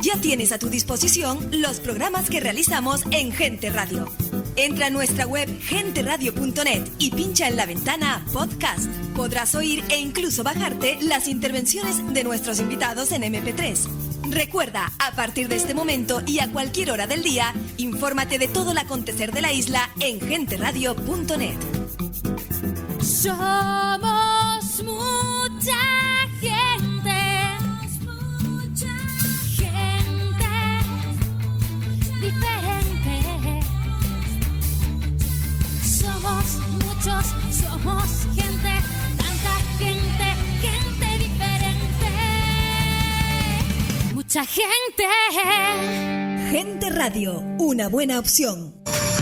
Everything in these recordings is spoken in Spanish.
Ya tienes a tu disposición los programas que realizamos en Gente Radio. Entra a nuestra web genteradio.net y pincha en la ventana Podcast. Podrás oír e incluso bajarte las intervenciones de nuestros invitados en MP3. Recuerda, a partir de este momento y a cualquier hora del día, infórmate de todo el acontecer de la isla en genteradio.net. Somos mucha gente, gente diferente. Somos muchos, somos gente, tanta gente, gente diferente. Mucha gente. Gente Radio, una buena opción.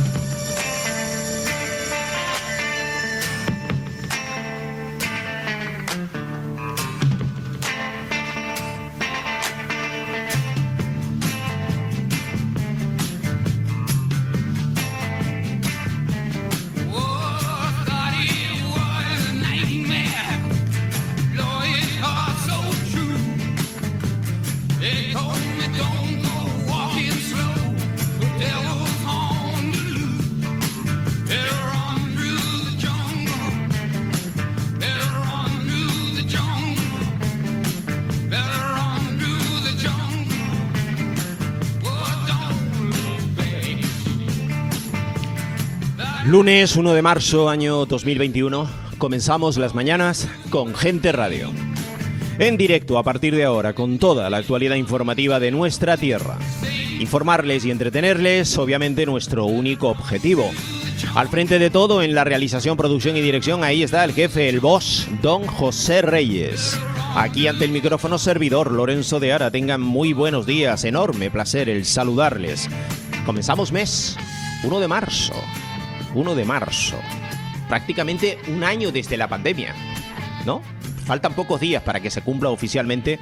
Lunes 1 de marzo, año 2021, comenzamos las mañanas con Gente Radio. En directo a partir de ahora con toda la actualidad informativa de nuestra tierra. Informarles y entretenerles, obviamente nuestro único objetivo. Al frente de todo, en la realización, producción y dirección, ahí está el jefe, el boss, don José Reyes. Aquí ante el micrófono servidor, Lorenzo de Ara. Tengan muy buenos días, enorme placer el saludarles. Comenzamos mes 1 de marzo. 1 de marzo, prácticamente un año desde la pandemia, ¿no? Faltan pocos días para que se cumpla oficialmente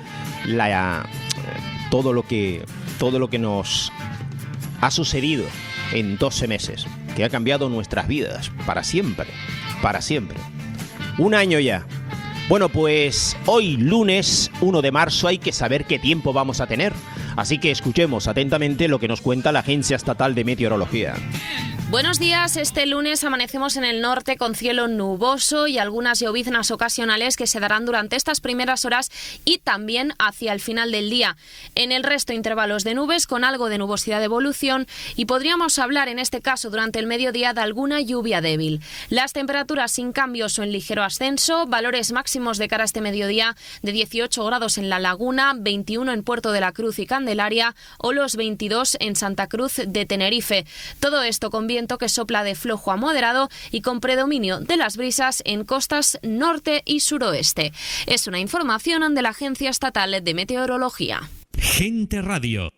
todo lo que nos ha sucedido en 12 meses, que ha cambiado nuestras vidas para siempre, para siempre. Un año ya. Bueno, pues hoy lunes 1 de marzo hay que saber qué tiempo vamos a tener, así que escuchemos atentamente lo que nos cuenta la Agencia Estatal de Meteorología. Buenos días, este lunes amanecemos en el norte con cielo nuboso y algunas lloviznas ocasionales que se darán durante estas primeras horas y también hacia el final del día. En el resto, intervalos de nubes con algo de nubosidad de evolución y podríamos hablar en este caso durante el mediodía de alguna lluvia débil. Las temperaturas sin cambios o en ligero ascenso, valores máximos de cara a este mediodía de 18 grados en La Laguna, 21 en Puerto de la Cruz y Candelaria o los 22 en Santa Cruz de Tenerife. Todo esto con viento que sopla de flojo a moderado y con predominio de las brisas en costas norte y suroeste. Es una información de la Agencia Estatal de Meteorología. Gente Radio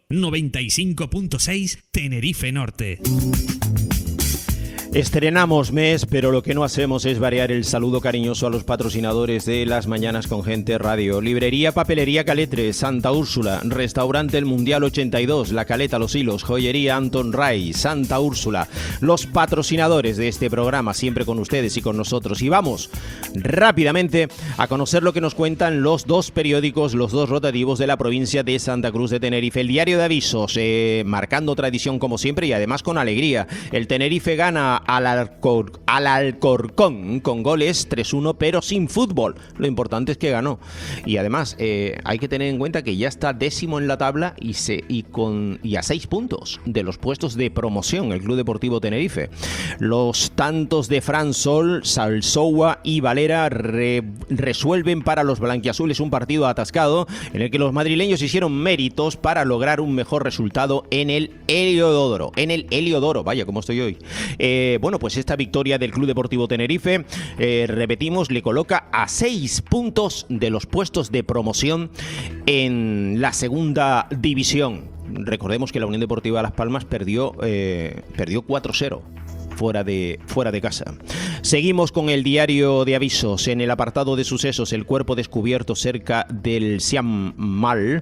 95.6 Tenerife Norte. Estrenamos mes, pero lo que no hacemos es variar el saludo cariñoso a los patrocinadores de las mañanas con Gente Radio. Librería Papelería Caletre, Santa Úrsula, Restaurante El Mundial 82, La Caleta Los Hilos, Joyería Anton Ray, Santa Úrsula. Los patrocinadores de este programa, siempre con ustedes y con nosotros. Y vamos rápidamente a conocer lo que nos cuentan los dos periódicos, los dos rotativos de la provincia de Santa Cruz de Tenerife. El Diario de Avisos, marcando tradición como siempre y además con alegría. El Tenerife gana al Alcorcón con goles 3-1, pero sin fútbol. Lo importante es que ganó. Y además hay que tener en cuenta que ya está 10º en la tabla y a 6 puntos de los puestos de promoción el Club Deportivo Tenerife. Los tantos de Fran Sol, Salsoua y Valera resuelven para los blanquiazules un partido atascado en el que los madrileños hicieron méritos para lograr un mejor resultado en el Heliodoro. Vaya, cómo estoy hoy. Bueno, pues esta victoria del Club Deportivo Tenerife, repetimos, le coloca a 6 puntos de los puestos de promoción en la segunda división. Recordemos que la Unión Deportiva Las Palmas perdió 4-0. Fuera de casa. Seguimos con el Diario de Avisos. En el apartado de sucesos, el cuerpo descubierto cerca del Siam Mall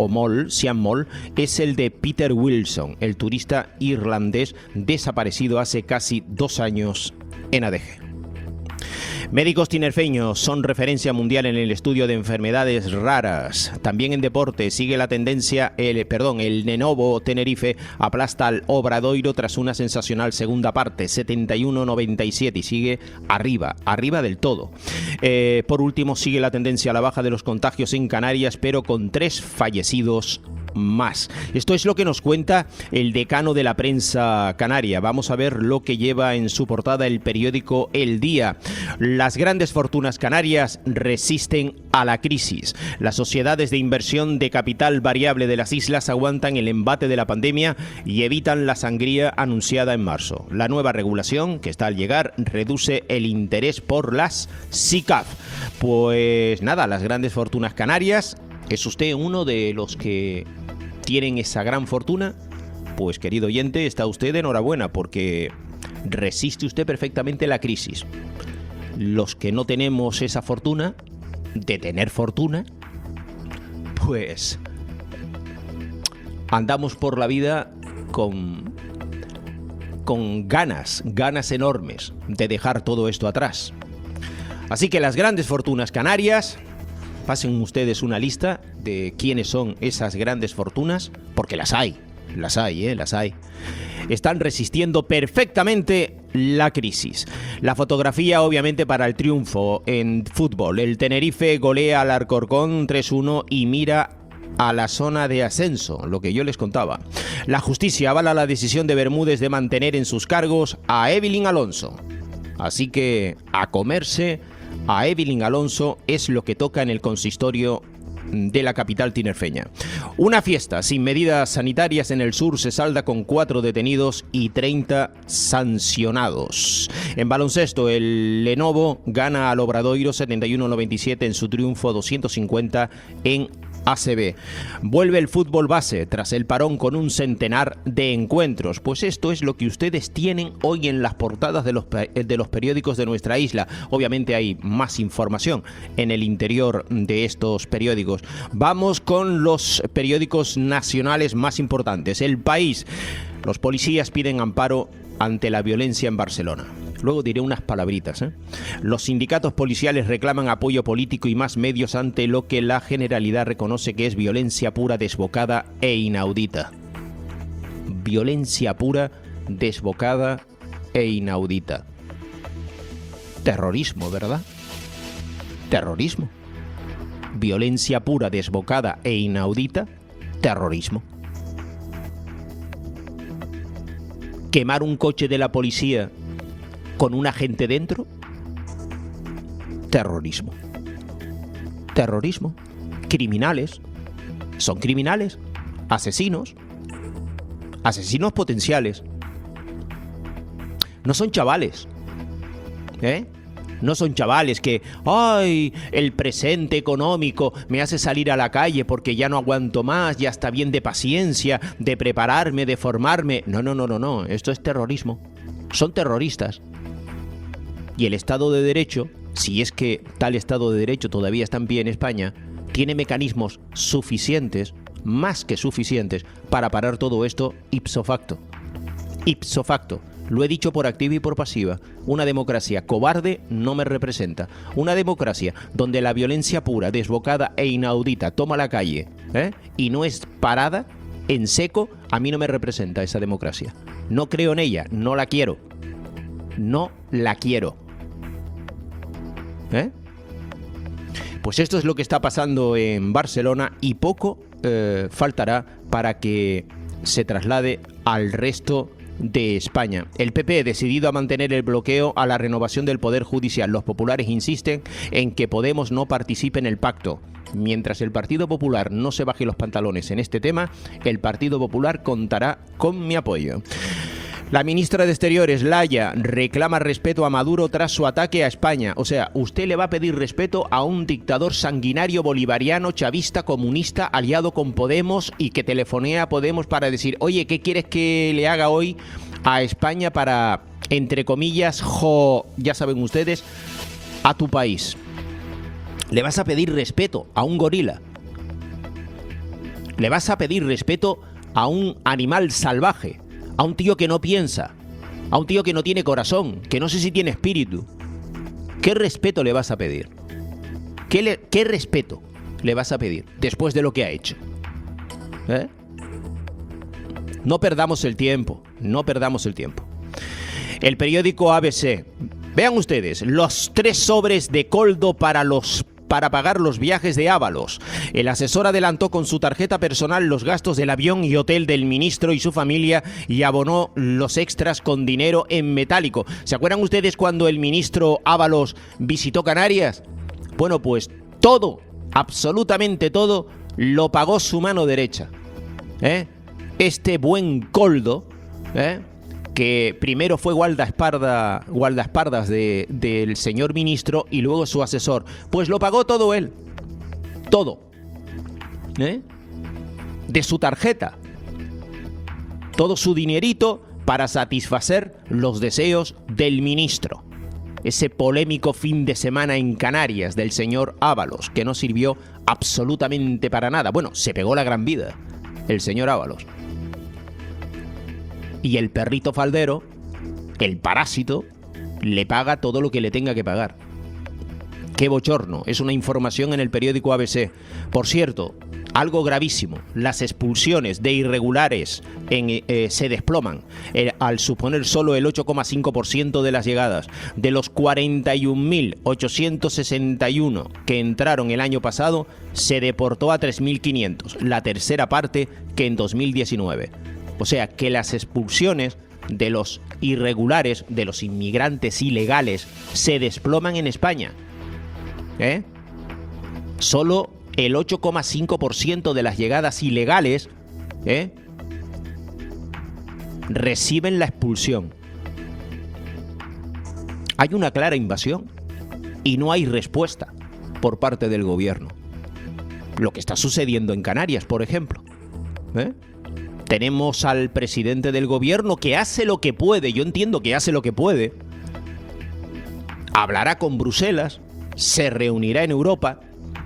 es el de Peter Wilson, el turista irlandés desaparecido hace casi 2 años en Adeje. Médicos tinerfeños son referencia mundial en el estudio de enfermedades raras. También en deporte sigue la tendencia, el Lenovo Tenerife aplasta al Obradoiro tras una sensacional segunda parte, 71-97, y sigue arriba del todo. Por último, sigue la tendencia a la baja de los contagios en Canarias, pero con 3 fallecidos más. Esto es lo que nos cuenta el decano de la prensa canaria. Vamos a ver lo que lleva en su portada el periódico El Día. Las grandes fortunas canarias resisten a la crisis. Las sociedades de inversión de capital variable de las islas aguantan el embate de la pandemia y evitan la sangría anunciada en marzo. La nueva regulación, que está al llegar, reduce el interés por las SICAV. Pues nada, las grandes fortunas canarias. ¿Es usted uno de los que tienen esa gran fortuna? Pues, querido oyente, está usted de enhorabuena, porque resiste usted perfectamente la crisis. Los que no tenemos esa fortuna de tener fortuna, pues andamos por la vida con ganas enormes de dejar todo esto atrás. Así que las grandes fortunas canarias, pasen ustedes una lista de quiénes son esas grandes fortunas, porque las hay. Están resistiendo perfectamente la crisis. La fotografía, obviamente, para el triunfo en fútbol. El Tenerife golea al Alcorcón 3-1 y mira a la zona de ascenso, lo que yo les contaba. La justicia avala la decisión de Bermúdez de mantener en sus cargos a Evelyn Alonso. Así que a comerse a Evelyn Alonso es lo que toca en el consistorio de la capital tinerfeña. Una fiesta sin medidas sanitarias en el sur se salda con 4 detenidos y 30 sancionados. En baloncesto, el Lenovo gana al Obradoiro 71-97 en su triunfo 250 en ACB. Vuelve el fútbol base tras el parón con un centenar de encuentros. Pues esto es lo que ustedes tienen hoy en las portadas de los periódicos de nuestra isla. Obviamente hay más información en el interior de estos periódicos. Vamos con los periódicos nacionales más importantes. El País. Los policías piden amparo ante la violencia en Barcelona. Luego diré unas palabritas. Los sindicatos policiales reclaman apoyo político y más medios ante lo que la Generalidad reconoce que es violencia pura, desbocada e inaudita. Violencia pura, desbocada e inaudita. Terrorismo, ¿verdad? Terrorismo. Violencia pura, desbocada e inaudita. Terrorismo. Quemar un coche de la policía con un agente dentro, terrorismo. Terrorismo. Criminales. Son criminales. Asesinos. Asesinos potenciales. No son chavales. No son chavales que, ¡ay! El presente económico me hace salir a la calle porque ya no aguanto más, ya está bien de paciencia, de prepararme, de formarme. No. Esto es terrorismo. Son terroristas. Y el Estado de Derecho, si es que tal Estado de Derecho todavía está en pie en España, tiene mecanismos suficientes, más que suficientes, para parar todo esto ipso facto. Ipso facto. Lo he dicho por activa y por pasiva. Una democracia cobarde no me representa. Una democracia donde la violencia pura, desbocada e inaudita toma la calle, y no es parada en seco, a mí no me representa esa democracia. No creo en ella, no la quiero. No la quiero. Pues esto es lo que está pasando en Barcelona y poco faltará para que se traslade al resto de España. El PP decidido a mantener el bloqueo a la renovación del Poder Judicial. Los populares insisten en que Podemos no participe en el pacto. Mientras el Partido Popular no se baje los pantalones en este tema, el Partido Popular contará con mi apoyo. La ministra de Exteriores, Laya, reclama respeto a Maduro tras su ataque a España. O sea, usted le va a pedir respeto a un dictador sanguinario, bolivariano, chavista, comunista, aliado con Podemos y que telefonea a Podemos para decir, oye, ¿qué quieres que le haga hoy a España para, entre comillas, ya saben ustedes, a tu país? Le vas a pedir respeto a un gorila. Le vas a pedir respeto a un animal salvaje. A un tío que no piensa, a un tío que no tiene corazón, que no sé si tiene espíritu, ¿Qué respeto le vas a pedir? ¿Qué respeto le vas a pedir después de lo que ha hecho? No perdamos el tiempo, no perdamos el tiempo. El periódico ABC. Vean ustedes, los 3 sobres de Koldo para pagar los viajes de Ábalos. El asesor adelantó con su tarjeta personal los gastos del avión y hotel del ministro y su familia y abonó los extras con dinero en metálico. ¿Se acuerdan ustedes cuando el ministro Ábalos visitó Canarias? Bueno, pues todo, absolutamente todo, lo pagó su mano derecha. Este buen Koldo, que primero fue guardaespaldas del señor ministro y luego su asesor, pues lo pagó todo él. Todo. De su tarjeta. Todo su dinerito para satisfacer los deseos del ministro. Ese polémico fin de semana en Canarias del señor Ábalos, que no sirvió absolutamente para nada. Bueno, se pegó la gran vida el señor Ábalos. Y el perrito faldero, el parásito, le paga todo lo que le tenga que pagar. ¡Qué bochorno! Es una información en el periódico ABC. Por cierto, algo gravísimo, las expulsiones de irregulares se desploman al suponer solo el 8,5% de las llegadas. De los 41.861 que entraron el año pasado, se deportó a 3.500, la tercera parte que en 2019. O sea que las expulsiones de los irregulares, de los inmigrantes ilegales, se desploman en España. Solo el 8,5% de las llegadas ilegales reciben la expulsión. Hay una clara invasión y no hay respuesta por parte del gobierno. Lo que está sucediendo en Canarias, por ejemplo. Tenemos al presidente del gobierno que hace lo que puede, yo entiendo que hace lo que puede, hablará con Bruselas, se reunirá en Europa,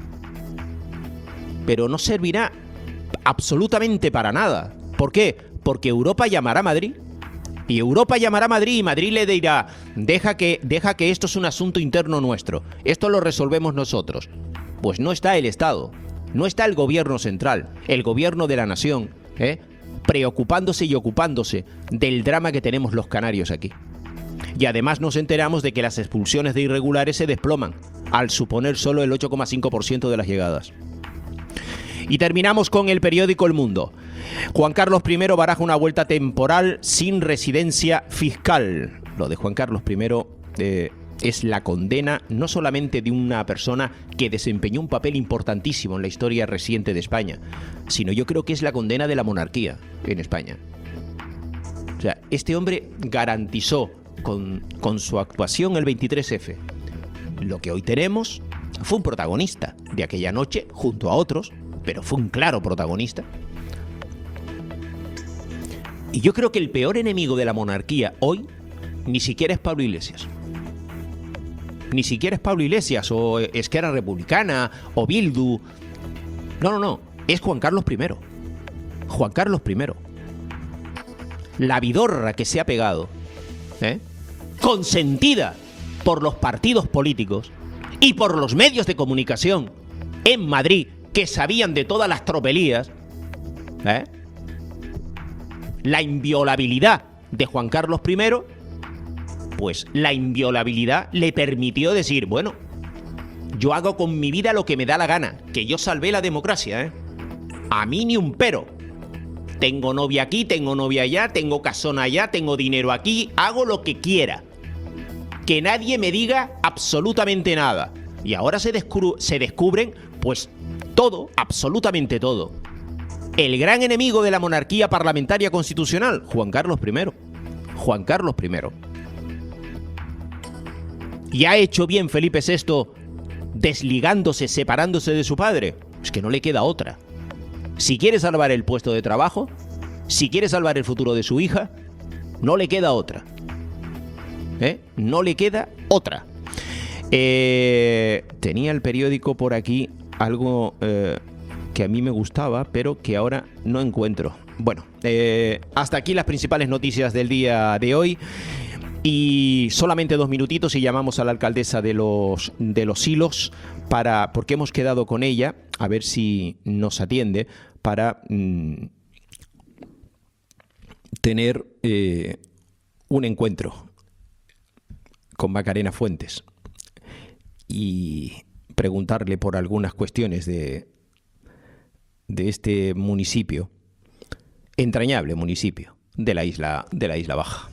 pero no servirá absolutamente para nada. ¿Por qué? Porque Europa llamará a Madrid, y Europa llamará a Madrid y Madrid le dirá, deja que esto es un asunto interno nuestro, esto lo resolvemos nosotros. Pues no está el Estado, no está el gobierno central, el gobierno de la nación, preocupándose y ocupándose del drama que tenemos los canarios aquí. Y además nos enteramos de que las expulsiones de irregulares se desploman, al suponer solo el 8,5% de las llegadas. Y terminamos con el periódico El Mundo. Juan Carlos I baraja una vuelta temporal sin residencia fiscal. Lo de Juan Carlos I es la condena no solamente de una persona que desempeñó un papel importantísimo en la historia reciente de España, sino yo creo que es la condena de la monarquía en España. O sea, este hombre garantizó con su actuación el 23F. Lo que hoy tenemos, fue un protagonista de aquella noche junto a otros, pero fue un claro protagonista. Y yo creo que el peor enemigo de la monarquía hoy ni siquiera es Pablo Iglesias. Ni siquiera es Pablo Iglesias o Esquerra Republicana o Bildu. No. Es Juan Carlos I. Juan Carlos I. La vidorra que se ha pegado, consentida por los partidos políticos y por los medios de comunicación en Madrid, que sabían de todas las tropelías, la inviolabilidad de Juan Carlos I, pues la inviolabilidad le permitió decir, bueno, yo hago con mi vida lo que me da la gana, que yo salvé la democracia, a mí ni un pero. Tengo novia aquí, tengo novia allá, tengo casona allá, tengo dinero aquí, hago lo que quiera. Que nadie me diga absolutamente nada. Y ahora se descubren, pues, todo, absolutamente todo. El gran enemigo de la monarquía parlamentaria constitucional, Juan Carlos I. Juan Carlos I. ¿Y ha hecho bien Felipe VI desligándose, separándose de su padre? Es que no le queda otra. Si quiere salvar el puesto de trabajo, si quiere salvar el futuro de su hija, no le queda otra. No le queda otra. Tenía el periódico por aquí algo que a mí me gustaba, pero que ahora no encuentro. Bueno, hasta aquí las principales noticias del día de hoy. Y solamente 2 minutitos y llamamos a la alcaldesa de los Silos porque hemos quedado con ella, a ver si nos atiende, para tener un encuentro con Macarena Fuentes y preguntarle por algunas cuestiones de este municipio, entrañable municipio de la isla Baja.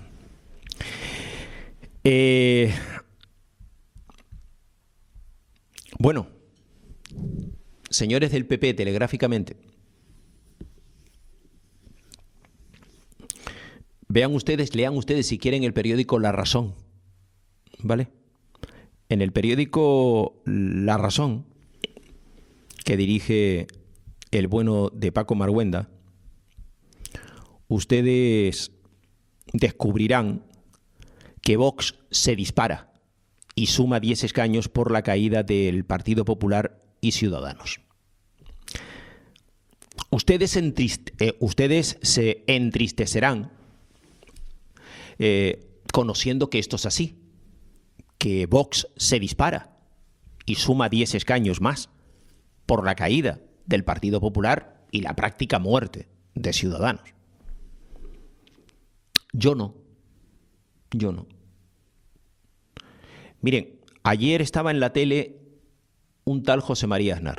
Bueno, señores del PP, telegráficamente, lean ustedes si quieren el periódico La Razón, ¿vale? En el periódico La Razón, que dirige el bueno de Paco Marguenda, ustedes descubrirán que Vox se dispara y suma 10 escaños por la caída del Partido Popular y Ciudadanos. Ustedes se entristecerán conociendo que esto es así, que Vox se dispara y suma 10 escaños más por la caída del Partido Popular y la práctica muerte de Ciudadanos. Yo no. Miren, ayer estaba en la tele un tal José María Aznar.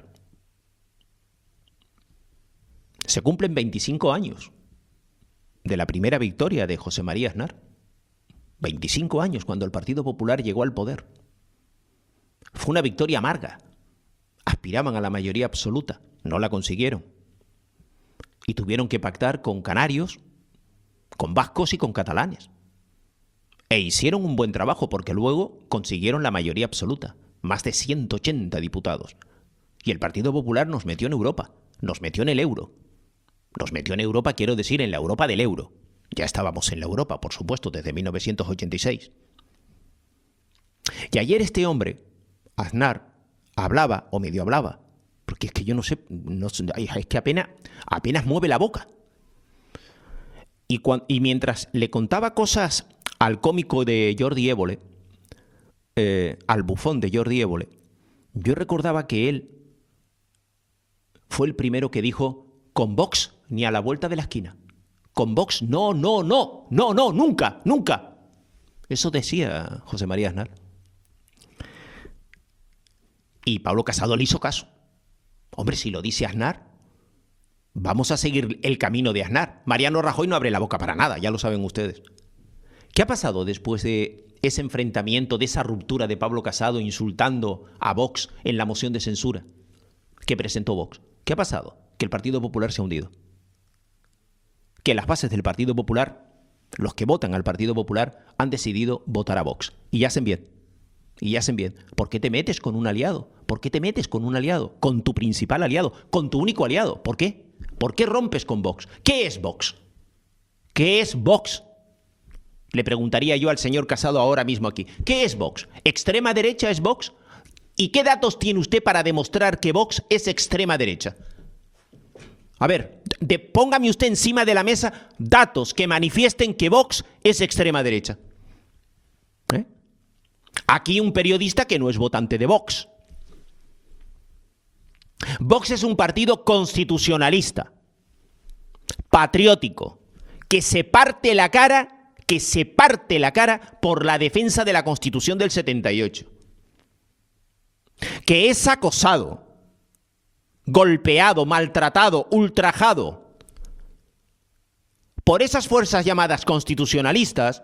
Se cumplen 25 años de la primera victoria de José María Aznar. 25 años cuando el Partido Popular llegó al poder. Fue una victoria amarga. Aspiraban a la mayoría absoluta, no la consiguieron. Y tuvieron que pactar con canarios, con vascos y con catalanes. E hicieron un buen trabajo porque luego consiguieron la mayoría absoluta, más de 180 diputados. Y el Partido Popular nos metió en Europa, nos metió en el euro. Nos metió en Europa, quiero decir, en la Europa del euro. Ya estábamos en la Europa, por supuesto, desde 1986. Y ayer este hombre, Aznar, hablaba, o medio hablaba, porque es que yo no sé, es que apenas mueve la boca. Y mientras le contaba cosas al cómico de Jordi Évole, al bufón de Jordi Évole, yo recordaba que él fue el primero que dijo: con Vox ni a la vuelta de la esquina. Con Vox no, nunca. Eso decía José María Aznar. Y Pablo Casado le hizo caso. Hombre, si lo dice Aznar, vamos a seguir el camino de Aznar. Mariano Rajoy no abre la boca para nada, ya lo saben ustedes. ¿Qué ha pasado después de ese enfrentamiento, de esa ruptura de Pablo Casado insultando a Vox en la moción de censura que presentó Vox? ¿Qué ha pasado? Que el Partido Popular se ha hundido. Que las bases del Partido Popular, los que votan al Partido Popular, han decidido votar a Vox. Y hacen bien. ¿Por qué te metes con un aliado? Con tu principal aliado, con tu único aliado. ¿Por qué? ¿Por qué rompes con Vox? ¿Qué es Vox? Le preguntaría yo al señor Casado ahora mismo aquí. ¿Qué es Vox? ¿Extrema derecha es Vox? ¿Y qué datos tiene usted para demostrar que Vox es extrema derecha? A ver, póngame usted encima de la mesa datos que manifiesten que Vox es extrema derecha. Aquí un periodista que no es votante de Vox. Vox es un partido constitucionalista, patriótico, que se parte la cara por la defensa de la Constitución del 78. Que es acosado, golpeado, maltratado, ultrajado por esas fuerzas llamadas constitucionalistas,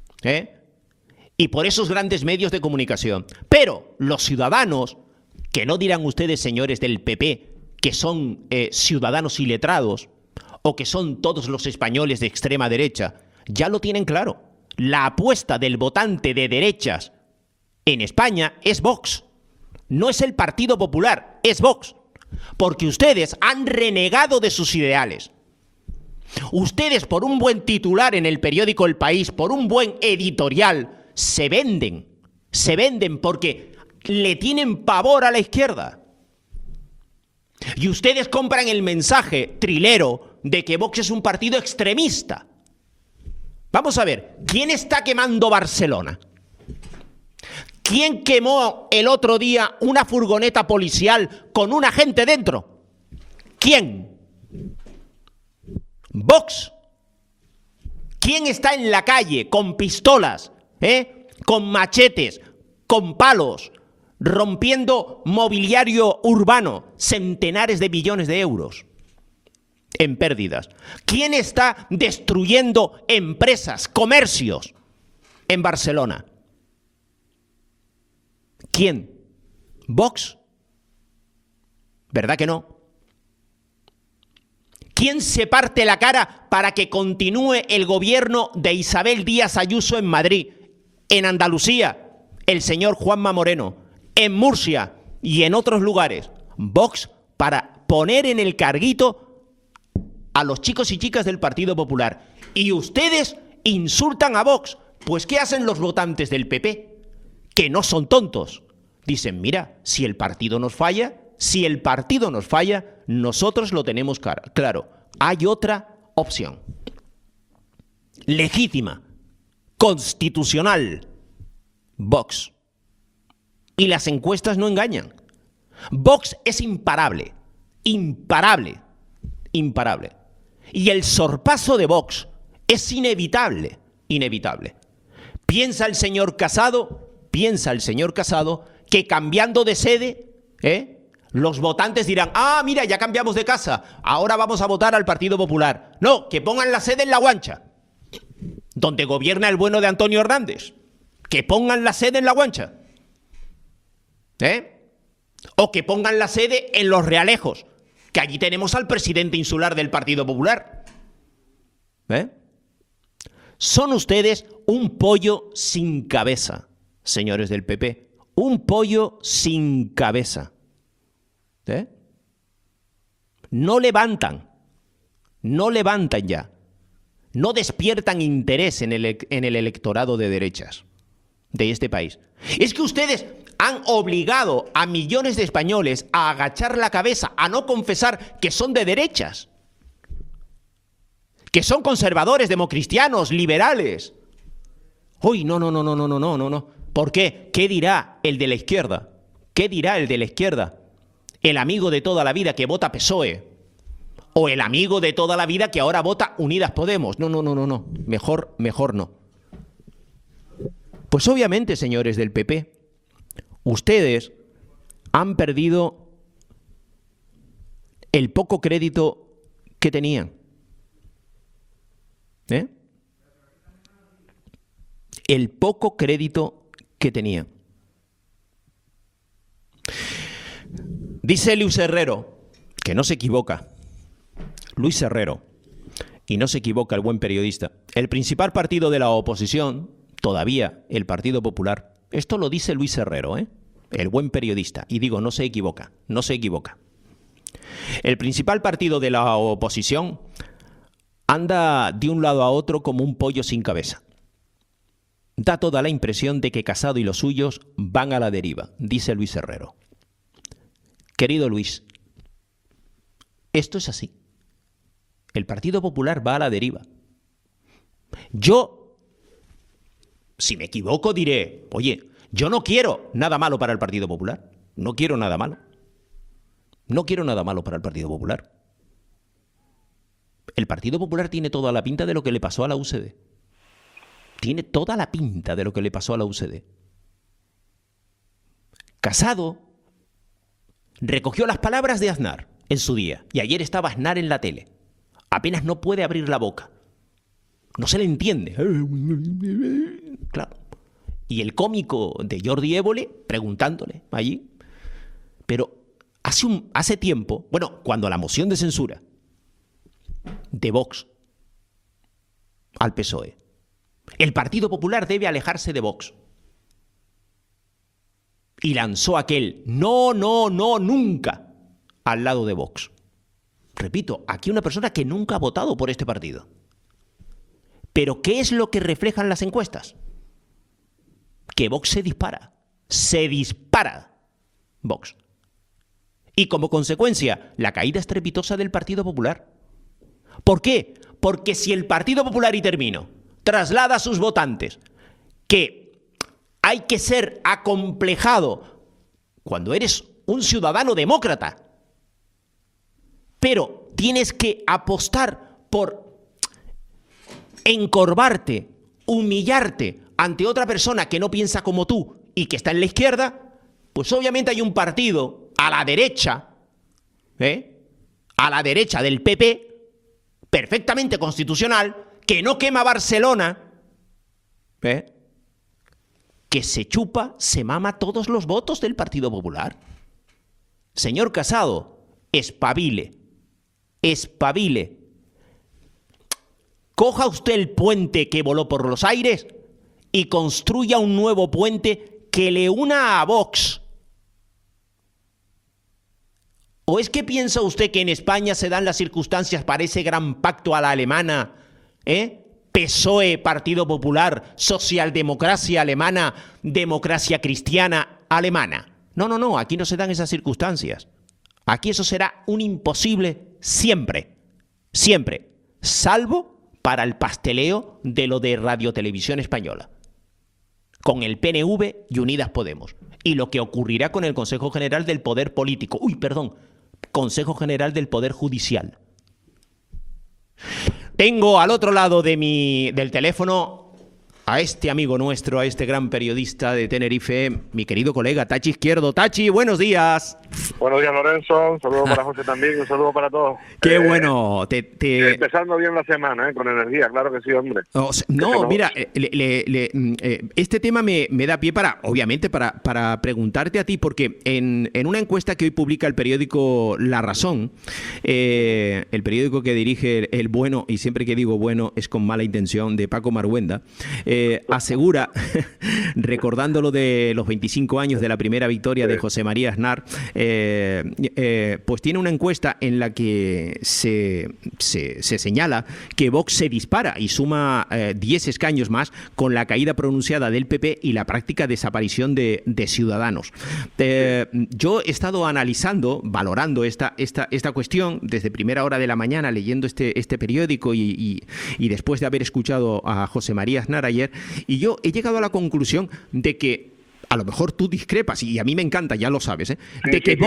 y por esos grandes medios de comunicación. Pero los ciudadanos, que no dirán ustedes, señores del PP, que son ciudadanos iletrados, o que son todos los españoles de extrema derecha, ya lo tienen claro. La apuesta del votante de derechas en España es Vox. No es el Partido Popular, es Vox. Porque ustedes han renegado de sus ideales. Ustedes, por un buen titular en el periódico El País, por un buen editorial, se venden porque le tienen pavor a la izquierda. Y ustedes compran el mensaje trilero de que Vox es un partido extremista. Vamos a ver, ¿quién está quemando Barcelona? ¿Quién quemó el otro día una furgoneta policial con un agente dentro? ¿Quién? ¿Vox? ¿Quién está en la calle con pistolas, con machetes, con palos, rompiendo mobiliario urbano, centenares de millones de euros en pérdidas? ¿Quién está destruyendo empresas, comercios en Barcelona? ¿Quién? ¿Vox? ¿Verdad que no? ¿Quién se parte la cara para que continúe el gobierno de Isabel Díaz Ayuso en Madrid, en Andalucía, el señor Juanma Moreno, en Murcia y en otros lugares? Vox, para poner en el carguito a los chicos y chicas del Partido Popular. Y ustedes insultan a Vox. Pues ¿qué hacen los votantes del PP? Que no son tontos. Dicen, mira, si el partido nos falla, nosotros lo tenemos claro. Hay otra opción. Legítima, constitucional. Vox. Y las encuestas no engañan. Vox es imparable. Imparable. Imparable. Y el sorpaso de Vox es inevitable. Inevitable. Piensa el señor Casado que cambiando de sede, los votantes dirán, mira, ya cambiamos de casa, ahora vamos a votar al Partido Popular. No, que pongan la sede en La Guancha, donde gobierna el bueno de Antonio Hernández. Que pongan la sede en La Guancha. O que pongan la sede en Los Realejos, que allí tenemos al presidente insular del Partido Popular. Son ustedes un pollo sin cabeza, señores del PP. Un pollo sin cabeza. No levantan ya. No despiertan interés en el electorado de derechas de este país. Es que ustedes han obligado a millones de españoles a agachar la cabeza, a no confesar que son de derechas, que son conservadores, democristianos, liberales. Uy, no. ¿Por qué? ¿Qué dirá el de la izquierda? ¿Qué dirá el de la izquierda? El amigo de toda la vida que vota PSOE. O el amigo de toda la vida que ahora vota Unidas Podemos. No. Mejor no. Pues obviamente, señores del PP, ustedes han perdido el poco crédito que tenían. El poco crédito que tenían. Dice Luis Herrero, que no se equivoca. Luis Herrero, y no se equivoca el buen periodista. El principal partido de la oposición, todavía el Partido Popular, esto lo dice Luis Herrero, el buen periodista, y digo, no se equivoca. El principal partido de la oposición anda de un lado a otro como un pollo sin cabeza. Da toda la impresión de que Casado y los suyos van a la deriva, dice Luis Herrero. Querido Luis, esto es así. El Partido Popular va a la deriva. Yo, si me equivoco, diré, oye, yo no quiero nada malo para el Partido Popular. No quiero nada malo. No quiero nada malo para el Partido Popular. El Partido Popular tiene toda la pinta de lo que le pasó a la UCD. Tiene toda la pinta de lo que le pasó a la UCD. Casado recogió las palabras de Aznar en su día. Y ayer estaba Aznar en la tele. Apenas no puede abrir la boca. No se le entiende. Claro. Y el cómico de Jordi Évole preguntándole allí. Pero hace tiempo, bueno, cuando la moción de censura de Vox al PSOE, el Partido Popular debe alejarse de Vox. Y lanzó aquel no, nunca al lado de Vox. Repito, aquí una persona que nunca ha votado por este partido. Pero ¿qué es lo que reflejan las encuestas? Que Vox se dispara. Se dispara Vox. Y como consecuencia, la caída estrepitosa del Partido Popular. ¿Por qué? Porque si el Partido Popular, y termino, traslada a sus votantes que hay que ser acomplejado cuando eres un ciudadano demócrata, pero tienes que apostar por encorvarte, humillarte ante otra persona que no piensa como tú y que está en la izquierda, pues obviamente hay un partido a la derecha del PP, perfectamente constitucional, que no quema Barcelona, que se chupa, se mama todos los votos del Partido Popular. Señor Casado, espabile. Coja usted el puente que voló por los aires y construya un nuevo puente que le una a Vox. ¿O es que piensa usted que en España se dan las circunstancias para ese gran pacto a la alemana? PSOE, Partido Popular, socialdemocracia alemana, democracia cristiana alemana. No, aquí no se dan esas circunstancias. Aquí eso será un imposible siempre, salvo para el pasteleo de lo de Radio Televisión Española, con el PNV y Unidas Podemos, y lo que ocurrirá con el Consejo General del Poder Político. Consejo General del Poder Judicial. Tengo al otro lado del teléfono a este amigo nuestro, a este gran periodista de Tenerife, mi querido colega Tachi Izquierdo. Tachi, buenos días. Buenos días, Lorenzo. Un saludo para José también, un saludo para todos. Qué bueno. Empezando bien la semana, con energía, claro que sí, hombre. Mira, este tema me da pie obviamente, para preguntarte a ti, porque en una encuesta que hoy publica el periódico La Razón, el periódico que dirige el bueno, y siempre que digo bueno es con mala intención, de Paco Marhuenda, asegura, recordándolo de los 25 años de la primera victoria de José María Aznar, pues tiene una encuesta en la que se señala que Vox se dispara y suma 10 escaños más con la caída pronunciada del PP y la práctica desaparición de Ciudadanos. Yo he estado analizando, valorando esta cuestión desde primera hora de la mañana, leyendo este periódico y después de haber escuchado a José María Aznar ayer, y yo he llegado a la conclusión de que a lo mejor tú discrepas, y a mí me encanta, ya lo sabes, de que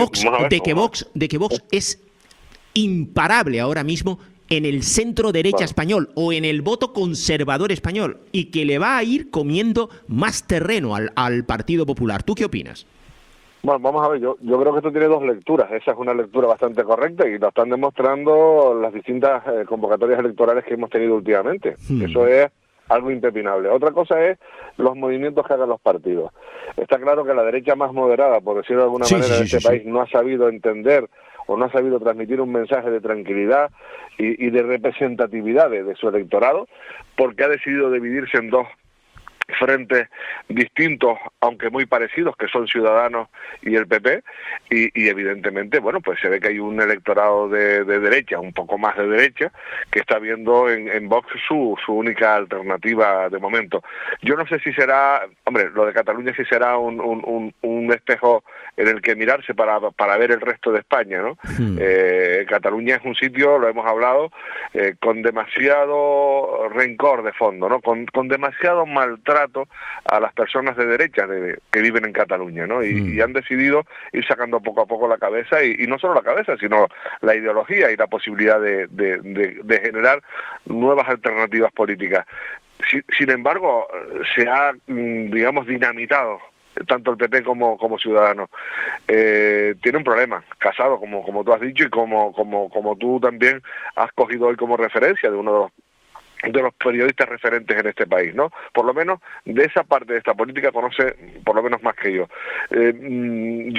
Vox es imparable ahora mismo en el centro derecha español o en el voto conservador español, y que le va a ir comiendo más terreno al Partido Popular. ¿Tú qué opinas? Bueno, vamos a ver, yo creo que esto tiene dos lecturas. Esa es una lectura bastante correcta y lo están demostrando las distintas convocatorias electorales que hemos tenido últimamente. Eso es algo impepinable. Otra cosa es los movimientos que hagan los partidos. Está claro que la derecha más moderada, por decirlo de alguna manera, en este país no ha sabido entender o no ha sabido transmitir un mensaje de tranquilidad y de representatividad de su electorado, porque ha decidido dividirse en dos frentes distintos, aunque muy parecidos, que son Ciudadanos y el PP, y evidentemente, bueno, pues se ve que hay un electorado de derecha, un poco más de derecha, que está viendo en Vox su única alternativa de momento. Yo no sé si será, hombre, lo de Cataluña sí será un espejo en el que mirarse para ver el resto de España, ¿no? Cataluña es un sitio, lo hemos hablado, con demasiado rencor de fondo, ¿no? Con demasiado maltrato a las personas de derecha que viven en Cataluña, ¿no? Y han decidido ir sacando poco a poco la cabeza, y no solo la cabeza, sino la ideología y la posibilidad de generar nuevas alternativas políticas. Sin embargo, se ha, digamos, dinamitado tanto el PP como Ciudadanos. Tiene un problema, Casado, como tú has dicho, y como tú también has cogido hoy como referencia de uno de los periodistas referentes en este país, ¿no? Por lo menos de esa parte de esta política conoce por lo menos más que yo. El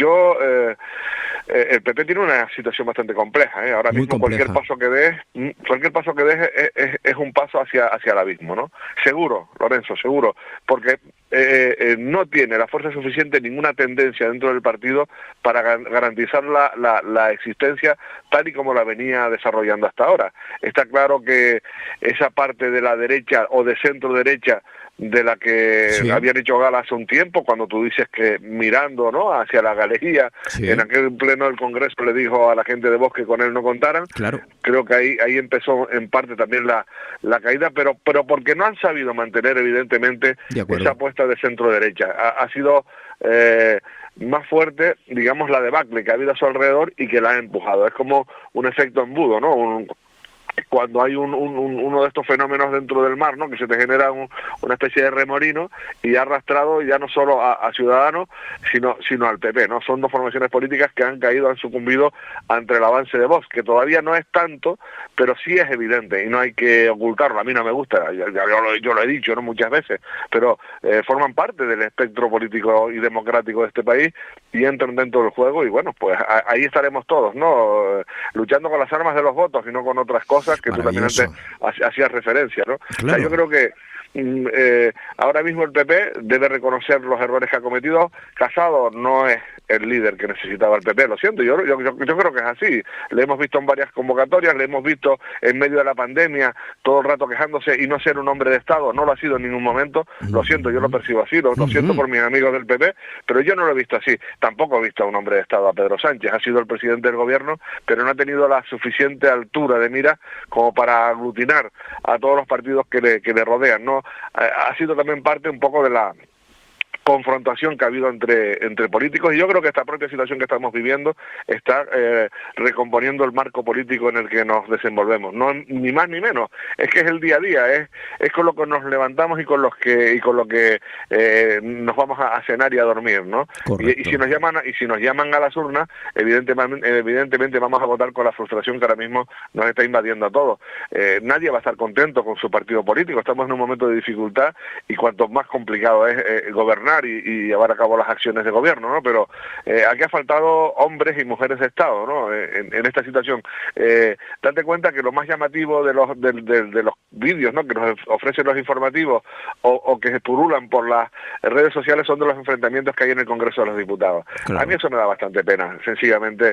PP tiene una situación bastante compleja, ¿eh? Ahora mismo cualquier paso que des es un paso hacia el abismo, ¿no? Seguro, Lorenzo, seguro, porque no tiene la fuerza suficiente, ninguna tendencia dentro del partido para garantizar la existencia tal y como la venía desarrollando hasta ahora. Está claro que esa parte de la derecha o de centro derecha de la que habían hecho gala hace un tiempo, cuando tú dices que mirando, ¿no?, hacia la galería, en aquel pleno del Congreso le dijo a la gente de Vox que con él no contaran. Claro. Creo que ahí empezó en parte también la caída, pero porque no han sabido mantener evidentemente esa apuesta de centro derecha. Ha sido más fuerte, digamos, la debacle que ha habido a su alrededor y que la ha empujado. Es como un efecto embudo, ¿no? Cuando hay uno de estos fenómenos dentro del mar, ¿no?, que se te genera una especie de remolino y ha arrastrado ya no solo a Ciudadanos, sino al PP, ¿no? Son dos formaciones políticas que han caído, han sucumbido ante el avance de Vox, que todavía no es tanto, pero sí es evidente y no hay que ocultarlo. A mí no me gusta, yo lo he dicho, ¿no?, muchas veces, pero forman parte del espectro político y democrático de este país y entran dentro del juego y bueno, pues ahí estaremos todos, ¿no?, luchando con las armas de los votos y no con otras cosas que tú también antes hacías referencia, ¿no? Claro. O sea, yo creo que ahora mismo el PP debe reconocer los errores que ha cometido. Casado no es el líder que necesitaba el PP, lo siento, yo creo que es así. Le hemos visto en varias convocatorias, le hemos visto en medio de la pandemia todo el rato quejándose y no ser un hombre de Estado, no lo ha sido en ningún momento, lo siento, yo lo percibo así, lo siento por mis amigos del PP, pero yo no lo he visto así. Tampoco he visto a un hombre de Estado, a Pedro Sánchez, ha sido el presidente del gobierno, pero no ha tenido la suficiente altura de mira como para aglutinar a todos los partidos que le rodean, ¿no? Ha sido también parte un poco de la confrontación que ha habido entre políticos, y yo creo que esta propia situación que estamos viviendo está recomponiendo el marco político en el que nos desenvolvemos, no ni más ni menos, es que es el día a día, es con lo que nos levantamos y con lo que nos vamos a cenar y a dormir, ¿no? Y si nos llaman a las urnas, evidentemente vamos a votar con la frustración que ahora mismo nos está invadiendo a todos. Nadie va a estar contento con su partido político, estamos en un momento de dificultad y cuanto más complicado es gobernar y llevar a cabo las acciones de gobierno, ¿no? Pero aquí ha faltado hombres y mujeres de Estado, ¿no?, en esta situación. Date cuenta que lo más llamativo de los vídeos, ¿no?, que nos ofrecen los informativos o que se purulan por las redes sociales son de los enfrentamientos que hay en el Congreso de los Diputados. Claro. A mí eso me da bastante pena, sencillamente.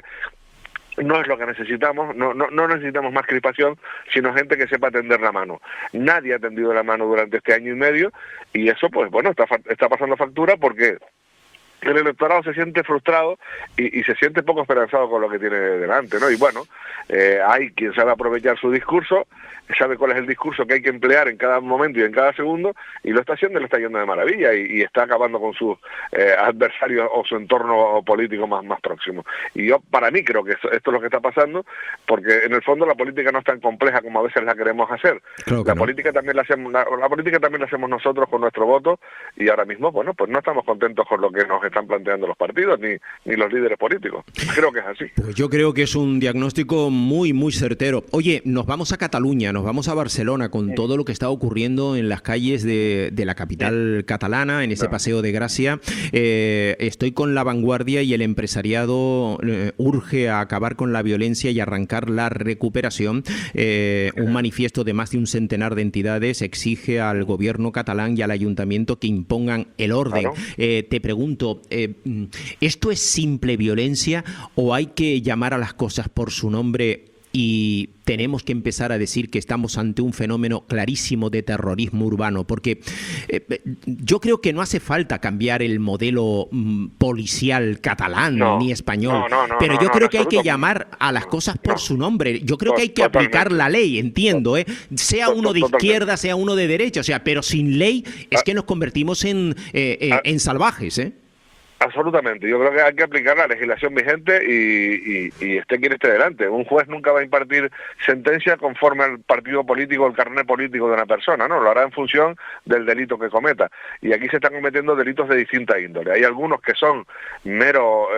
No es lo que necesitamos, no necesitamos más crispación, sino gente que sepa tender la mano. Nadie ha tendido la mano durante este año y medio y eso, pues bueno, está pasando factura porque el electorado se siente frustrado y se siente poco esperanzado con lo que tiene delante, ¿no? Y bueno, hay quien sabe aprovechar su discurso, sabe cuál es el discurso que hay que emplear en cada momento y en cada segundo, y lo está haciendo y lo está yendo de maravilla, y está acabando con sus adversarios o su entorno político más próximo. Y yo, para mí, creo que esto es lo que está pasando, porque en el fondo la política no es tan compleja como a veces la queremos hacer. La política también la hacemos nosotros con nuestro voto, y ahora mismo, bueno, pues no estamos contentos con lo que nos están planteando los partidos ni los líderes políticos. Creo que es así. Pues yo creo que es un diagnóstico muy, muy certero. Oye, nos vamos a Cataluña, nos vamos a Barcelona con todo lo que está ocurriendo en las calles de la capital catalana, en ese paseo de Gracia. Estoy con La Vanguardia y el empresariado urge a acabar con la violencia y arrancar la recuperación. Un manifiesto de más de un centenar de entidades exige al gobierno catalán y al ayuntamiento que impongan el orden. Claro. Te pregunto, ¿esto es simple violencia o hay que llamar a las cosas por su nombre y tenemos que empezar a decir que estamos ante un fenómeno clarísimo de terrorismo urbano? Porque yo creo que no hace falta cambiar el modelo policial catalán ni español, pero yo creo que hay que llamar a las cosas por su nombre. Yo creo que hay que aplicar la ley, entiendo, sea uno de izquierda, sea uno de derecha, o sea, pero sin ley es que nos convertimos en salvajes, ¿eh? Absolutamente, yo creo que hay que aplicar la legislación vigente y esté quien esté delante. Un juez nunca va a impartir sentencia conforme al partido político, el carnet político de una persona, ¿no? Lo hará en función del delito que cometa. Y aquí se están cometiendo delitos de distinta índole. Hay algunos que son mero,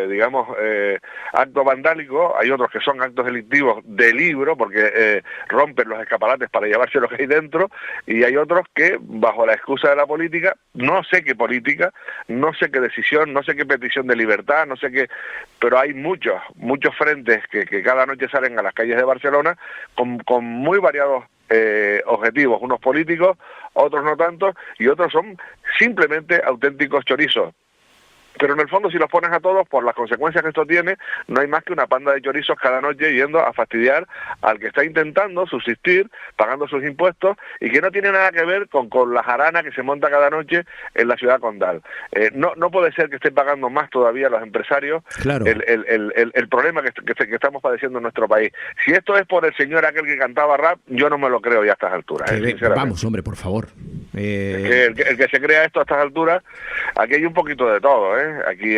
acto vandálico, hay otros que son actos delictivos de libro, porque rompen los escaparates para llevarse lo que hay dentro, y hay otros que, bajo la excusa de la política, no sé qué política, no sé qué decisión, no sé qué petición de libertad, no sé qué, pero hay muchos frentes que cada noche salen a las calles de Barcelona con muy variados objetivos, unos políticos, otros no tanto, y otros son simplemente auténticos chorizos Pero en el fondo, si los pones a todos, por las consecuencias que esto tiene, no hay más que una panda de chorizos cada noche yendo a fastidiar al que está intentando subsistir, pagando sus impuestos, y que no tiene nada que ver con la jarana que se monta cada noche en la ciudad condal. No puede ser que estén pagando más todavía los empresarios Claro. el problema que estamos padeciendo en nuestro país. Si esto es por el señor aquel que cantaba rap, yo no me lo creo ya a estas alturas. Sinceramente. Vamos, hombre, por favor. Es que el que se crea esto a estas alturas, aquí hay un poquito de todo, ¿eh?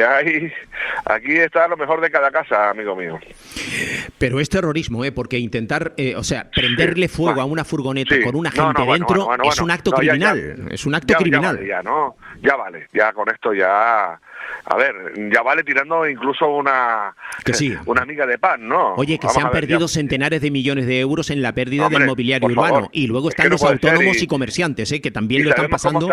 Aquí está lo mejor de cada casa, amigo mío. Pero es terrorismo, porque intentar, prenderle fuego a una furgoneta con una gente dentro es un acto criminal. Es un acto criminal. Ya vale, ya con esto ya... A ver, ya vale tirando incluso una miga de pan, ¿no? Oye, que se han perdido centenares de millones de euros en la pérdida del mobiliario urbano. Y luego están los autónomos y comerciantes, que también lo están pasando.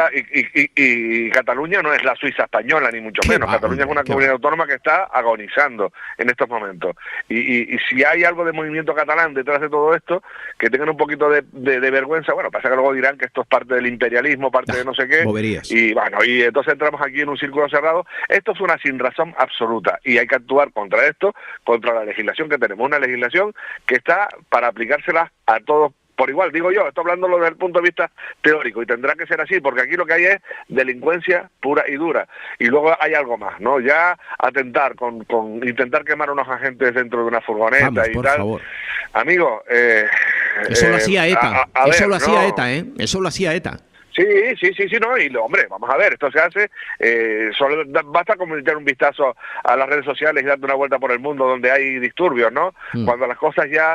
Y Cataluña no es la Suiza española, ni mucho menos. Cataluña es una comunidad autónoma que está agonizando en estos momentos. Y si hay algo de movimiento catalán detrás de todo esto, que tengan un poquito de vergüenza. Bueno, pasa que luego dirán que esto es parte del imperialismo, parte de no sé qué. Boberías. Y bueno, y entonces entramos aquí en un círculo cerrado. Esto es una sinrazón absoluta y hay que actuar contra esto, contra la legislación que tenemos, una legislación que está para aplicársela a todos por igual, digo yo, estoy hablándolo desde el punto de vista teórico y tendrá que ser así, porque aquí lo que hay es delincuencia pura y dura. Y luego hay algo más, ¿no? Ya atentar con intentar quemar a unos agentes dentro de una furgoneta. Vamos, y por tal. Favor. Amigo, eso lo hacía ETA, eso lo hacía ETA, eso lo hacía ETA. Sí, no, y hombre, vamos a ver, esto se hace, solo basta con echar un vistazo a las redes sociales y darte una vuelta por el mundo donde hay disturbios, ¿no? Cuando las cosas ya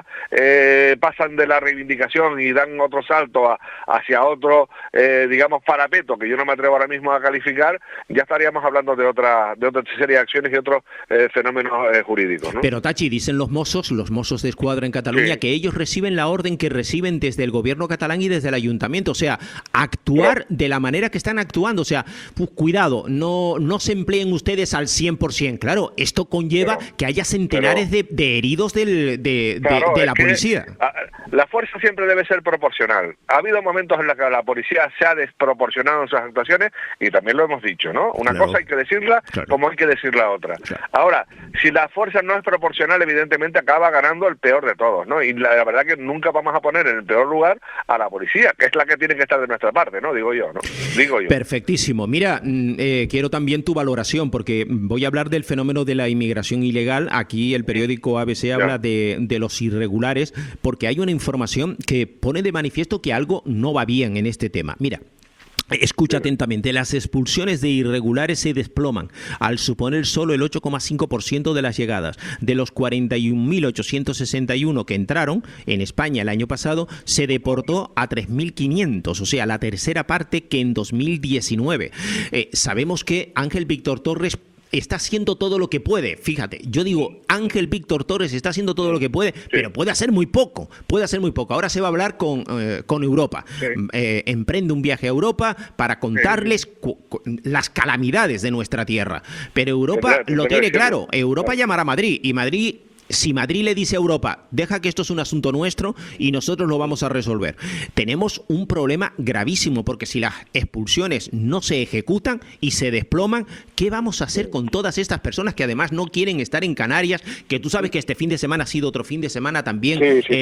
pasan de la reivindicación y dan otro salto hacia otro, digamos, parapeto, que yo no me atrevo ahora mismo a calificar, ya estaríamos hablando de otra serie de acciones y otros fenómenos jurídicos, ¿no? Pero, Tachi, dicen los Mossos de Escuadra en Cataluña, que ellos reciben la orden que reciben desde el gobierno catalán y desde el ayuntamiento, o sea, actuar de la manera que están actuando, o sea, cuidado, no se empleen ustedes al 100%, claro, esto conlleva que haya centenares de heridos de la policía. La fuerza siempre debe ser proporcional. Ha habido momentos en los que la policía se ha desproporcionado en sus actuaciones y también lo hemos dicho, ¿no? Una cosa hay que decirla como hay que decir la otra. Ahora, si la fuerza no es proporcional, evidentemente acaba ganando el peor de todos, ¿no? Y la verdad que nunca vamos a poner en el peor lugar a la policía, que es la que tiene que estar de nuestra parte, ¿no? Digo yo. Perfectísimo. Mira, quiero también tu valoración, porque voy a hablar del fenómeno de la inmigración ilegal. Aquí el periódico ABC habla de los irregulares, porque hay una información que pone de manifiesto que algo no va bien en este tema. Mira, escucha atentamente. Las expulsiones de irregulares se desploman al suponer solo el 8,5% de las llegadas. De los 41.861 que entraron en España el año pasado, se deportó a 3.500, o sea, la tercera parte que en 2019. Sabemos que Ángel Víctor Torres está haciendo todo lo que puede. Fíjate, yo digo, Ángel Víctor Torres está haciendo todo lo que puede, pero puede hacer muy poco. Ahora se va a hablar con Europa. Emprende un viaje a Europa para contarles las calamidades de nuestra tierra. Pero Europa lo tiene claro. Europa llamará a Madrid y Madrid... Si Madrid le dice a Europa, deja que esto es un asunto nuestro y nosotros lo vamos a resolver, tenemos un problema gravísimo, porque si las expulsiones no se ejecutan y se desploman, ¿qué vamos a hacer con todas estas personas que además no quieren estar en Canarias? Que tú sabes que este fin de semana ha sido otro fin de semana también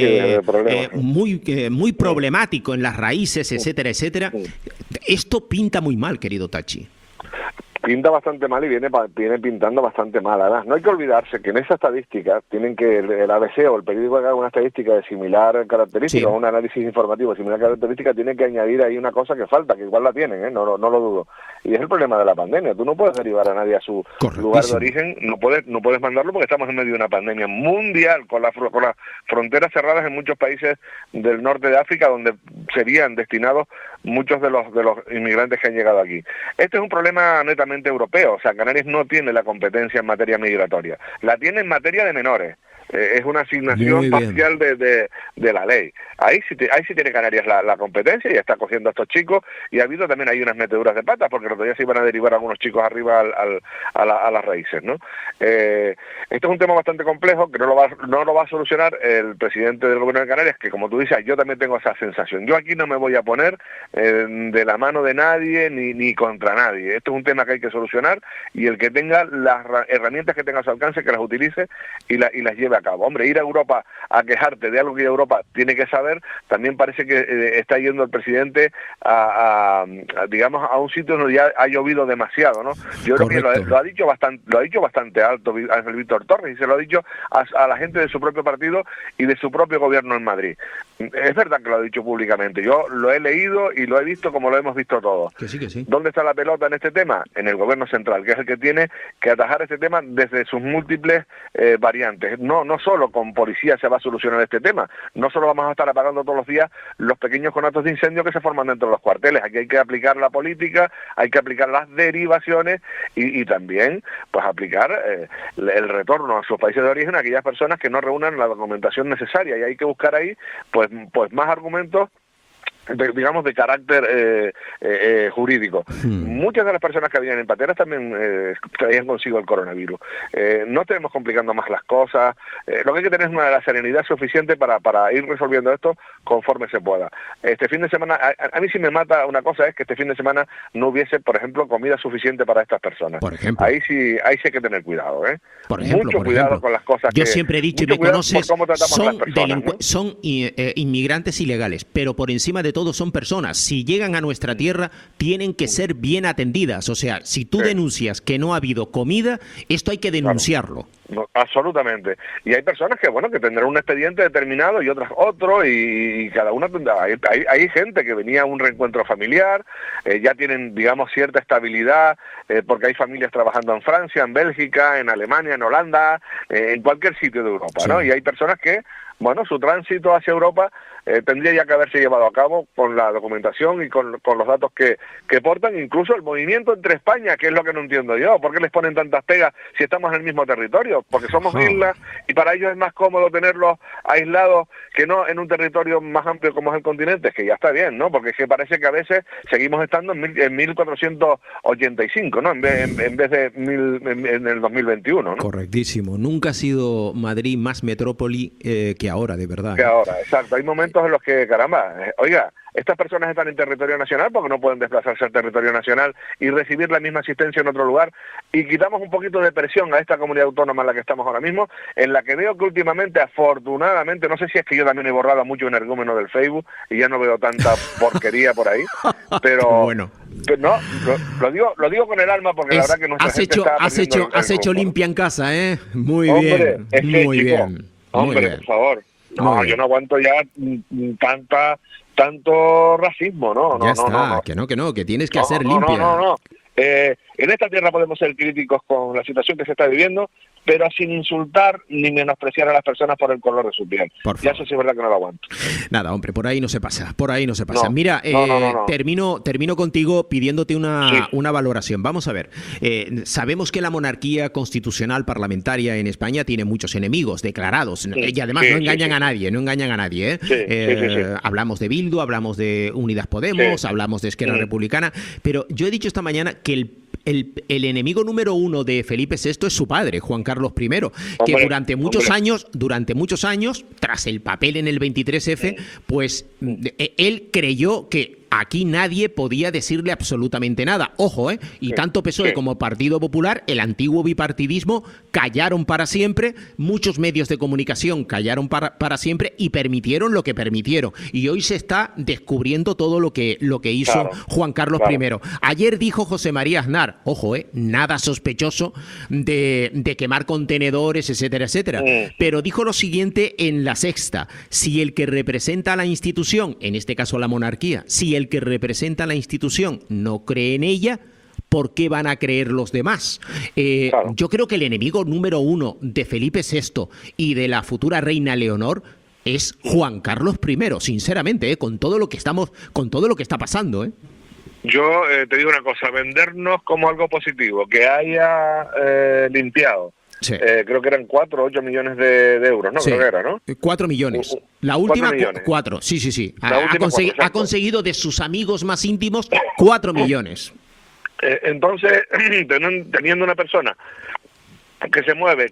muy problemático en las raíces, etcétera, etcétera. Esto pinta muy mal, querido Tachi. Pinta bastante mal y viene pintando bastante mal. Además, no hay que olvidarse que en esa estadística tienen que el ABC o el periódico que haga una estadística de similar característica, o un análisis informativo de similar característica, tiene que añadir ahí una cosa que falta, que igual la tienen, no lo dudo. Y es el problema de la pandemia. Tú no puedes derivar a nadie a su lugar de origen, no puedes mandarlo porque estamos en medio de una pandemia mundial, con las fronteras cerradas en muchos países del norte de África, donde serían destinados muchos de los inmigrantes que han llegado aquí. Este es un problema netamente europeo, o sea, Canarias no tiene la competencia en materia migratoria, la tiene en materia de menores. es una asignación parcial de la ley. Ahí sí tiene Canarias la competencia y está cogiendo a estos chicos, y ha habido también hay unas meteduras de patas, porque el otro día se iban a derivar algunos chicos arriba a las raíces, ¿no? Esto es un tema bastante complejo que no lo va a solucionar el presidente del Gobierno de Canarias, que como tú dices, yo también tengo esa sensación. Yo aquí no me voy a poner de la mano de nadie ni contra nadie. Esto es un tema que hay que solucionar, y el que tenga las herramientas que tenga a su alcance, que las utilice y las lleve a cabo. Hombre, ir a Europa a quejarte de algo que Europa tiene que saber, también parece que está yendo el presidente digamos, a un sitio donde ya ha llovido demasiado, ¿no? Yo creo que lo ha dicho bastante alto Ángel Víctor Torres, y se lo ha dicho a la gente de su propio partido y de su propio gobierno en Madrid. Es verdad que lo ha dicho públicamente. Yo lo he leído y lo he visto como lo hemos visto todos. Que sí. ¿Dónde está la pelota en este tema? En el gobierno central, que es el que tiene que atajar este tema desde sus múltiples variantes. No solo con policía se va a solucionar este tema. No solo vamos a estar apagando todos los días los pequeños conatos de incendio que se forman dentro de los cuarteles. Aquí hay que aplicar la política, hay que aplicar las derivaciones y también pues aplicar el retorno a sus países de origen a aquellas personas que no reúnan la documentación necesaria, y hay que buscar ahí pues más argumentos digamos de carácter jurídico. Muchas de las personas que habían en pateras también traían consigo el coronavirus. No estemos complicando más las cosas. Lo que hay que tener es la serenidad suficiente para ir resolviendo esto conforme se pueda. Este fin de semana, a mí sí me mata una cosa, es que este fin de semana no hubiese, por ejemplo, comida suficiente para estas personas. Por ejemplo. Ahí sí hay que tener cuidado, ¿eh? Mucho cuidado con las cosas. Yo siempre he dicho, y me conoces, son inmigrantes ilegales, pero por encima de todo son personas. Si llegan a nuestra tierra, tienen que ser bien atendidas. O sea, si tú denuncias que no ha habido comida, esto hay que denunciarlo. No, absolutamente. Y hay personas que, bueno, que tendrán un expediente determinado y otras otro, y cada una tendrá. Hay gente que venía a un reencuentro familiar, ya tienen, digamos, cierta estabilidad, porque hay familias trabajando en Francia, en Bélgica, en Alemania, en Holanda, en cualquier sitio de Europa, ¿no? Y hay personas que, bueno, su tránsito hacia Europa tendría ya que haberse llevado a cabo con la documentación y con los datos que portan, incluso el movimiento entre España, que es lo que no entiendo yo. ¿Por qué les ponen tantas pegas si estamos en el mismo territorio? Porque somos islas y para ellos es más cómodo tenerlos aislados que no en un territorio más amplio como es el continente. Es que ya está bien, ¿no? Porque es que parece que a veces seguimos estando en 1485, ¿no? En vez de en el 2021, ¿no? Correctísimo. Nunca ha sido Madrid más metrópoli que ahora, de verdad. Que ahora, exacto. Hay momentos en los que, caramba, oiga, estas personas están en territorio nacional porque no pueden desplazarse al territorio nacional y recibir la misma asistencia en otro lugar, y quitamos un poquito de presión a esta comunidad autónoma en la que estamos ahora mismo, en la que veo que últimamente, afortunadamente, no sé si es que yo también he borrado mucho energúmeno del Facebook y ya no veo tanta porquería por ahí, pero bueno. No, lo digo con el alma, porque la verdad que nuestra gente has hecho limpia en casa, ¿eh? Muy hombre, bien, muy bien. Hombre, por favor. No, yo no aguanto ya tanto racismo, ¿no? Ya está, que tienes que hacer limpia. No. En esta tierra podemos ser críticos con la situación que se está viviendo, pero sin insultar ni menospreciar a las personas por el color de su piel. Ya eso sí es verdad que no lo aguanto. Nada, hombre, por ahí no se pasa. No. Mira, no. Termino contigo pidiéndote una valoración. Vamos a ver, sabemos que la monarquía constitucional parlamentaria en España tiene muchos enemigos declarados, y además no engañan a nadie, ¿eh? Hablamos de Bildu, hablamos de Unidas Podemos, hablamos de Esquerra Republicana, pero yo he dicho esta mañana que el enemigo número uno de Felipe VI es su padre, Juan Carlos I, que durante muchos años, tras el papel en el 23F, pues él creyó que aquí nadie podía decirle absolutamente nada. Ojo, y tanto PSOE como Partido Popular, el antiguo bipartidismo, callaron para siempre, muchos medios de comunicación callaron para siempre y permitieron lo que permitieron. Y hoy se está descubriendo todo lo que hizo Juan Carlos I. Ayer dijo José María Aznar, ojo, nada sospechoso de quemar contenedores, etcétera, etcétera. Pero dijo lo siguiente en La Sexta: si el que representa a la institución, en este caso la monarquía, si el que representa a la institución no cree en ella, ¿por qué van a creer los demás? Yo creo que el enemigo número uno de Felipe VI y de la futura reina Leonor es Juan Carlos I, sinceramente, con todo lo que está pasando, Yo te digo una cosa, vendernos como algo positivo, que haya limpiado Sí. Creo que eran 4 o 8 millones de euros, ¿no? Sí. Creo que era, ¿no? 4 millones. La última, 4 millones. 4. Sí. La última, cuatro, Ha exacto. conseguido de sus amigos más íntimos 4 millones. Entonces, teniendo una persona que se mueve,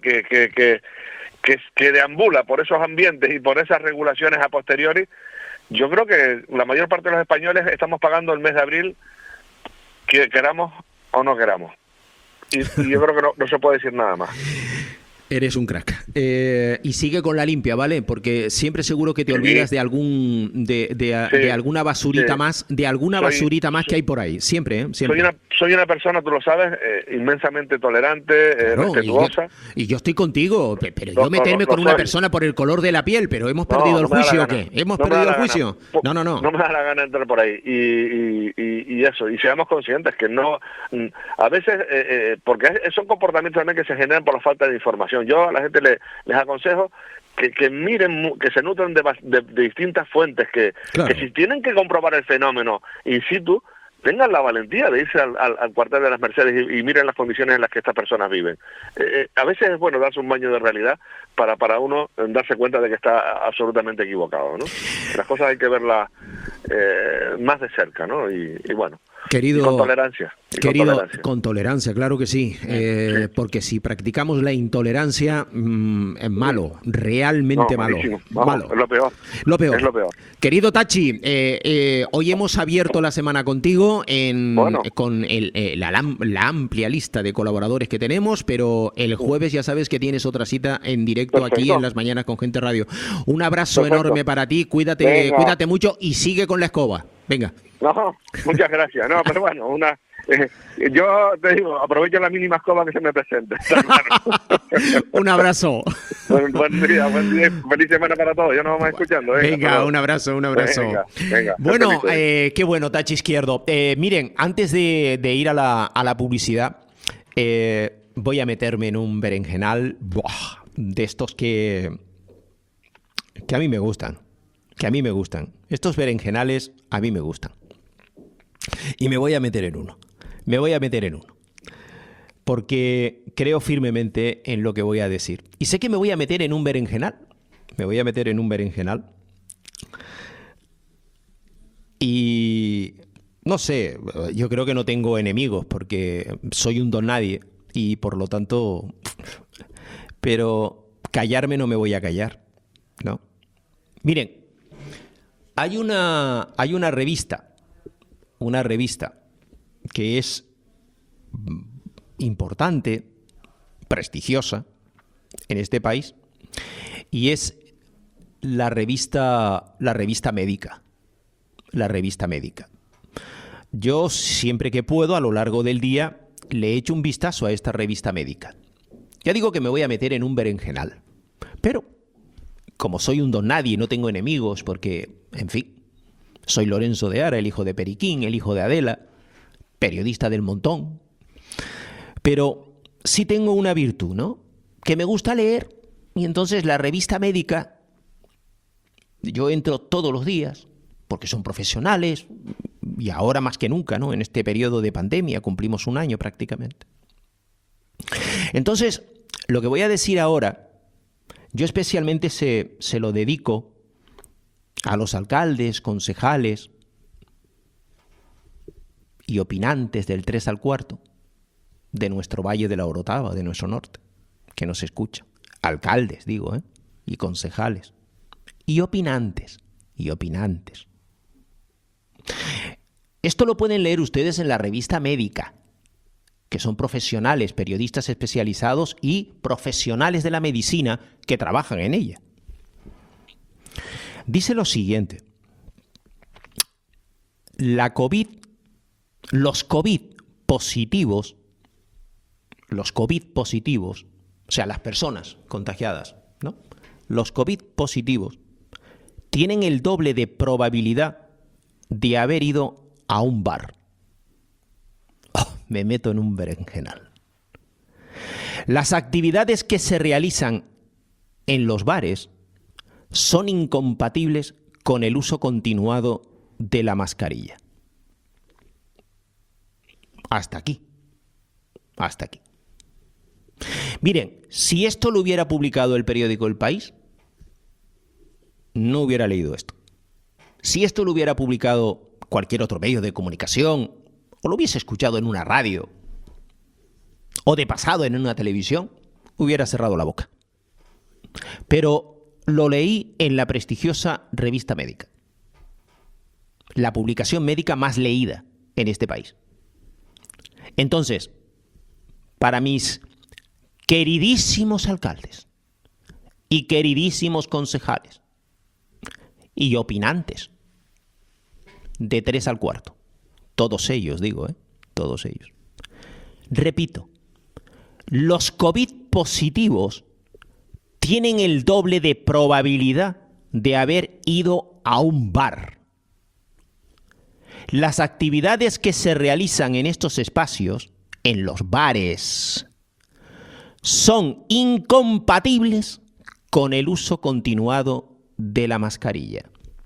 que deambula por esos ambientes y por esas regulaciones a posteriori, yo creo que la mayor parte de los españoles estamos pagando el mes de abril, que queramos o no queramos. Y yo creo que no se puede decir nada más. Eres un crack. Y sigue con la limpia, ¿vale? Porque siempre seguro que te olvidas de alguna basurita más, basurita más que hay por ahí. Siempre, ¿eh? Siempre. Soy una persona, tú lo sabes, inmensamente tolerante, Claro, respetuosa. y yo estoy contigo, pero yo meterme con una persona por el color de la piel, pero ¿hemos perdido el juicio o qué? ¿Hemos perdido el juicio? No. No me da la gana de entrar por ahí. Y eso, y seamos conscientes que no... A veces, porque son comportamientos también que se generan por la falta de información. Yo a la gente les aconsejo que miren, que se nutran de distintas fuentes, Claro. que si tienen que comprobar el fenómeno in situ, tengan la valentía de irse al cuartel de las Mercedes y miren las condiciones en las que estas personas viven. A veces es bueno darse un baño de realidad para uno darse cuenta de que está absolutamente equivocado, ¿no? Las cosas hay que verlas más de cerca, ¿no? Y bueno, Querido, y con tolerancia. Con tolerancia, claro que sí. Porque si practicamos la intolerancia, es malo, realmente malo. Vamos, es lo peor. Es lo peor. Querido Tachi, hoy hemos abierto la semana contigo con la amplia lista de colaboradores que tenemos, pero el jueves ya sabes que tienes otra cita en directo aquí en Las Mañanas con Gente Radio. Un abrazo enorme para ti, cuídate mucho y sigue con la escoba. Venga. No, muchas gracias. No, pero bueno, yo te digo, aprovecho la mínima escoba que se me presente. Un abrazo. Buen día, feliz semana para todos. Ya nos vamos escuchando. Venga, un abrazo. Venga, bueno, qué bueno, Tachi Izquierdo. Miren, antes de ir a la publicidad, voy a meterme en un berenjenal de estos que a mí me gustan. Estos berenjenales a mí me gustan. Y me voy a meter en uno. Porque creo firmemente en lo que voy a decir. Y sé que me voy a meter en un berenjenal. Y no sé, yo creo que no tengo enemigos porque soy un don nadie. Y por lo tanto... Pero callarme no me voy a callar, ¿no? Miren, hay una revista que es importante, prestigiosa en este país, y es la revista médica. Yo siempre que puedo, a lo largo del día, le echo un vistazo a esta revista médica. Ya digo que me voy a meter en un berenjenal, pero como soy un don nadie y no tengo enemigos, porque, en fin, soy Lorenzo de Ara, el hijo de Periquín, el hijo de Adela, periodista del montón. Pero sí tengo una virtud, ¿no? Que me gusta leer, y entonces la revista médica, yo entro todos los días, porque son profesionales, y ahora más que nunca, ¿no? En este periodo de pandemia, cumplimos un año prácticamente. Entonces, lo que voy a decir ahora, yo especialmente se lo dedico a los alcaldes, concejales y opinantes del 3 al 4 de nuestro Valle de la Orotava, de nuestro norte, que nos escuchan. Alcaldes, digo, y concejales. Y opinantes. Esto lo pueden leer ustedes en la revista médica, que son profesionales, periodistas especializados y profesionales de la medicina que trabajan en ella. Dice lo siguiente: los COVID positivos, o sea, las personas contagiadas, ¿no? Los COVID positivos tienen el doble de probabilidad de haber ido a un bar. Me meto en un berenjenal. Las actividades que se realizan en los bares son incompatibles con el uso continuado de la mascarilla. Hasta aquí. Miren, si esto lo hubiera publicado el periódico El País, no hubiera leído esto. Si esto lo hubiera publicado cualquier otro medio de comunicación, o lo hubiese escuchado en una radio, o de pasado en una televisión, hubiera cerrado la boca. Pero lo leí en la prestigiosa Revista Médica, la publicación médica más leída en este país. Entonces, para mis queridísimos alcaldes y queridísimos concejales y opinantes de 3 al cuarto, todos ellos, digo, todos ellos. Repito, los COVID positivos tienen el doble de probabilidad de haber ido a un bar. Las actividades que se realizan en estos espacios, en los bares, son incompatibles con el uso continuado de la mascarilla.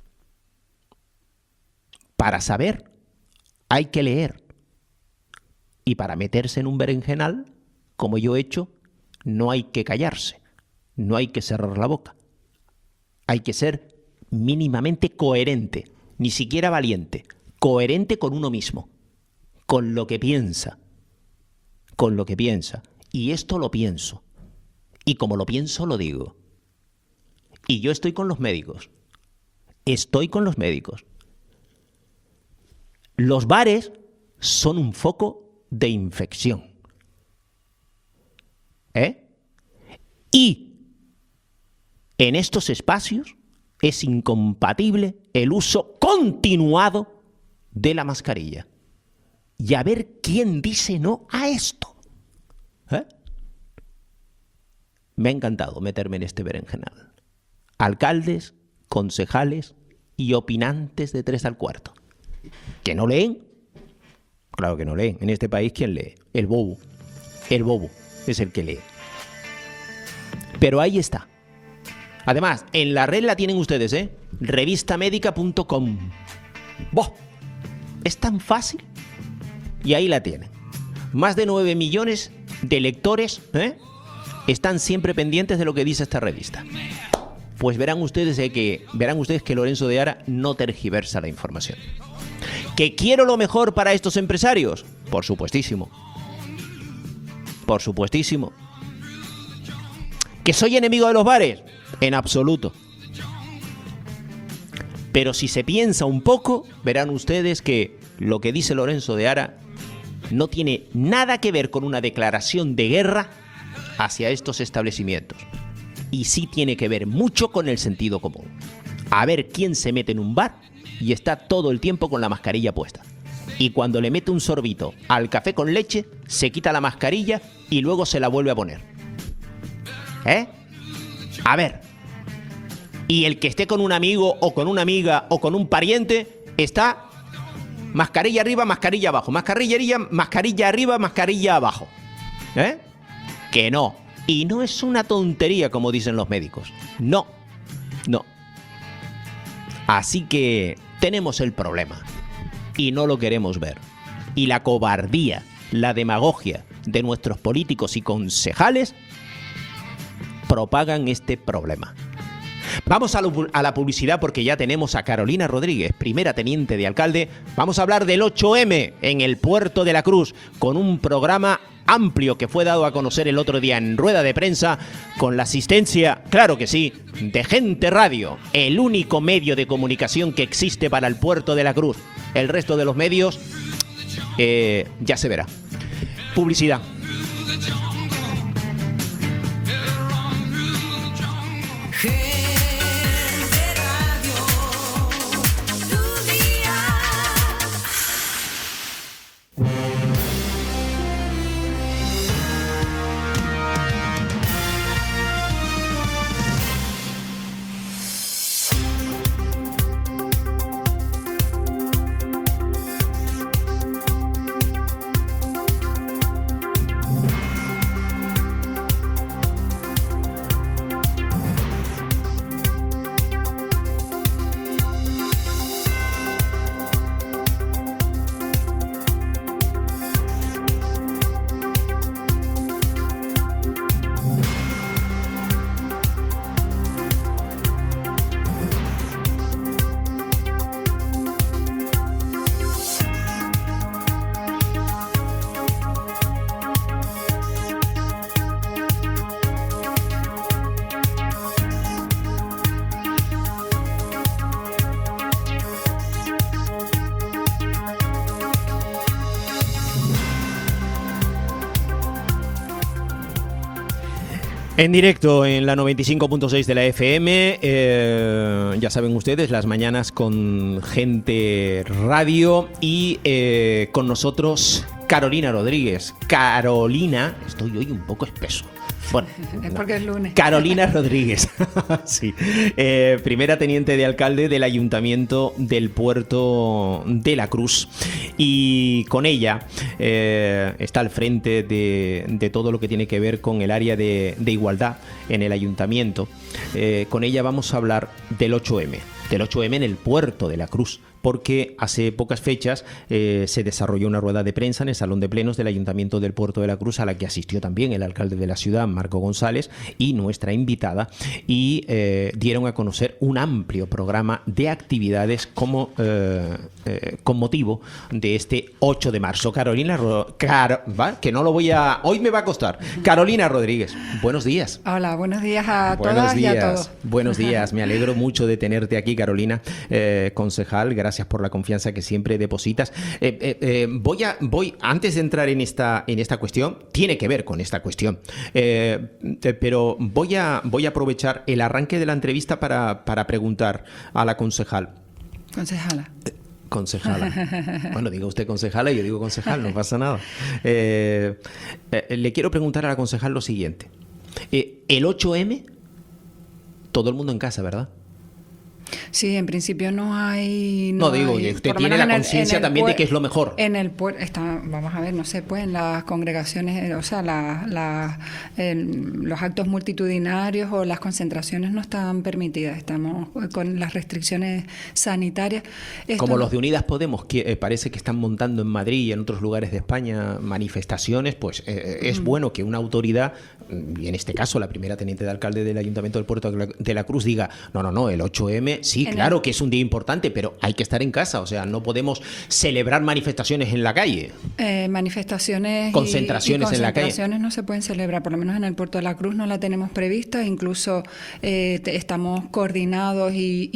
Para saber, hay que leer. Y para meterse en un berenjenal, como yo he hecho, no hay que callarse, no hay que cerrar la boca. Hay que ser mínimamente coherente, ni siquiera valiente, coherente con uno mismo, con lo que piensa, con lo que piensa. Y esto lo pienso. Y como lo pienso, lo digo. Y yo estoy con los médicos. Estoy con los médicos. Los bares son un foco de infección. Y en estos espacios es incompatible el uso continuado de la mascarilla. Y a ver quién dice no a esto. Me ha encantado meterme en este berenjenal. Alcaldes, concejales y opinantes de 3 al cuarto. ¿Que no leen? Claro que no leen. En este país, ¿quién lee? El bobo. El bobo es el que lee. Pero ahí está. Además, en la red la tienen ustedes, revistamedica.com. ¡Boh! Es tan fácil. Y ahí la tienen. Más de 9 millones de lectores están siempre pendientes de lo que dice esta revista. Pues verán ustedes que Lorenzo de Ara no tergiversa la información. ¿Que quiero lo mejor para estos empresarios? Por supuestísimo. Por supuestísimo. ¿Que soy enemigo de los bares? En absoluto. Pero si se piensa un poco, verán ustedes que lo que dice Lorenzo de Ara no tiene nada que ver con una declaración de guerra hacia estos establecimientos. Y sí tiene que ver mucho con el sentido común. A ver quién se mete en un bar y está todo el tiempo con la mascarilla puesta. Y cuando le mete un sorbito al café con leche, se quita la mascarilla y luego se la vuelve a poner. A ver. Y el que esté con un amigo o con una amiga o con un pariente está mascarilla arriba, mascarilla abajo, mascarilla arriba, mascarilla abajo. Que no. Y no es una tontería como dicen los médicos. No. No. Así que tenemos el problema y no lo queremos ver. Y la cobardía, la demagogia de nuestros políticos y concejales propagan este problema. Vamos a la publicidad porque ya tenemos a Carolina Rodríguez, primera teniente de alcalde. Vamos a hablar del 8M en el Puerto de la Cruz con un programa amplio que fue dado a conocer el otro día en rueda de prensa con la asistencia, claro que sí, de Gente Radio, el único medio de comunicación que existe para el Puerto de la Cruz. El resto de los medios ya se verá. Publicidad. En directo en la 95.6 de la FM, ya saben ustedes, las mañanas con Gente Radio y con nosotros Carolina Rodríguez. Carolina, estoy hoy un poco espeso. Bueno, es porque es lunes. Carolina Rodríguez, sí, primera teniente de alcalde del Ayuntamiento del Puerto de la Cruz, y con ella está al frente de todo lo que tiene que ver con el área de igualdad en el Ayuntamiento. Con ella vamos a hablar del 8M en el Puerto de la Cruz, porque hace pocas fechas se desarrolló una rueda de prensa en el Salón de Plenos del Ayuntamiento del Puerto de la Cruz, a la que asistió también el alcalde de la ciudad, Marco González, y nuestra invitada, y dieron a conocer un amplio programa de actividades con motivo de este 8 de marzo. Carolina, que no lo voy a... Hoy me va a costar. Carolina Rodríguez, buenos días. Hola, buenos días a todas y a todos. Buenos días, me alegro mucho de tenerte aquí, Carolina, concejal. Gracias por la confianza que siempre depositas. Antes de entrar en esta cuestión, tiene que ver con esta cuestión, pero voy a aprovechar el arranque de la entrevista para preguntar a la concejala. Bueno, diga usted concejala y yo digo concejal, no pasa nada. Le quiero preguntar a la concejal lo siguiente. El 8M, todo el mundo en casa, ¿verdad? Sí, en principio no hay... usted tiene la conciencia también de que es lo mejor. En el puerto vamos a ver, no sé, pues en las congregaciones, o sea, los actos multitudinarios o las concentraciones no están permitidas. Estamos con las restricciones sanitarias. Como los de Unidas Podemos, que parece que están montando en Madrid y en otros lugares de España manifestaciones, pues es bueno que una autoridad, y en este caso la primera teniente de alcalde del Ayuntamiento del Puerto de la Cruz, diga, no, el 8M... Sí, claro que es un día importante, pero hay que estar en casa. O sea, no podemos celebrar manifestaciones en la calle. Manifestaciones concentraciones en la calle. Concentraciones no se pueden celebrar, por lo menos en el Puerto de la Cruz no la tenemos prevista. Incluso estamos coordinados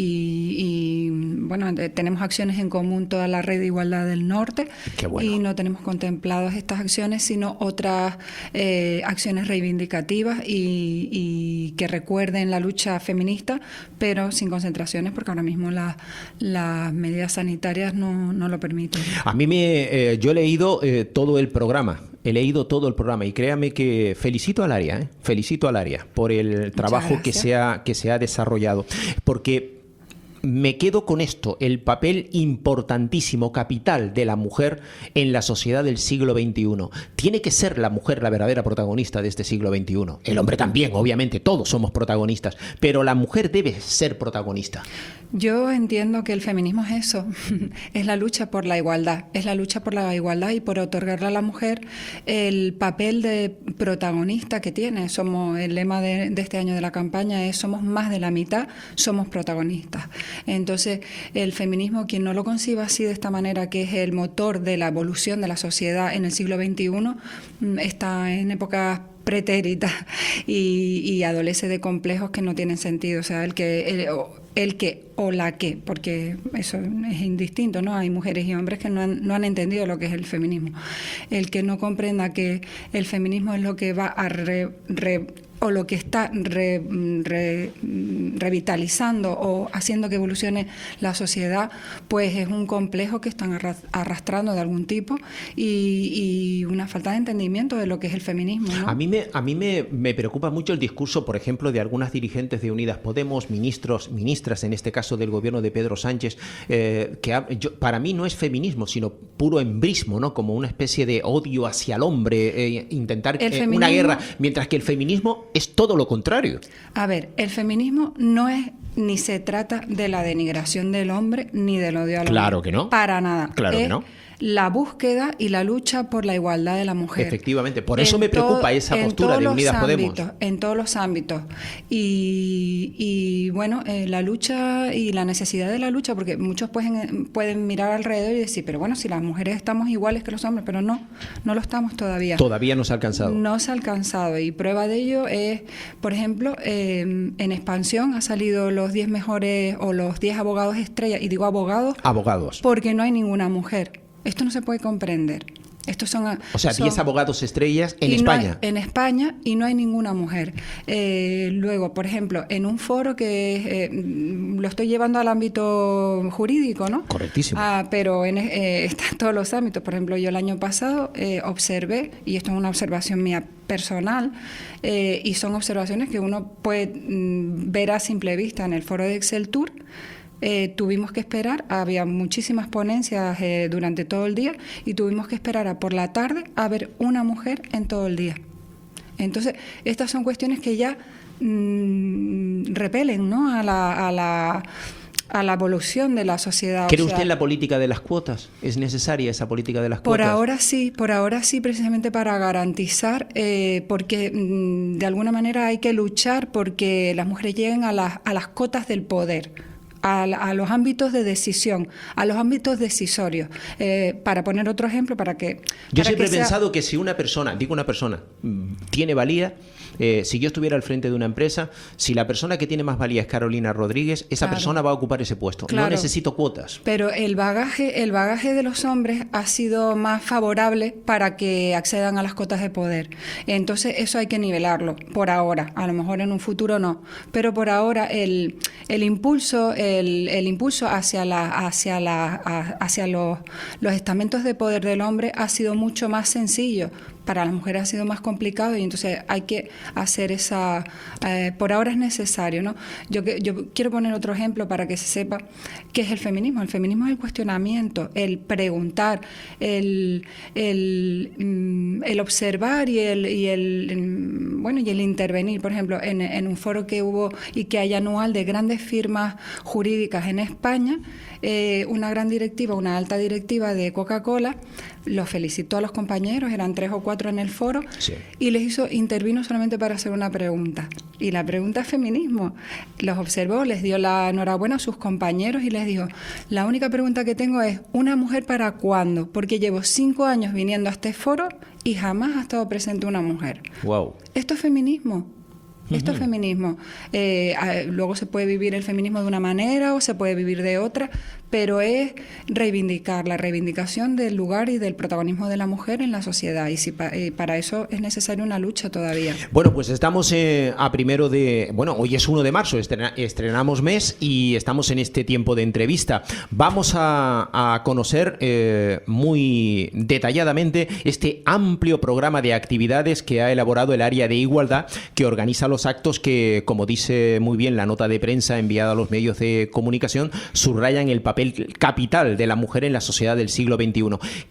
y bueno, tenemos acciones en común toda la red de igualdad del norte. Qué bueno. Y no tenemos contempladas estas acciones, sino otras acciones reivindicativas y que recuerden la lucha feminista, pero sin concentraciones, porque ahora mismo las medidas sanitarias no lo permiten. A mí yo he leído todo el programa. He leído todo el programa y créame que felicito al área por el trabajo que se ha desarrollado, porque me quedo con esto, el papel importantísimo, capital de la mujer en la sociedad del siglo XXI. Tiene que ser la mujer la verdadera protagonista de este siglo XXI. El hombre también, obviamente, todos somos protagonistas, pero la mujer debe ser protagonista. Yo entiendo que el feminismo es eso, es la lucha por la igualdad, y por otorgarle a la mujer el papel de protagonista que tiene. El lema de este año de la campaña es: somos más de la mitad, somos protagonistas. Entonces, el feminismo, quien no lo conciba así, de esta manera, que es el motor de la evolución de la sociedad en el siglo XXI, está en épocas pretéritas y adolece de complejos que no tienen sentido. O sea, el que o la que, porque eso es indistinto, ¿no? Hay mujeres y hombres que no han entendido lo que es el feminismo. El que no comprenda que el feminismo es lo que va a o lo que está revitalizando o haciendo que evolucione la sociedad, pues es un complejo que están arrastrando de algún tipo y una falta de entendimiento de lo que es el feminismo, ¿no? A mí me preocupa mucho el discurso, por ejemplo, de algunas dirigentes de Unidas Podemos, ministras, en este caso del gobierno de Pedro Sánchez, para mí no es feminismo, sino puro embrismo, ¿no? Como una especie de odio hacia el hombre, intentar una guerra, mientras que el feminismo es todo lo contrario. A ver, el feminismo no es ni se trata de la denigración del hombre ni del odio al hombre. Claro que no. Para nada. Claro que no. La búsqueda y la lucha por la igualdad de la mujer. Efectivamente, por eso me preocupa esa postura de Unidas Podemos. En todos los ámbitos. Y bueno, la lucha y la necesidad de la lucha, porque muchos pueden mirar alrededor y decir, pero bueno, si las mujeres estamos iguales que los hombres, pero no lo estamos todavía. Todavía no se ha alcanzado. No se ha alcanzado, y prueba de ello es, por ejemplo, en Expansión ha salido los 10 mejores o los 10 abogados estrella, y digo abogados porque no hay ninguna mujer. Esto no se puede comprender. Estos son, O sea, 10 abogados estrellas en y España. No hay, en España, y no hay ninguna mujer. Luego, por ejemplo, en un foro que lo estoy llevando al ámbito jurídico, ¿no? Correctísimo. Pero está en todos los ámbitos. Por ejemplo, yo el año pasado observé, y esto es una observación mía personal, y son observaciones que uno puede ver a simple vista en el foro de Excel Tour. Tuvimos que esperar, había muchísimas ponencias durante todo el día y tuvimos que esperar a por la tarde a ver una mujer en todo el día. Entonces, estas son cuestiones que ya repelen, ¿no? a la evolución de la sociedad. ¿Cree usted en la política de las cuotas? ¿Es necesaria esa política de las Por cuotas? ahora sí, precisamente para garantizar, porque de alguna manera hay que luchar porque las mujeres lleguen a las cotas del poder. A los ámbitos de decisión, a los ámbitos decisorios. Para poner otro ejemplo, Yo siempre he pensado que si una persona, tiene valía, si yo estuviera al frente de una empresa, si la persona que tiene más valía es Carolina Rodríguez, esa persona va a ocupar ese puesto. Claro. No necesito cuotas. Pero el bagaje de los hombres ha sido más favorable para que accedan a las cotas de poder. Entonces eso hay que nivelarlo por ahora. A lo mejor en un futuro no. Pero por ahora el impulso hacia los estamentos de poder del hombre ha sido mucho más sencillo. Para las mujeres ha sido más complicado y entonces hay que hacer esa... por ahora es necesario, ¿no? Yo quiero poner otro ejemplo para que se sepa qué es el feminismo. El feminismo es el cuestionamiento, el preguntar, el observar y el intervenir. Por ejemplo, en un foro que hubo y que hay anual de grandes firmas jurídicas en España, una alta directiva de Coca-Cola los felicitó a los compañeros, eran 3 o 4 en el foro, sí, y intervino solamente para hacer una pregunta. Y la pregunta es feminismo. Los observó, les dio la enhorabuena a sus compañeros y les dijo, la única pregunta que tengo es, ¿una mujer para cuándo? Porque llevo 5 años viniendo a este foro y jamás ha estado presente una mujer. Wow. Esto es feminismo. Esto es feminismo. Luego se puede vivir el feminismo de una manera o se puede vivir de otra, pero es reivindicar la reivindicación del lugar y del protagonismo de la mujer en la sociedad. Y para eso es necesaria una lucha todavía. Bueno, pues estamos a primero de... Bueno, hoy es 1 de marzo, estrenamos mes y estamos en este tiempo de entrevista. Vamos a conocer muy detalladamente este amplio programa de actividades que ha elaborado el área de igualdad, que organiza los actos que, como dice muy bien la nota de prensa enviada a los medios de comunicación, subrayan el papel capital de la mujer en la sociedad del siglo XXI.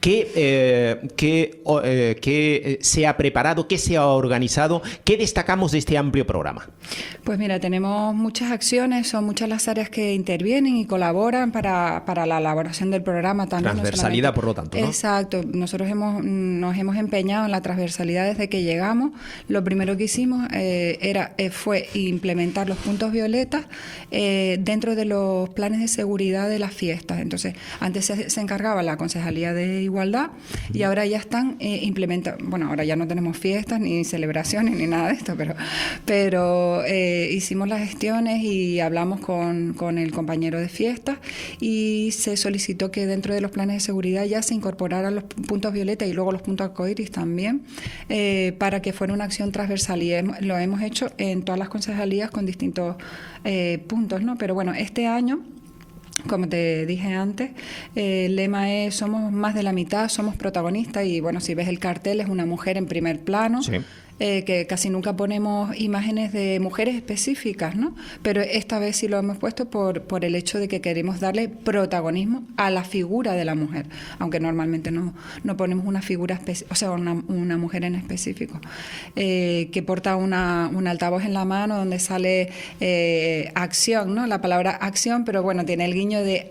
¿Qué se ha preparado? ¿Qué se ha organizado? ¿Qué destacamos de este amplio programa? Pues mira, tenemos muchas acciones, son muchas las áreas que intervienen y colaboran para la elaboración del programa también. Transversalidad, por lo tanto, ¿no? Exacto. Nosotros nos hemos empeñado en la transversalidad desde que llegamos. Lo primero que hicimos fue implementar los puntos violetas dentro de los planes de seguridad de las fiestas. Entonces, antes se encargaba la Concejalía de Igualdad y ahora ya están implementando. Bueno, ahora ya no tenemos fiestas ni celebraciones ni nada de esto, pero hicimos las gestiones y hablamos con el compañero de fiestas y se solicitó que dentro de los planes de seguridad ya se incorporaran los puntos violeta y luego los puntos arcoíris también, para que fuera una acción transversal, y lo hemos hecho en todas las concejalías con distintos puntos, ¿no? Pero bueno, este año, como te dije antes, el lema es somos más de la mitad, somos protagonistas, y bueno, si ves el cartel es una mujer en primer plano. Sí. Que casi nunca ponemos imágenes de mujeres específicas, ¿no? Pero esta vez sí lo hemos puesto por el hecho de que queremos darle protagonismo a la figura de la mujer, aunque normalmente no ponemos una figura, una mujer en específico, que porta un altavoz en la mano donde sale acción, ¿no? La palabra acción, pero bueno, tiene el guiño de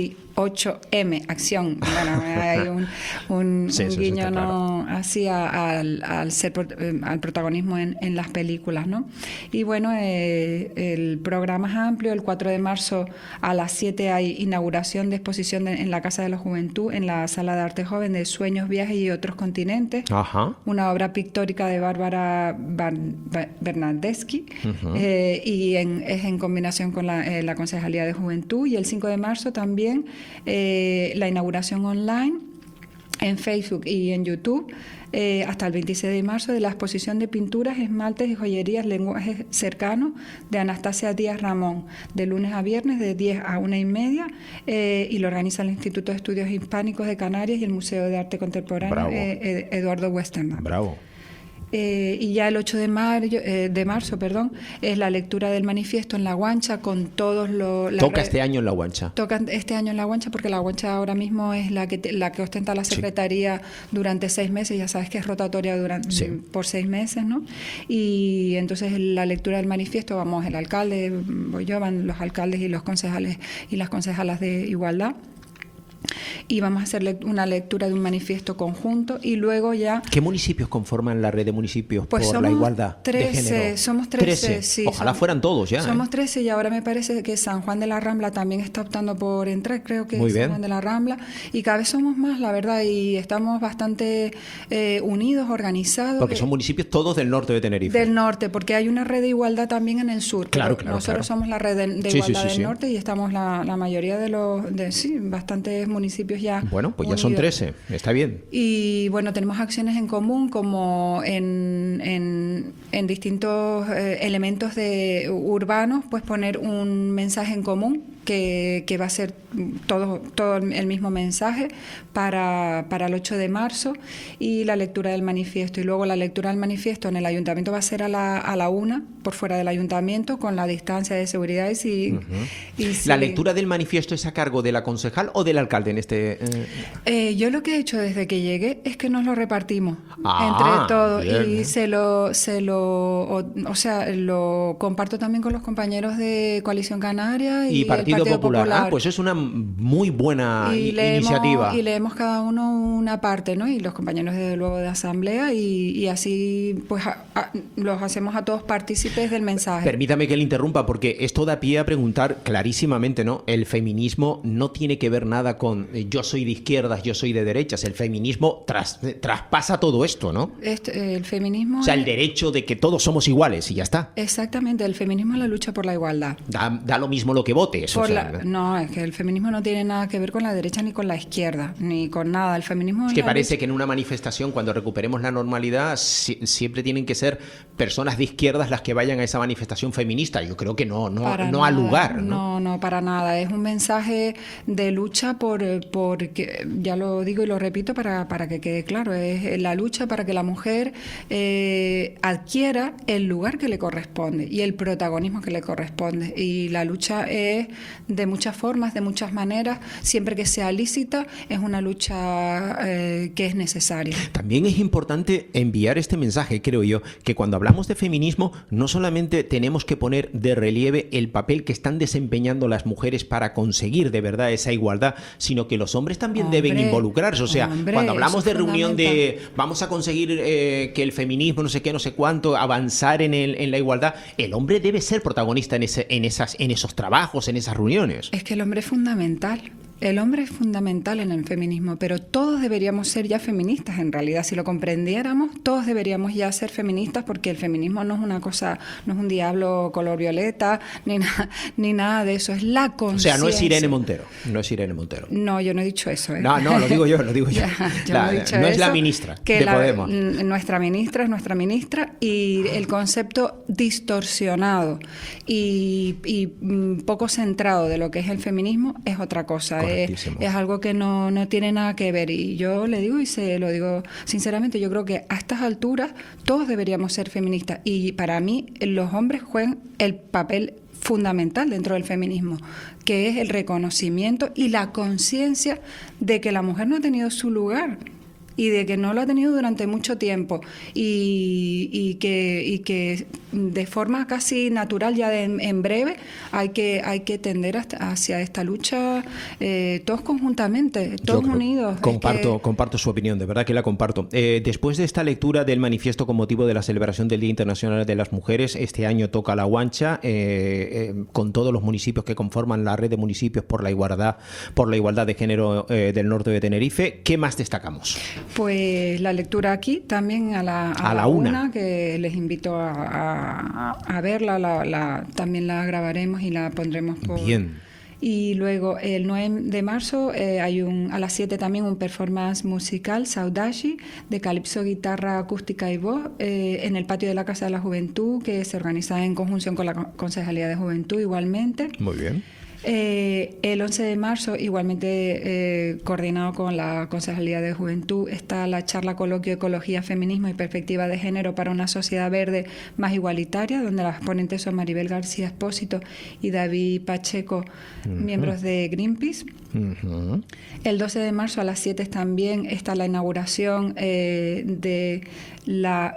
8M, acción. Bueno, hay un guiño, ¿no? Así al protagonismo en las películas, ¿no? Y bueno, el programa es amplio. El 4 de marzo a las 7 hay inauguración de exposición en la Casa de la Juventud, en la Sala de Arte Joven, de Sueños, Viajes y Otros Continentes. Ajá. Una obra pictórica de Bárbara Bernardeschi, y es en combinación con la Concejalía de Juventud. Y el 5 de marzo también la inauguración online en Facebook y en YouTube hasta el 26 de marzo de la exposición de pinturas, esmaltes y joyerías Lenguaje Cercano de Anastasia Díaz Ramón, de lunes a viernes de 10 a 1:30, y lo organiza el Instituto de Estudios Hispánicos de Canarias y el Museo de Arte Contemporáneo Eduardo Westermann. Bravo. Y ya el 8 de marzo, es la lectura del manifiesto en La Guancha con todos los... Toca este año en La Guancha. Toca este año en La Guancha porque La Guancha ahora mismo es la que ostenta la secretaría durante 6 meses, ya sabes que es rotatoria por 6 meses, ¿no? Y entonces la lectura del manifiesto, vamos, el alcalde, voy yo, van los alcaldes y los concejales y las concejalas de Igualdad. Y vamos a hacer una lectura de un manifiesto conjunto y luego ya... ¿Qué municipios conforman la red de municipios pues por la igualdad 13, de género? Somos 13, sí. Ojalá fueran todos ya. Somos 13 y ahora me parece que San Juan de la Rambla también está optando por entrar, creo que Muy es bien. San Juan de la Rambla. Y cada vez somos más, la verdad, y estamos bastante unidos, organizados. Porque son municipios todos del norte de Tenerife. Del norte, porque hay una red de igualdad también en el sur. Claro, Nosotros somos la red de igualdad del norte y estamos la mayoría de bastantes municipios ya. Bueno, pues ya son 13, está bien. Y bueno, tenemos acciones en común como en distintos elementos urbanos, pues poner un mensaje en común que va a ser todo el mismo mensaje para el 8 de marzo y la lectura del manifiesto. Y luego la lectura del manifiesto en el ayuntamiento va a ser a la 1, por fuera del ayuntamiento, con la distancia de seguridad. ¿La lectura del manifiesto es a cargo de la concejal o del alcalde en este...? Yo lo que he hecho desde que llegué es que nos lo repartimos entre todos y lo comparto también con los compañeros de Coalición Canaria y Partido Popular. Pues es una muy buena iniciativa. Y leemos cada uno una parte, ¿no? Y los compañeros desde luego de Asamblea y así pues los hacemos a todos partícipes del mensaje. Permítame que le interrumpa porque esto da pie a preguntar clarísimamente, ¿no? El feminismo no tiene que ver nada con yo soy de izquierdas, yo soy de derechas. El feminismo traspasa todo esto, ¿no? El feminismo... O sea, el derecho de que todos somos iguales y ya está. Exactamente, el feminismo es la lucha por la igualdad. Da lo mismo lo que votes. No, es que el feminismo no tiene nada que ver con la derecha ni con la izquierda, ni con nada. El feminismo es que parece que en una manifestación, cuando recuperemos la normalidad, siempre tienen que ser personas de izquierdas las que vayan a esa manifestación feminista. Yo creo que no ha lugar. No, para nada. Es un mensaje de lucha porque ya lo digo y lo repito para que quede claro, es la lucha para que la mujer adquiera el lugar que le corresponde y el protagonismo que le corresponde. Y la lucha es de muchas formas, de muchas maneras, siempre que sea lícita, es una lucha que es necesaria. También es importante enviar este mensaje, creo yo, que cuando hablamos de feminismo no solamente tenemos que poner de relieve el papel que están desempeñando las mujeres para conseguir de verdad esa igualdad, sino que los hombres también deben involucrarse. O sea, cuando hablamos de reunión de vamos a conseguir que el feminismo, no sé qué, no sé cuánto, avanzar en la igualdad, el hombre debe ser protagonista en esos trabajos, en esas reuniones. Es que el hombre es fundamental. El hombre es fundamental en el feminismo, pero todos deberíamos ser ya feministas en realidad. Si lo comprendiéramos, todos deberíamos ya ser feministas porque el feminismo no es una cosa, no es un diablo color violeta, ni nada de eso. Es la conciencia. O sea, no es Irene Montero. No, yo no he dicho eso. No, lo digo yo. No es la ministra de Podemos. Nuestra ministra es nuestra ministra y el concepto distorsionado y poco centrado de lo que es el feminismo es otra cosa. Es algo que no tiene nada que ver y yo le digo y se lo digo sinceramente, yo creo que a estas alturas todos deberíamos ser feministas y para mí los hombres juegan el papel fundamental dentro del feminismo, que es el reconocimiento y la conciencia de que la mujer no ha tenido su lugar y de que no lo ha tenido durante mucho tiempo y que de forma casi natural ya en breve hay que tender hacia esta lucha todos conjuntamente, todos unidos. Comparto su opinión, de verdad que la comparto. Después de esta lectura del manifiesto con motivo de la celebración del Día Internacional de las Mujeres, este año toca La Guancha con todos los municipios que conforman la red de municipios por la igualdad de género del norte de Tenerife. ¿Qué más destacamos? Pues la lectura aquí también a la una, que les invito a verla, también la grabaremos y la pondremos por... Bien. Y luego el 9 de marzo hay a las 7 también un performance musical, Saudashi, de calipso, guitarra acústica y voz, en el patio de la Casa de la Juventud, que se organiza en conjunción con la Concejalía de Juventud igualmente. Muy bien. El 11 de marzo, igualmente coordinado con la Concejalía de Juventud, está la charla coloquio Ecología, Feminismo y Perspectiva de Género para una sociedad verde más igualitaria, donde las ponentes son Maribel García Espósito y David Pacheco, miembros de Greenpeace. El 12 de marzo a las 7 también está la inauguración de la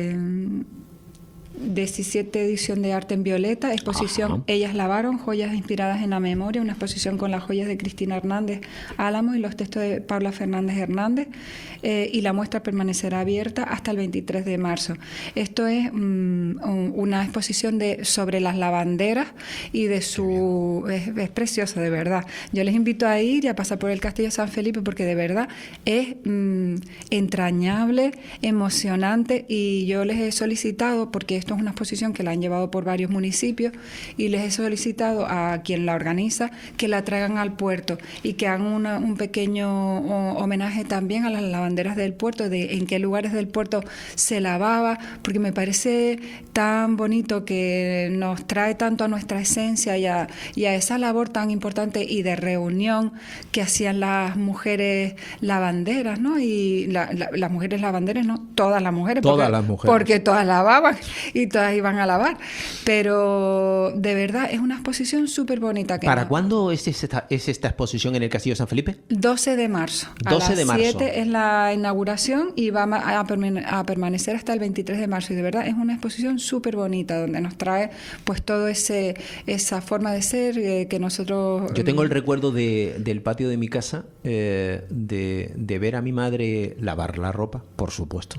17 edición de Arte en Violeta, exposición Ellas lavaron, joyas inspiradas en la memoria, una exposición con las joyas de Cristina Hernández Álamo y los textos de Paula Fernández Hernández, y la muestra permanecerá abierta hasta el 23 de marzo. Esto es una exposición sobre las lavanderas y de su... Es precioso, de verdad. Yo les invito a ir y a pasar por el Castillo de San Felipe porque de verdad es entrañable, emocionante, y yo les he solicitado, porque esto es una exposición que la han llevado por varios municipios, y les he solicitado a quien la organiza que la traigan al puerto y que hagan un pequeño homenaje también a las lavanderas del puerto, de en qué lugares del puerto se lavaba, porque me parece tan bonito, que nos trae tanto a nuestra esencia y a esa labor tan importante y de reunión que hacían las mujeres lavanderas, ¿no? Y las mujeres lavanderas, ¿no? Todas las mujeres. Porque todas lavaban y todas iban a lavar. Pero de verdad es una exposición súper bonita. ¿Para cuándo es esta exposición en el Castillo de San Felipe? 12 de marzo. 12 de marzo. A las 7 es la inauguración y va a permanecer hasta el 23 de marzo. Y de verdad es una exposición súper bonita, donde nos trae pues todo esa forma de ser que nosotros... Yo tengo el recuerdo del patio de mi casa, de ver a mi madre lavar la ropa, por supuesto.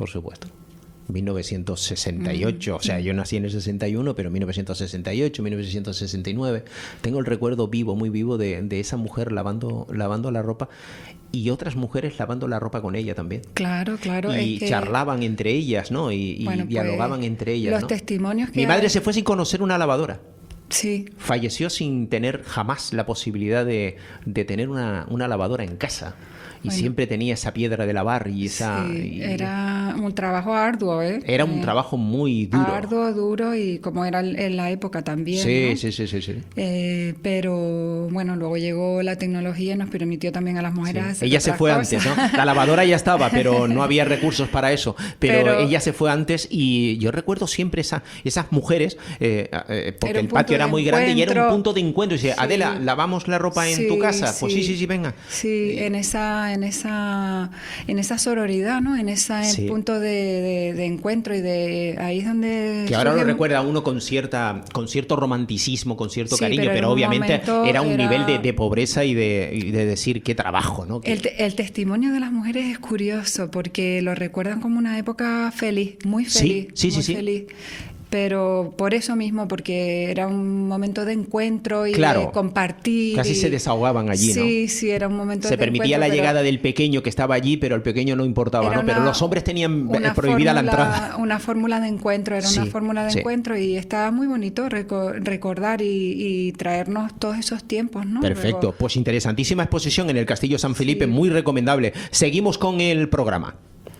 1968, o sea, yo nací en el 61, pero 1968, 1969. Tengo el recuerdo muy vivo de esa mujer lavando la ropa, y otras mujeres lavando la ropa con ella también. Claro. Y charlaban entre ellas, ¿no? Y bueno, dialogaban pues, entre ellas, los ¿no? testimonios que Mi madre se fue sin conocer una lavadora. Sí. Falleció sin tener jamás la posibilidad de tener una lavadora en casa. Y siempre tenía esa piedra de lavar y esa... Sí, era un trabajo arduo, ¿eh? Era un trabajo muy duro. Arduo, duro, y como era en la época también, sí, ¿no? Sí. Pero bueno, luego llegó la tecnología y nos permitió también a las mujeres hacer Ella se fue antes, ¿no? La lavadora ya estaba, pero no había recursos para eso. Pero ella se fue antes, y yo recuerdo siempre esas mujeres, porque el patio era muy grande y era un punto de encuentro. Y decía, Adela, ¿lavamos la ropa en tu casa? Pues sí, venga. Sí, en esa sororidad, ¿no? En ese punto de encuentro, y de ahí es donde... Que ahora lo recuerda a uno con cierto romanticismo, con cierto cariño, pero obviamente era un nivel de pobreza y de decir qué trabajo, ¿no? El testimonio de las mujeres es curioso, porque lo recuerdan como una época feliz, muy feliz. Sí. Feliz. Pero por eso mismo, porque era un momento de encuentro y de compartir. Casi se desahogaban allí, ¿no? Sí, era un momento de encuentro. Se permitía la llegada del pequeño que estaba allí, pero el pequeño no importaba, ¿no? Pero los hombres tenían prohibida la entrada. Una fórmula de encuentro, encuentro, y estaba muy bonito recordar y traernos todos esos tiempos, ¿no? Perfecto, luego... pues interesantísima exposición en el Castillo San Felipe, muy recomendable. Seguimos con el programa.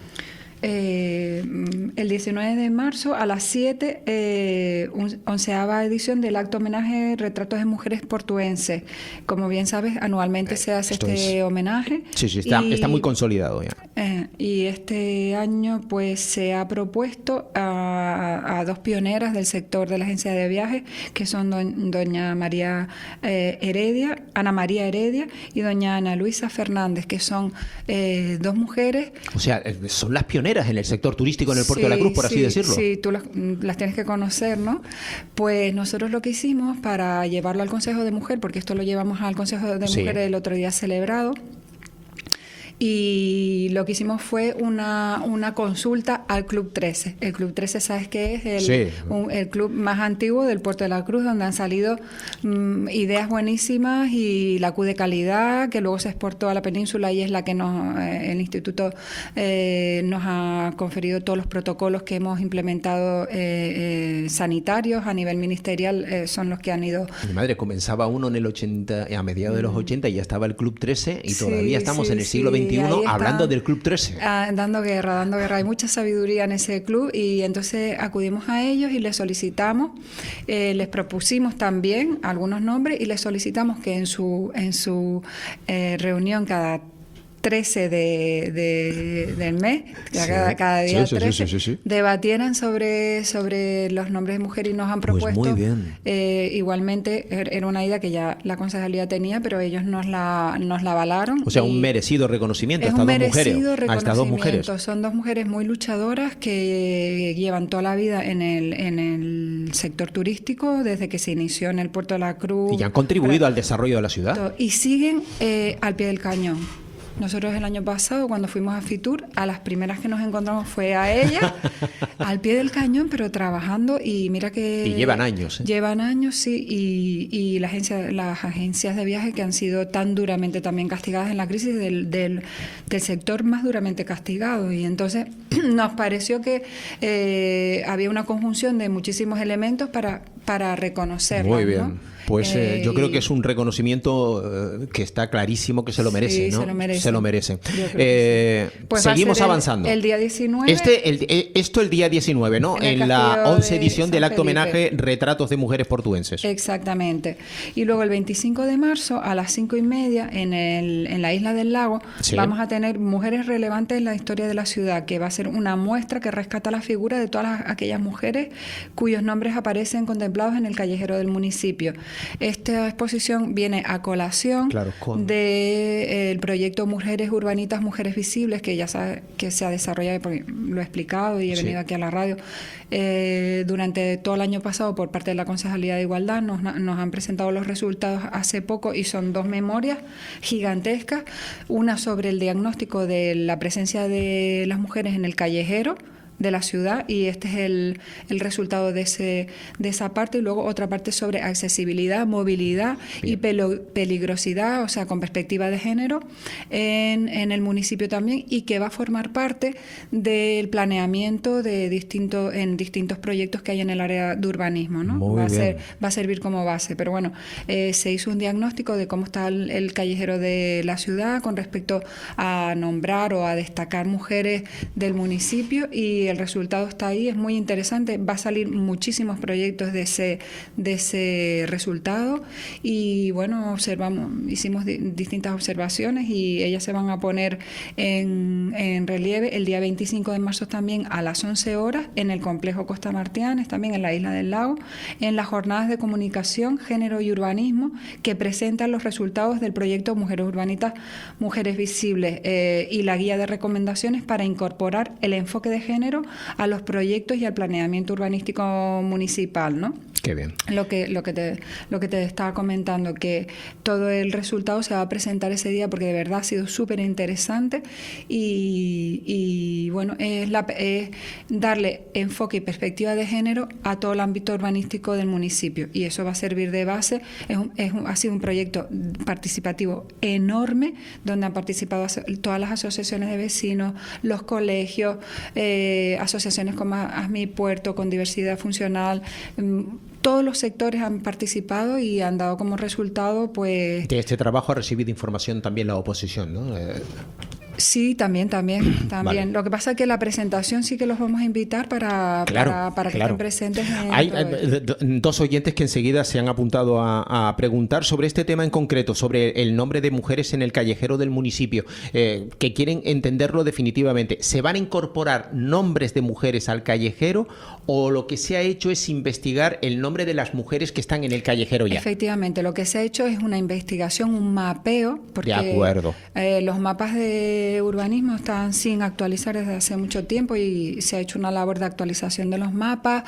El 19 de marzo a las 7, 11ª edición del acto homenaje Retratos de Mujeres Portuenses. Como bien sabes, anualmente se hace homenaje. Sí, está muy consolidado ya. Y este año pues se ha propuesto a dos pioneras del sector de la agencia de viajes, que son doña María Ana María Heredia, y doña Ana Luisa Fernández, que son dos mujeres. O sea, son las pioneras en el sector turístico en el Puerto de la Cruz, por así decirlo. Sí, tú las tienes que conocer, ¿no? Pues nosotros lo que hicimos para llevarlo al Consejo de Mujer, porque esto lo llevamos al Consejo de Mujer el otro día celebrado, y lo que hicimos fue una consulta al Club 13. El Club 13, ¿sabes qué es? El club más antiguo del Puerto de la Cruz, donde han salido ideas buenísimas y la Q de calidad, que luego se exportó a la península y es la que el instituto nos ha conferido todos los protocolos que hemos implementado sanitarios a nivel ministerial, son los que han ido. Mi madre, comenzaba uno en el 80, a mediados de los 80 y ya estaba el Club 13 y todavía estamos en el siglo XXI hablando del Club 13. Dando guerra. Hay mucha sabiduría en ese club y entonces acudimos a ellos y les solicitamos, les propusimos también algunos nombres y les solicitamos que en su reunión cada 13 del mes, cada día 13, debatieran sobre los nombres de mujer y nos han propuesto. Pues muy bien. Igualmente, era una idea que ya la concejalía tenía, pero ellos nos la avalaron. O sea, un merecido reconocimiento a estas dos mujeres. Son dos mujeres muy luchadoras que llevan toda la vida en el sector turístico, desde que se inició en el Puerto de la Cruz. Y han contribuido al desarrollo de la ciudad. Y siguen al pie del cañón. Nosotros el año pasado, cuando fuimos a Fitur, a las primeras que nos encontramos fue a ella, al pie del cañón, pero trabajando, y mira que... Y llevan años. Llevan años, sí, y las agencias de viaje que han sido tan duramente también castigadas en la crisis del sector más duramente castigado. Y entonces nos pareció que había una conjunción de muchísimos elementos para reconocerlas. Muy bien. ¿no? Pues yo creo que es un reconocimiento que está clarísimo que se lo merece, sí, ¿no? Se lo merece. Pues seguimos avanzando. El día 19. Esto el día 19, ¿no? En la 11 edición del acto homenaje Retratos de Mujeres Portuenses. Exactamente. Y luego el 25 de marzo a las 5:30 en la Isla del Lago vamos a tener Mujeres Relevantes en la Historia de la Ciudad, que va a ser una muestra que rescata la figura de todas aquellas mujeres cuyos nombres aparecen contemplados en el callejero del municipio. Esta exposición viene a colación del proyecto Mujeres Urbanitas, Mujeres Visibles, que ya sabe que se ha desarrollado, porque lo he explicado y he venido aquí a la radio, durante todo el año pasado por parte de la Concejalía de Igualdad. Nos han presentado los resultados hace poco y son dos memorias gigantescas, una sobre el diagnóstico de la presencia de las mujeres en el callejero de la ciudad, y este es el resultado de esa parte, y luego otra parte sobre accesibilidad, movilidad y peligrosidad, o sea, con perspectiva de género en el municipio también, y que va a formar parte del planeamiento en distintos proyectos que hay en el área de urbanismo, ¿no? Va a servir como base, pero bueno, se hizo un diagnóstico de cómo está el callejero de la ciudad con respecto a nombrar o a destacar mujeres del municipio, y el resultado está ahí, es muy interesante, va a salir muchísimos proyectos de ese resultado, y bueno, hicimos distintas observaciones y ellas se van a poner en relieve el día 25 de marzo también a las 11 horas en el complejo Costa Martianes, también en la Isla del Lago, en las jornadas de comunicación, género y urbanismo, que presentan los resultados del proyecto Mujeres Urbanitas, Mujeres Visibles, y la guía de recomendaciones para incorporar el enfoque de género a los proyectos y al planeamiento urbanístico municipal, ¿no? Qué bien. Lo que te estaba comentando, que todo el resultado se va a presentar ese día, porque de verdad ha sido súper interesante, y bueno, es darle enfoque y perspectiva de género a todo el ámbito urbanístico del municipio, y eso va a servir de base. Ha sido un proyecto participativo enorme, donde han participado todas las asociaciones de vecinos, los colegios, asociaciones como ASMI Puerto, con diversidad funcional. Todos los sectores han participado y han dado como resultado, pues... De este trabajo ha recibido información también la oposición, ¿no? Sí, también. Vale. Lo que pasa es que la presentación sí que los vamos a invitar para que estén presentes. Hay dos oyentes que enseguida se han apuntado a preguntar sobre este tema en concreto, sobre el nombre de mujeres en el callejero del municipio, que quieren entenderlo definitivamente. ¿Se van a incorporar nombres de mujeres al callejero, o lo que se ha hecho es investigar el nombre de las mujeres que están en el callejero ya? Efectivamente, lo que se ha hecho es una investigación, un mapeo, porque de acuerdo. Los mapas de de urbanismo están sin actualizar desde hace mucho tiempo y se ha hecho una labor de actualización de los mapas,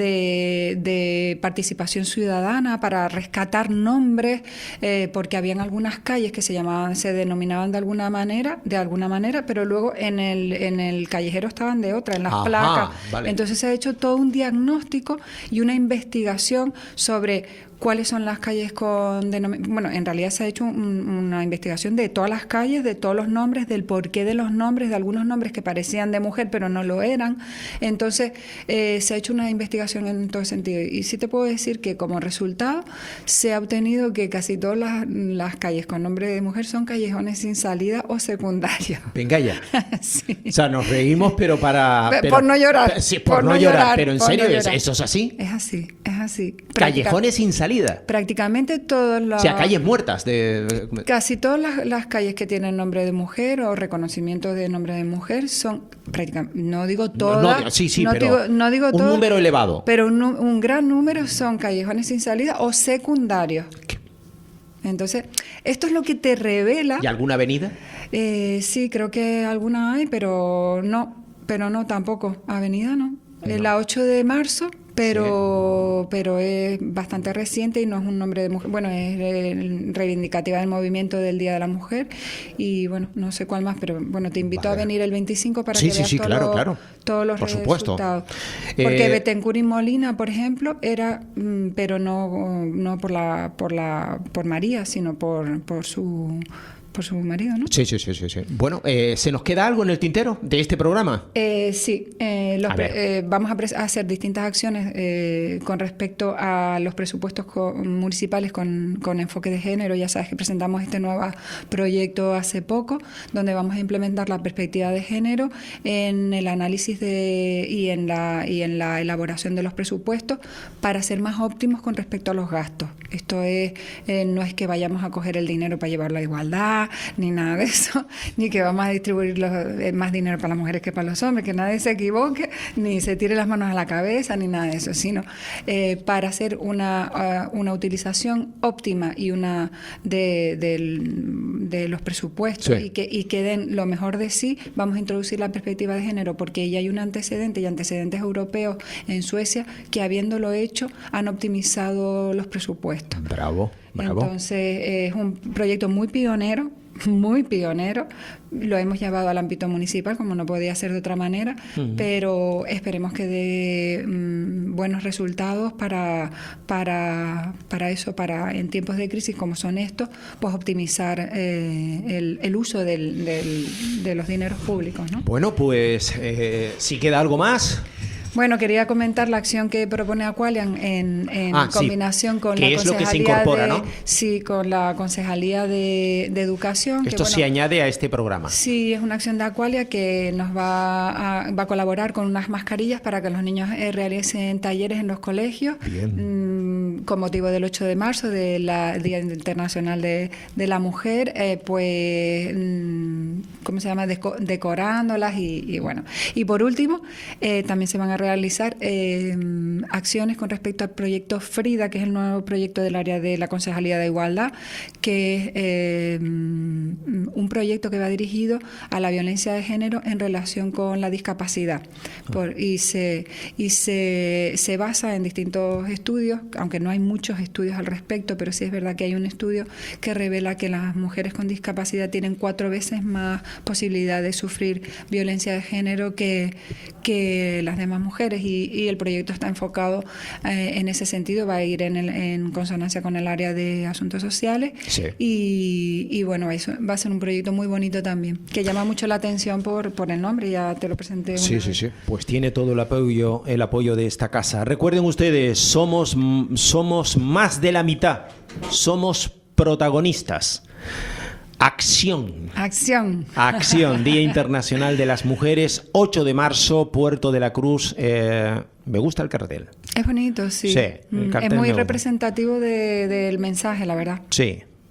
de participación ciudadana para rescatar nombres, porque habían algunas calles que se denominaban de alguna manera, pero luego en el callejero estaban de otra, en las placas. Vale. Entonces se ha hecho todo un diagnóstico y una investigación sobre cuáles son las calles con denominación. Bueno, en realidad se ha hecho una investigación de todas las calles, de todos los nombres, del porqué de los nombres, de algunos nombres que parecían de mujer pero no lo eran. Entonces se ha hecho una investigación en todo sentido. Y sí te puedo decir que como resultado se ha obtenido que casi todas las calles con nombre de mujer son callejones sin salida o secundarios. Venga ya. Sí. O sea, nos reímos, pero por no llorar. Sí, por no llorar. Pero en serio, llorar. ¿eso es así? Es así. Callejones sin salida. Prácticamente todos los... O sea, calles muertas. Casi todas las calles que tienen nombre de mujer o reconocimiento de nombre de mujer son prácticamente... No digo todas. No digo un todas, número elevado. Pero un gran número son callejones sin salida o secundarios. Entonces, esto es lo que te revela... ¿Y alguna avenida? Sí, creo que alguna hay, pero no tampoco. Avenida no. La 8 de marzo... Pero es bastante reciente y no es un nombre de mujer. Bueno, es reivindicativa del movimiento del Día de la Mujer y bueno, no sé cuál más, pero bueno, te invito a venir el 25 para que veas todos los por resultados. Porque Bettencourt y Molina, por ejemplo, era, pero no por María, sino por su marido, ¿no? Sí. Bueno, ¿se nos queda algo en el tintero de este programa? Sí. Vamos a hacer distintas acciones con respecto a los presupuestos municipales con enfoque de género. Ya sabes que presentamos este nuevo proyecto hace poco, donde vamos a implementar la perspectiva de género en el análisis y en la elaboración de los presupuestos para ser más óptimos con respecto a los gastos. Esto no es que vayamos a coger el dinero para llevarlo a igualdad, ni nada de eso, ni que vamos a distribuir más dinero para las mujeres que para los hombres, que nadie se equivoque, ni se tire las manos a la cabeza, ni nada de eso, sino para hacer una utilización óptima y una de los presupuestos y que den lo mejor de sí. Vamos a introducir la perspectiva de género porque ya hay un antecedente y antecedentes europeos en Suecia que, habiéndolo hecho, han optimizado los presupuestos. Bravo. Entonces es un proyecto muy pionero, lo hemos llevado al ámbito municipal como no podía ser de otra manera, pero esperemos que dé buenos resultados para eso, para en tiempos de crisis como son estos, pues optimizar el uso de los dineros públicos, ¿no? Bueno, pues si queda algo más... Bueno, quería comentar la acción que propone Aqualian en combinación con la es lo que se incorpora, ¿no? Sí, con la Concejalía de Educación. Esto se añade a este programa. Sí, es una acción de Aqualia que nos va a colaborar con unas mascarillas para que los niños realicen talleres en los colegios. Bien. Con motivo del 8 de marzo, del Día Internacional de la Mujer, pues, ¿cómo se llama? Decorándolas y bueno. Y por último, también se van a realizar acciones con respecto al proyecto Frida, que es el nuevo proyecto del área de la Concejalía de Igualdad, que es un proyecto que va dirigido a la violencia de género en relación con la discapacidad. Y se basa en distintos estudios, aunque no hay muchos estudios al respecto, pero sí es verdad que hay un estudio que revela que las mujeres con discapacidad tienen 4 veces más posibilidad de sufrir violencia de género que las demás mujeres, y el proyecto está enfocado en ese sentido, va a ir en consonancia con el área de asuntos sociales. Sí. Y bueno, eso va a ser un proyecto muy bonito también, que llama mucho la atención por el nombre, ya te lo presenté una vez. Sí. Pues tiene todo el apoyo de esta casa. Recuerden ustedes, somos más de la mitad, somos protagonistas. Acción, Día Internacional de las Mujeres, 8 de marzo, Puerto de la Cruz. Me gusta el cartel. Es bonito, sí. El cartel es muy representativo del mensaje, la verdad. Sí.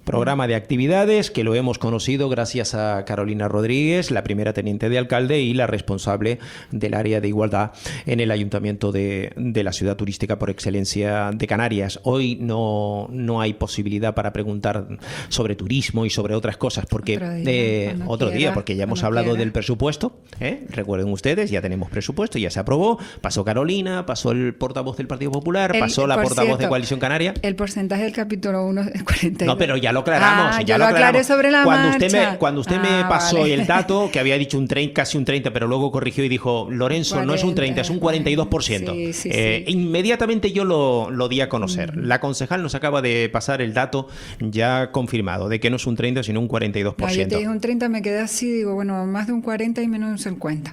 Programa de actividades que lo hemos conocido gracias a Carolina Rodríguez, la primera teniente de alcalde y la responsable del área de igualdad en el Ayuntamiento de la ciudad turística por excelencia de Canarias. Hoy no hay posibilidad para preguntar sobre turismo y sobre otras cosas, porque otro día, porque ya hemos hablado del presupuesto, ¿eh? Recuerden ustedes, ya tenemos presupuesto, ya se aprobó, pasó Carolina, pasó el portavoz del Partido Popular, pasó la portavoz de Coalición Canaria. El porcentaje del capítulo 1 es 42. No, pero ya lo aclaramos. Ya lo aclaré sobre la marcha. Cuando usted me pasó vale. el dato, que había dicho casi un 30, pero luego corrigió y dijo, Lorenzo, 40, no es un 30, es un 42%. Sí. Inmediatamente yo lo di a conocer. La concejal nos acaba de pasar el dato ya confirmado, de que no es un 30, sino un 42%. Yo te dije un 30, me quedé así, digo, bueno, más de un 40 y menos de un 50.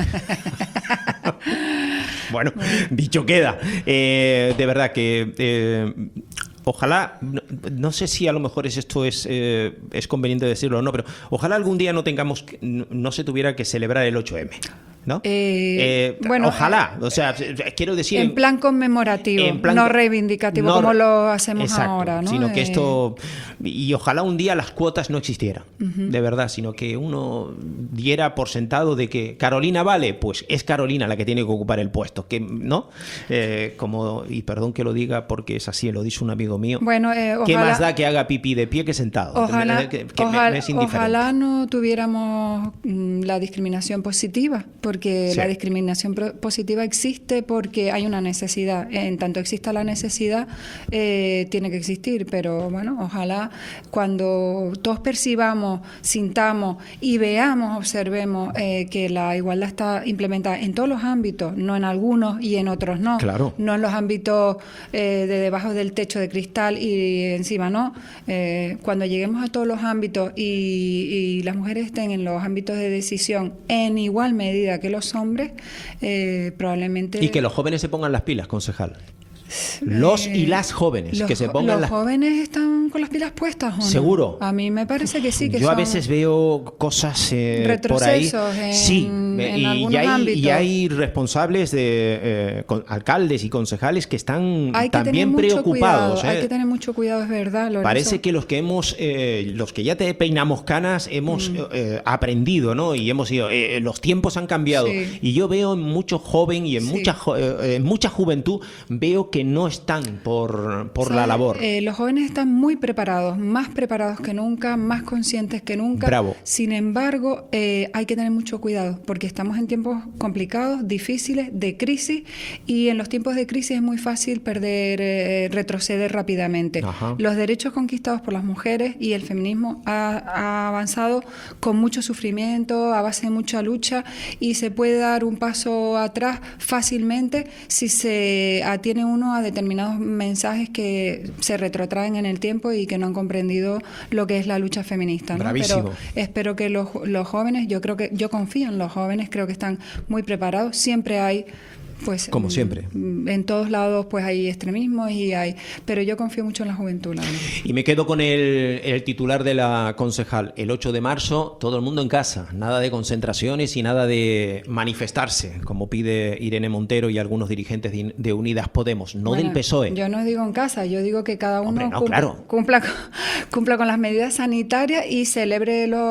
Bueno, dicho queda. De verdad que... ojalá, no sé si a lo mejor esto es conveniente decirlo o no, pero ojalá algún día no se tuviera que celebrar el 8M. ¿No? Bueno, ojalá, o sea, quiero decir... En plan conmemorativo, no reivindicativo como lo hacemos ahora, ¿no? Sino que esto... Y ojalá un día las cuotas no existieran, de verdad, sino que uno diera por sentado de que Carolina vale, pues es Carolina la que tiene que ocupar el puesto, que ¿no? Y perdón que lo diga porque es así, lo dice un amigo mío. Bueno, ¿qué más da que haga pipí de pie que sentado? Ojalá, me es indiferente. Ojalá no tuviéramos la discriminación positiva, porque la discriminación positiva existe porque hay una necesidad. En tanto exista la necesidad, tiene que existir. Pero bueno, ojalá cuando todos percibamos, sintamos y veamos, observemos que la igualdad está implementada en todos los ámbitos, no en algunos y en otros no. Claro. No en los ámbitos de debajo del techo de cristal y encima no. Cuando lleguemos a todos los ámbitos y las mujeres estén en los ámbitos de decisión en igual medida que los hombres, probablemente... Y que los jóvenes se pongan las pilas, concejal. Los y las jóvenes que se pongan los jóvenes están con las pilas puestas, ¿o no? ¿Seguro? A mí me parece que sí, que yo son a veces veo cosas retrocesos por ahí. sí, y hay responsables de alcaldes y concejales que están también preocupados. Hay que tener mucho cuidado, es verdad, Lorenzo. Parece que los que ya te peinamos canas hemos aprendido, ¿no? Y hemos ido, los tiempos han cambiado. Sí. Y yo veo en mucho joven y en mucha juventud, veo que no están por la labor. Los jóvenes están muy preparados, más preparados que nunca, más conscientes que nunca. Bravo. Sin embargo, hay que tener mucho cuidado porque estamos en tiempos complicados, difíciles, de crisis, y en los tiempos de crisis es muy fácil retroceder rápidamente. Ajá. Los derechos conquistados por las mujeres y el feminismo ha avanzado con mucho sufrimiento, a base de mucha lucha, y se puede dar un paso atrás fácilmente si se atiene uno a determinados mensajes que se retrotraen en el tiempo y que no han comprendido lo que es la lucha feminista, ¿no? Bravísimo. Pero espero que los jóvenes, yo confío en los jóvenes, creo que están muy preparados. Siempre hay, pues, como siempre, en todos lados pues hay extremismos pero yo confío mucho en la juventud, la verdad. Y me quedo con el titular de la concejal. El 8 de marzo, todo el mundo en casa, nada de concentraciones y nada de manifestarse, como pide Irene Montero y algunos dirigentes de Unidas Podemos, no del PSOE. Yo no digo en casa, yo digo que cada uno cumpla con las medidas sanitarias y celebre el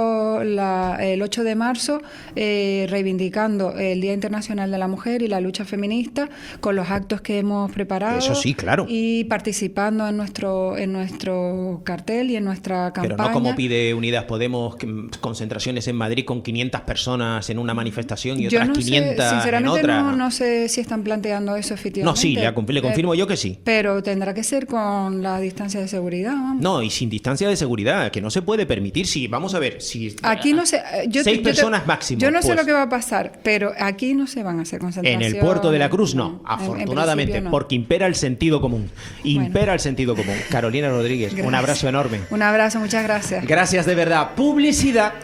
8 de marzo reivindicando el Día Internacional de la Mujer y la lucha feminista, con los actos que hemos preparado. Eso sí, claro. Y participando en nuestro cartel y en nuestra campaña. Pero no como pide Unidas Podemos, concentraciones en Madrid con 500 personas en una manifestación y otras 500 en otra. No sé si están planteando eso efectivamente. No, sí, le confirmo yo que sí. Pero tendrá que ser con la distancia de seguridad, vamos. No, y sin distancia de seguridad, que no se puede permitir. Si vamos a ver, si aquí no sé, 6 personas máximo. Yo no sé lo que va a pasar, pero aquí no se van a hacer concentraciones. En el puerto de la Cruz no, afortunadamente, no. porque impera el sentido común. El sentido común. Carolina Rodríguez, gracias. Un abrazo enorme. Un abrazo, muchas gracias. Gracias de verdad. Publicidad.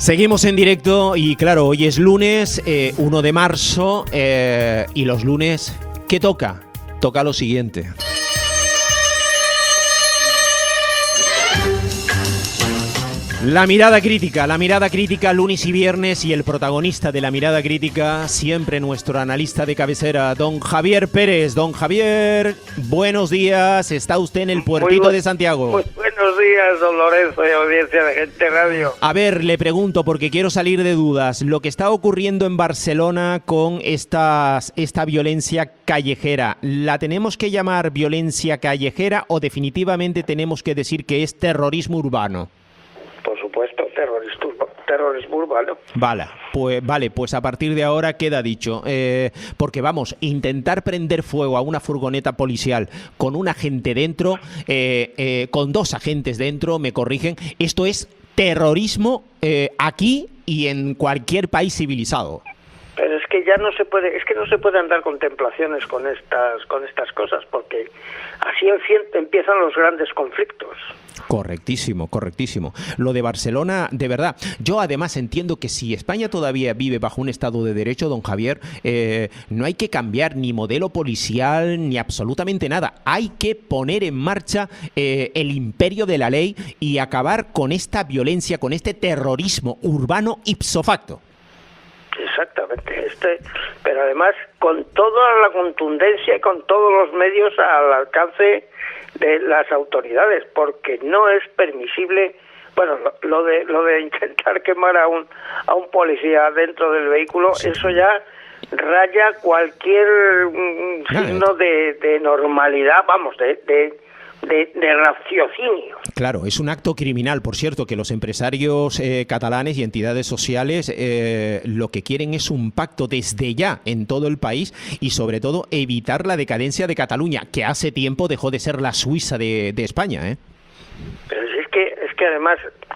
Seguimos en directo y claro, hoy es lunes 1 de marzo y los lunes, ¿qué toca? Toca lo siguiente. La mirada crítica lunes y viernes, y el protagonista de la mirada crítica, siempre nuestro analista de cabecera, don Javier Pérez. Don Javier, buenos días, está usted en el puertito de Santiago. Muy buenos días, don Lorenzo, y audiencia de Gente Radio. A ver, le pregunto, porque quiero salir de dudas, lo que está ocurriendo en Barcelona con esta violencia callejera, ¿la tenemos que llamar violencia callejera o definitivamente tenemos que decir que es terrorismo urbano? Por supuesto, terrorismo urbano. Vale, pues a partir de ahora queda dicho. Porque vamos, intentar prender fuego a una furgoneta policial con un agente dentro, con 2 agentes dentro, me corrigen, esto es terrorismo aquí y en cualquier país civilizado. Pero es que ya no se puede andar contemplaciones con estas cosas, porque así empiezan los grandes conflictos. Correctísimo. Lo de Barcelona, de verdad. Yo además entiendo que si España todavía vive bajo un Estado de Derecho, don Javier, no hay que cambiar ni modelo policial ni absolutamente nada. Hay que poner en marcha el imperio de la ley y acabar con esta violencia, con este terrorismo urbano ipso facto. Exactamente, pero además con toda la contundencia y con todos los medios al alcance de las autoridades, porque no es permisible, bueno, lo de intentar quemar a un policía dentro del vehículo, sí. Eso ya raya cualquier signo de normalidad, vamos, de raciocinio. Claro, es un acto criminal, por cierto, que los empresarios catalanes y entidades sociales lo que quieren es un pacto desde ya en todo el país y sobre todo evitar la decadencia de Cataluña, que hace tiempo dejó de ser la Suiza de España, ¿eh? Pero es que además,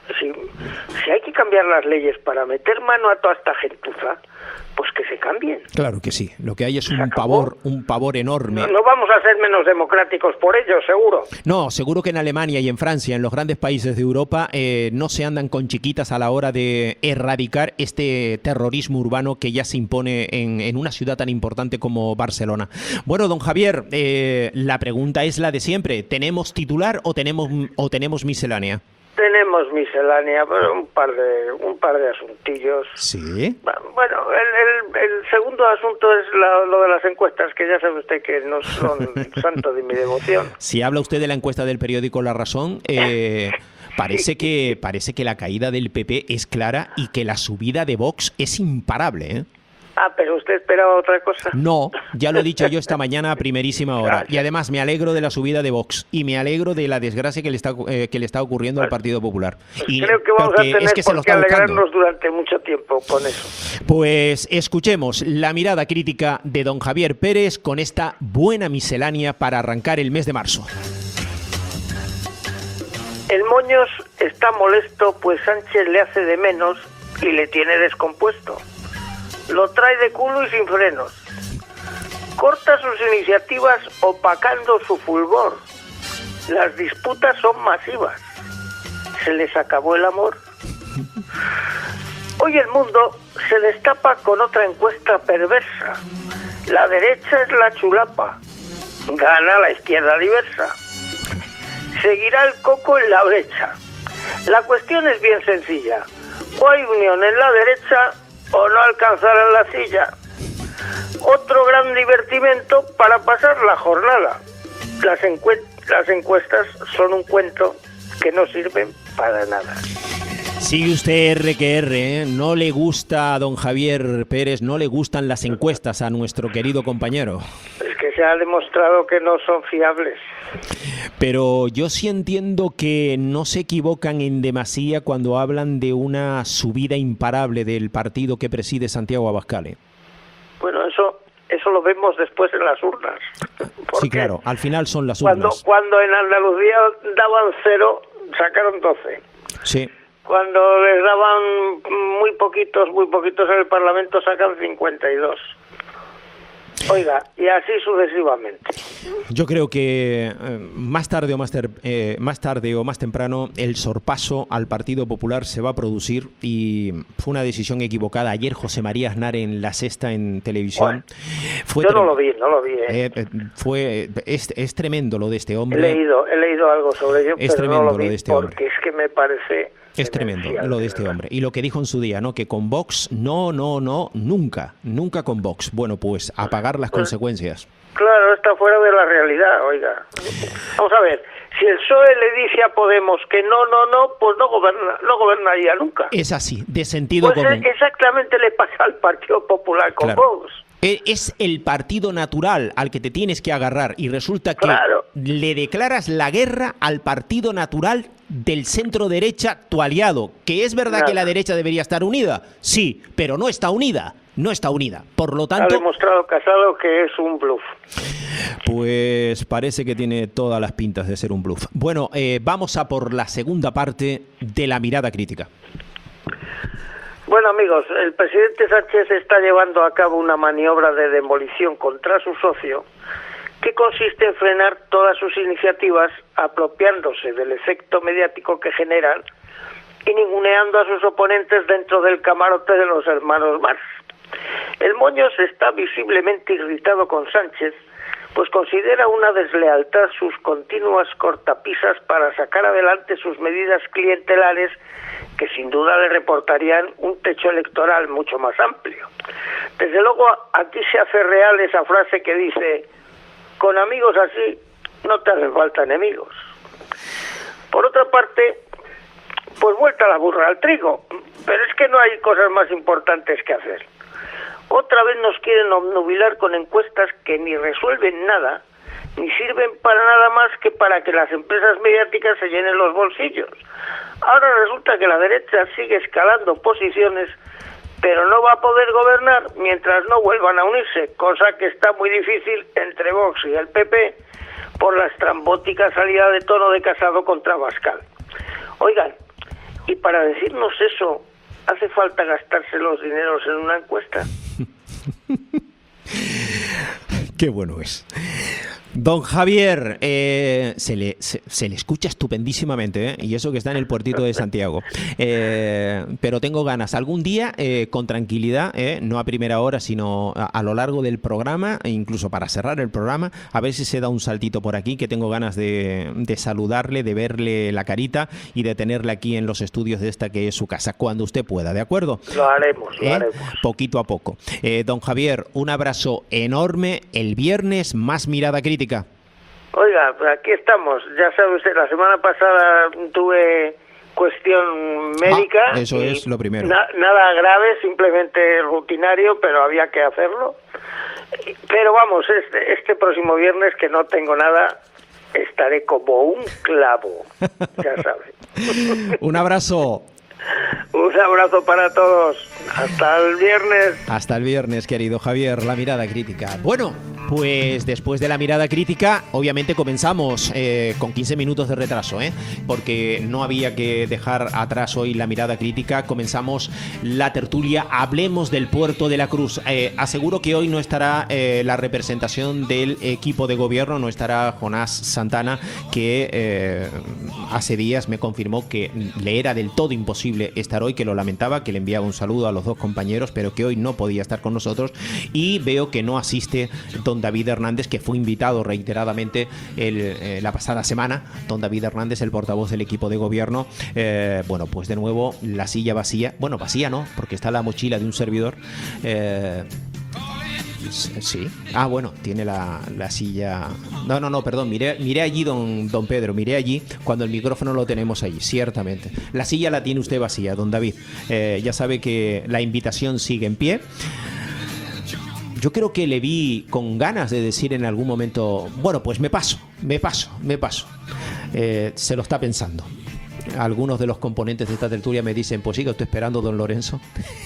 si hay que cambiar las leyes para meter mano a toda esta gentuza, pues que se cambien. Claro que sí, lo que hay es un pavor enorme. No vamos a ser menos democráticos por ello, seguro. No, seguro que en Alemania y en Francia, en los grandes países de Europa, no se andan con chiquitas a la hora de erradicar este terrorismo urbano que ya se impone en una ciudad tan importante como Barcelona. Bueno, don Javier, la pregunta es la de siempre. ¿Tenemos titular o tenemos miscelánea? Tenemos miscelánea, pero un par de asuntillos. Sí. Bueno, el segundo asunto es lo de las encuestas, que ya sabe usted que no son santo de mi devoción. Si habla usted de la encuesta del periódico La Razón, parece que la caída del PP es clara y que la subida de Vox es imparable, ¿eh? Ah, pero usted esperaba otra cosa. No, ya lo he dicho yo esta mañana a primerísima hora. Gracias. Y además me alegro de la subida de Vox y me alegro de la desgracia que le está ocurriendo al Partido Popular. Pues y creo que vamos a tener por qué alegrarnos durante mucho tiempo con eso. Pues escuchemos la mirada crítica de don Javier Pérez con esta buena miscelánea para arrancar el mes de marzo. El Moños está molesto pues Sánchez le hace de menos y le tiene descompuesto. Lo trae de culo y sin frenos. Corta sus iniciativas opacando su fulgor. Las disputas son masivas. Se les acabó el amor. Hoy el mundo se destapa con otra encuesta perversa. La derecha es la chulapa. Gana la izquierda diversa. Seguirá el coco en la brecha. La cuestión es bien sencilla. O hay unión en la derecha o no alcanzarán la silla. Otro gran divertimento para pasar la jornada. Las encuestas son un cuento que no sirven para nada. Sigue usted R que R, ¿eh? No le gusta a don Javier Pérez, no le gustan las encuestas a nuestro querido compañero. Es que se ha demostrado que no son fiables. Pero yo sí entiendo que no se equivocan en demasía cuando hablan de una subida imparable del partido que preside Santiago Abascal, ¿eh? Bueno, eso lo vemos después en las urnas. Sí, claro, al final son las urnas. Cuando en Andalucía daban 0, sacaron 12. Sí. Cuando les daban muy poquitos en el Parlamento, sacan 52. Oiga, y así sucesivamente. Yo creo que más tarde o más temprano el sorpaso al Partido Popular se va a producir y fue una decisión equivocada. Ayer José María Aznar en La Sexta en televisión. Yo no lo vi. Es tremendo lo de este hombre. He leído algo sobre ello, es pero no lo vi de este hombre. porque es que me parece... Es tremendo lo de este hombre. Y lo que dijo en su día, ¿no? Que con Vox, nunca con Vox. Bueno, pues a pagar las consecuencias. Claro, está fuera de la realidad, oiga. Vamos a ver, si el PSOE le dice a Podemos que no, pues no gobernaría nunca. Es así, de sentido común. Exactamente le pasa al Partido Popular con Vox. Es el partido natural al que te tienes que agarrar y resulta que le declaras la guerra al partido natural del centro derecha, tu aliado. Que es verdad que la derecha debería estar unida, sí, pero no está unida. Por lo tanto, ha demostrado Casado que es un bluff. Pues parece que tiene todas las pintas de ser un bluff. Bueno, vamos a por la segunda parte de la mirada crítica. Bueno, amigos, el presidente Sánchez está llevando a cabo una maniobra de demolición contra su socio que consiste en frenar todas sus iniciativas apropiándose del efecto mediático que generan y ninguneando a sus oponentes dentro del camarote de los hermanos Marx. El Moños está visiblemente irritado con Sánchez, pues considera una deslealtad sus continuas cortapisas para sacar adelante sus medidas clientelares que sin duda le reportarían un techo electoral mucho más amplio. Desde luego aquí se hace real esa frase que dice: con amigos así no te hacen falta enemigos. Por otra parte, pues vuelta la burra al trigo, pero es que no hay cosas más importantes que hacer. Otra vez nos quieren obnubilar con encuestas que ni resuelven nada, ni sirven para nada más que para que las empresas mediáticas se llenen los bolsillos. Ahora resulta que la derecha sigue escalando posiciones, pero no va a poder gobernar mientras no vuelvan a unirse, cosa que está muy difícil entre Vox y el PP por la estrambótica salida de tono de Casado contra Abascal. Oigan, y para decirnos eso, ¿hace falta gastarse los dineros en una encuesta? Qué bueno es. Don Javier, se le escucha estupendísimamente, y eso que está en el puertito de Santiago. Pero tengo ganas, algún día, con tranquilidad, no a primera hora, sino a lo largo del programa, e incluso para cerrar el programa, a ver si se da un saltito por aquí, que tengo ganas de saludarle, de verle la carita y de tenerle aquí en los estudios de esta que es su casa, cuando usted pueda, ¿de acuerdo? Lo haremos. Poquito a poco. Don Javier, un abrazo enorme. El viernes, más mirada crítica. Oiga, pues aquí estamos. Ya sabe usted, la semana pasada tuve cuestión médica. Eso es lo primero. Nada grave, simplemente rutinario, pero había que hacerlo. Pero vamos, este próximo viernes, que no tengo nada, estaré como un clavo. Ya sabe. Un abrazo. Un abrazo para todos. Hasta el viernes. Hasta el viernes, querido Javier. La mirada crítica. Bueno, pues después de la mirada crítica, obviamente comenzamos con 15 minutos de retraso, porque no había que dejar atrás hoy la mirada crítica. Comenzamos la tertulia Hablemos del Puerto de la Cruz. Aseguro que hoy no estará la representación del equipo de gobierno, no estará Jonás Santana, que hace días me confirmó que le era del todo imposible estar hoy, que lo lamentaba, que le enviaba un saludo a los dos compañeros, pero que hoy no podía estar con nosotros. Y veo que no asiste don David Hernández, que fue invitado reiteradamente la pasada semana. Don David Hernández, el portavoz del equipo de gobierno. Bueno, pues de nuevo la silla vacía. Bueno, vacía no, porque está la mochila de un servidor. Sí. Ah, bueno, tiene la silla. No, perdón, miré allí, don Pedro, miré allí cuando el micrófono lo tenemos allí, ciertamente. La silla la tiene usted vacía, don David. Ya sabe que la invitación sigue en pie. Yo creo que le vi con ganas de decir en algún momento, bueno, pues me paso. Se lo está pensando. Algunos de los componentes de esta tertulia me dicen, pues siga usted esperando, don Lorenzo,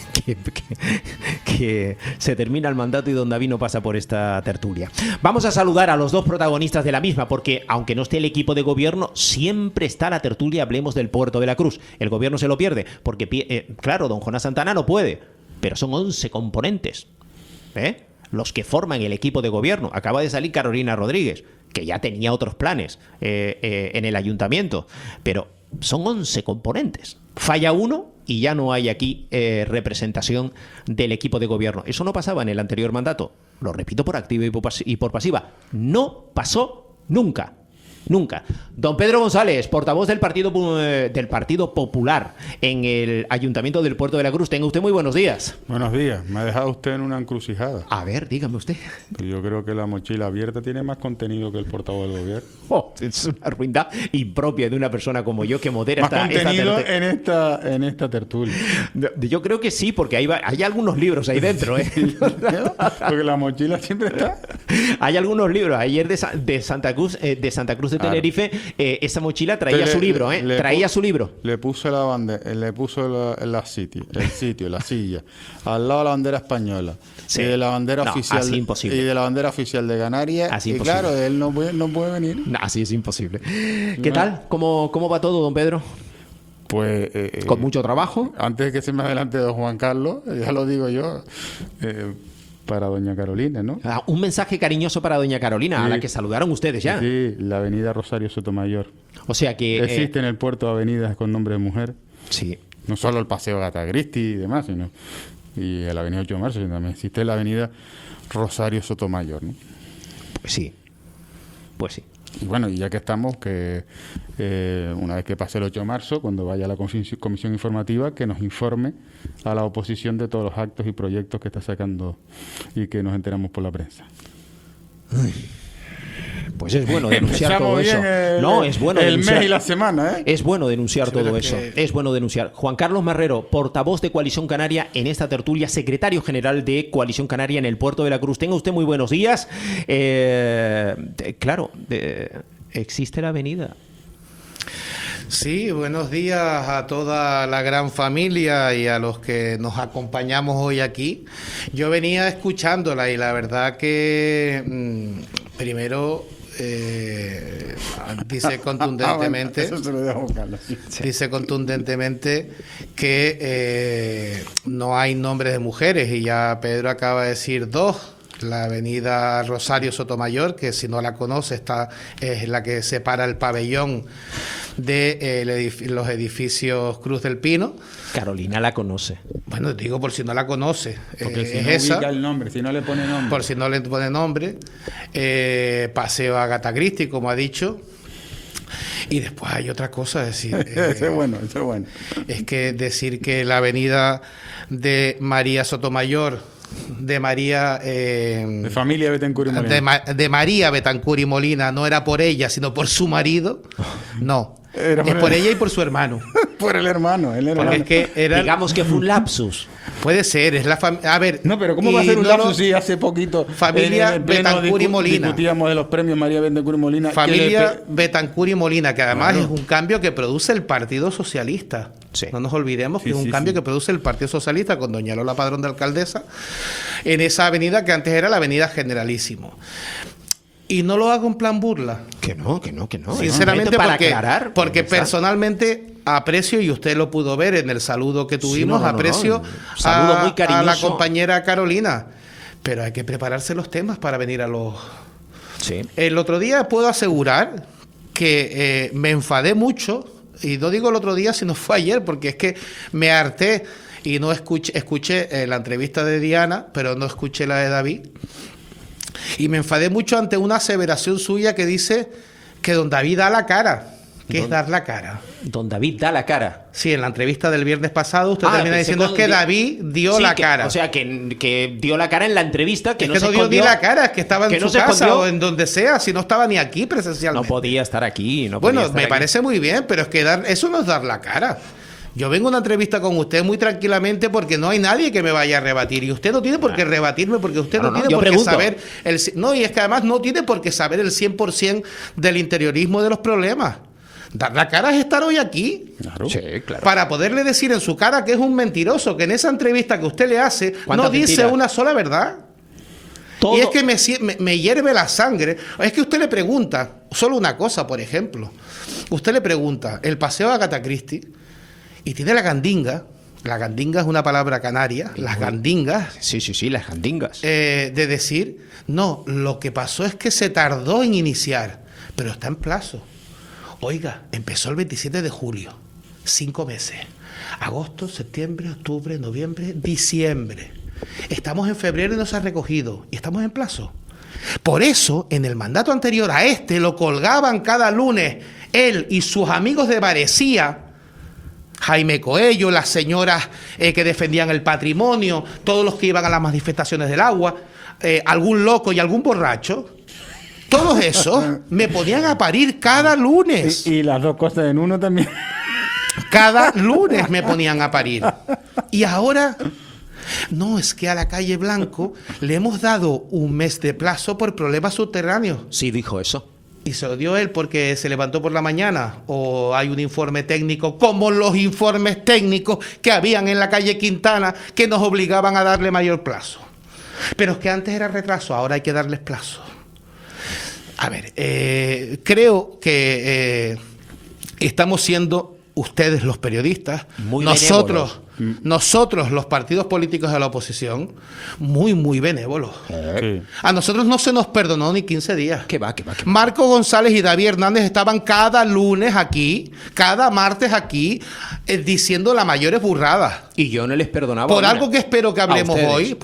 que se termina el mandato y don David no pasa por esta tertulia. Vamos a saludar a los dos protagonistas de la misma, porque aunque no esté el equipo de gobierno, siempre está la tertulia Hablemos del Puerto de la Cruz. El gobierno se lo pierde, porque claro, don Jonás Santana no puede, pero son 11 componentes. los que forman el equipo de gobierno. Acaba de salir Carolina Rodríguez, que ya tenía otros planes en el ayuntamiento, pero son 11 componentes. Falla uno y ya no hay aquí representación del equipo de gobierno. Eso no pasaba en el anterior mandato. Lo repito por activa y por pasiva. No pasó nunca. Nunca. Don Pedro González, portavoz del Partido Popular en el Ayuntamiento del Puerto de la Cruz. Tenga usted muy buenos días. Buenos días. Me ha dejado usted en una encrucijada. A ver, dígame usted. Yo creo que la mochila abierta tiene más contenido que el portavoz del gobierno. Oh, es una ruindad impropia de una persona como yo que modera más contenido en esta tertulia. Yo creo que sí, porque hay algunos libros ahí dentro. Porque la mochila siempre está. Hay algunos libros. Ayer de Santa Cruz de Tenerife, esa mochila traía su libro, su libro. Le puso la bandera, le puso el sitio, la silla, al lado de la bandera española, sí. Y de la bandera oficial, imposible. Y de la bandera oficial de Canarias. Así y imposible. Claro, él no puede venir. No, así es imposible. ¿Qué tal? ¿Cómo va todo, don Pedro? Pues con mucho trabajo. Antes de que se me adelante don Juan Carlos, ya lo digo yo. Para doña Carolina, ¿no? Un mensaje cariñoso para doña Carolina, sí. A la que saludaron ustedes ya. Sí, la avenida Rosario Sotomayor. O sea que... Existe en el puerto avenidas con nombre de mujer. Sí. No solo el Paseo Agatha Christie y demás, sino... Y la avenida 8 de marzo, sino también existe la avenida Rosario Sotomayor, ¿no? Pues sí. Y bueno, y ya que estamos, que una vez que pase el 8 de marzo, cuando vaya a la comisión informativa, que nos informe a la oposición de todos los actos y proyectos que está sacando y que nos enteramos por la prensa. Pues es bueno denunciar todo eso. Es bueno denunciar. El mes y la semana, ¿eh? Es bueno denunciar todo eso. Es bueno denunciar. Juan Carlos Marrero, portavoz de Coalición Canaria en esta tertulia, secretario general de Coalición Canaria en el Puerto de la Cruz. Tenga usted muy buenos días. Existe la avenida. Sí, buenos días a toda la gran familia y a los que nos acompañamos hoy aquí. Yo venía escuchándola y la verdad que primero dice contundentemente, eso se lo dejo, Carlos. Dice contundentemente que no hay nombres de mujeres y ya Pedro acaba de decir dos. La avenida Rosario Sotomayor, que si no la conoce es la que separa el pabellón de los edificios Cruz del Pino. Carolina la conoce. Bueno, digo por si no la conoce. Porque si es no esa. ubica el nombre, si no le pone nombre. Por si no le pone nombre. Paseo Agatha Christie, como ha dicho. Y después hay otra cosa, decir. Eso es bueno. Es que decir que la avenida de María Sotomayor, de María de familia Betancur y Molina, de María Betancur y Molina, no era por ella sino por su marido, no, es por ella y por su hermano. Por el hermano. Es que digamos que fue un lapsus. Puede ser, es la familia. A ver, no, pero ¿cómo va a ser un lapsus si hace poquito familia Betancur y Molina discutíamos de los premios María Betancur y Molina, familia Betancur y Molina, que además es un cambio que produce el Partido Socialista. Sí. No nos olvidemos que es un cambio que produce el Partido Socialista con doña Lola Padrón de alcaldesa en esa avenida que antes era la avenida Generalísimo. Y no lo hago en plan burla. Que no. Sinceramente, para aclarar, porque personalmente aprecio, y usted lo pudo ver en el saludo que tuvimos, aprecio saludo muy cariñoso a la compañera Carolina. Pero hay que prepararse los temas para venir a los... Sí. El otro día puedo asegurar que me enfadé mucho, y no digo el otro día, sino fue ayer, porque es que me harté y no escuché la entrevista de Diana, pero no escuché la de David. Y me enfadé mucho ante una aseveración suya que dice que don David da la cara. ¿Qué es dar la cara? Don David da la cara. Sí, en la entrevista del viernes pasado usted termina diciendo que David dio la cara. O sea, que dio la cara en la entrevista. Que es no que se no dio escondió, ni la cara, es que estaba en su casa escondió, o en donde sea, si no estaba ni aquí presencialmente. No podía estar aquí. Me parece muy bien, pero es que eso no es dar la cara. Yo vengo a una entrevista con usted muy tranquilamente porque no hay nadie que me vaya a rebatir. Y usted no tiene por qué rebatirme porque usted no tiene por qué saber... y es que además no tiene por qué saber el 100% del interiorismo de los problemas. Dar la cara es estar hoy aquí. Claro. Sí, claro. Para poderle decir en su cara que es un mentiroso, que en esa entrevista que usted le hace no dice una sola verdad. Todo. Y es que me hierve la sangre. Es que usted le pregunta, solo una cosa, por ejemplo. Usted le pregunta, el paseo Agatha Christie, y tiene la candinga, la gandinga es una palabra canaria, las gandingas. Sí, las gandingas. De decir, no, lo que pasó es que se tardó en iniciar, pero está en plazo. Oiga, empezó el 27 de julio, 5 meses. Agosto, septiembre, octubre, noviembre, diciembre. Estamos en febrero y no se ha recogido, y estamos en plazo. Por eso, en el mandato anterior a este, lo colgaban cada lunes él y sus amigos de Varecía, Jaime Coello, las señoras que defendían el patrimonio, todos los que iban a las manifestaciones del agua, algún loco y algún borracho. Todos esos me ponían a parir cada lunes. Y las dos cosas en uno también. Cada lunes me ponían a parir. Y ahora, no, es que a la calle Blanco le hemos dado un mes de plazo por problemas subterráneos. Sí, dijo eso. ¿Y se lo dio él porque se levantó por la mañana? ¿O hay un informe técnico, como los informes técnicos que habían en la calle Quintana, que nos obligaban a darle mayor plazo? Pero es que antes era retraso, ahora hay que darles plazo. A ver, creo que estamos siendo ustedes los periodistas, nosotros los partidos políticos de la oposición, muy benévolos. Sí. A nosotros no se nos perdonó ni 15 días. ¿Qué va? Marco González y David Hernández estaban cada lunes aquí, cada martes aquí, diciendo las mayores burradas. Y yo no les perdonaba. Por algo que espero que hablemos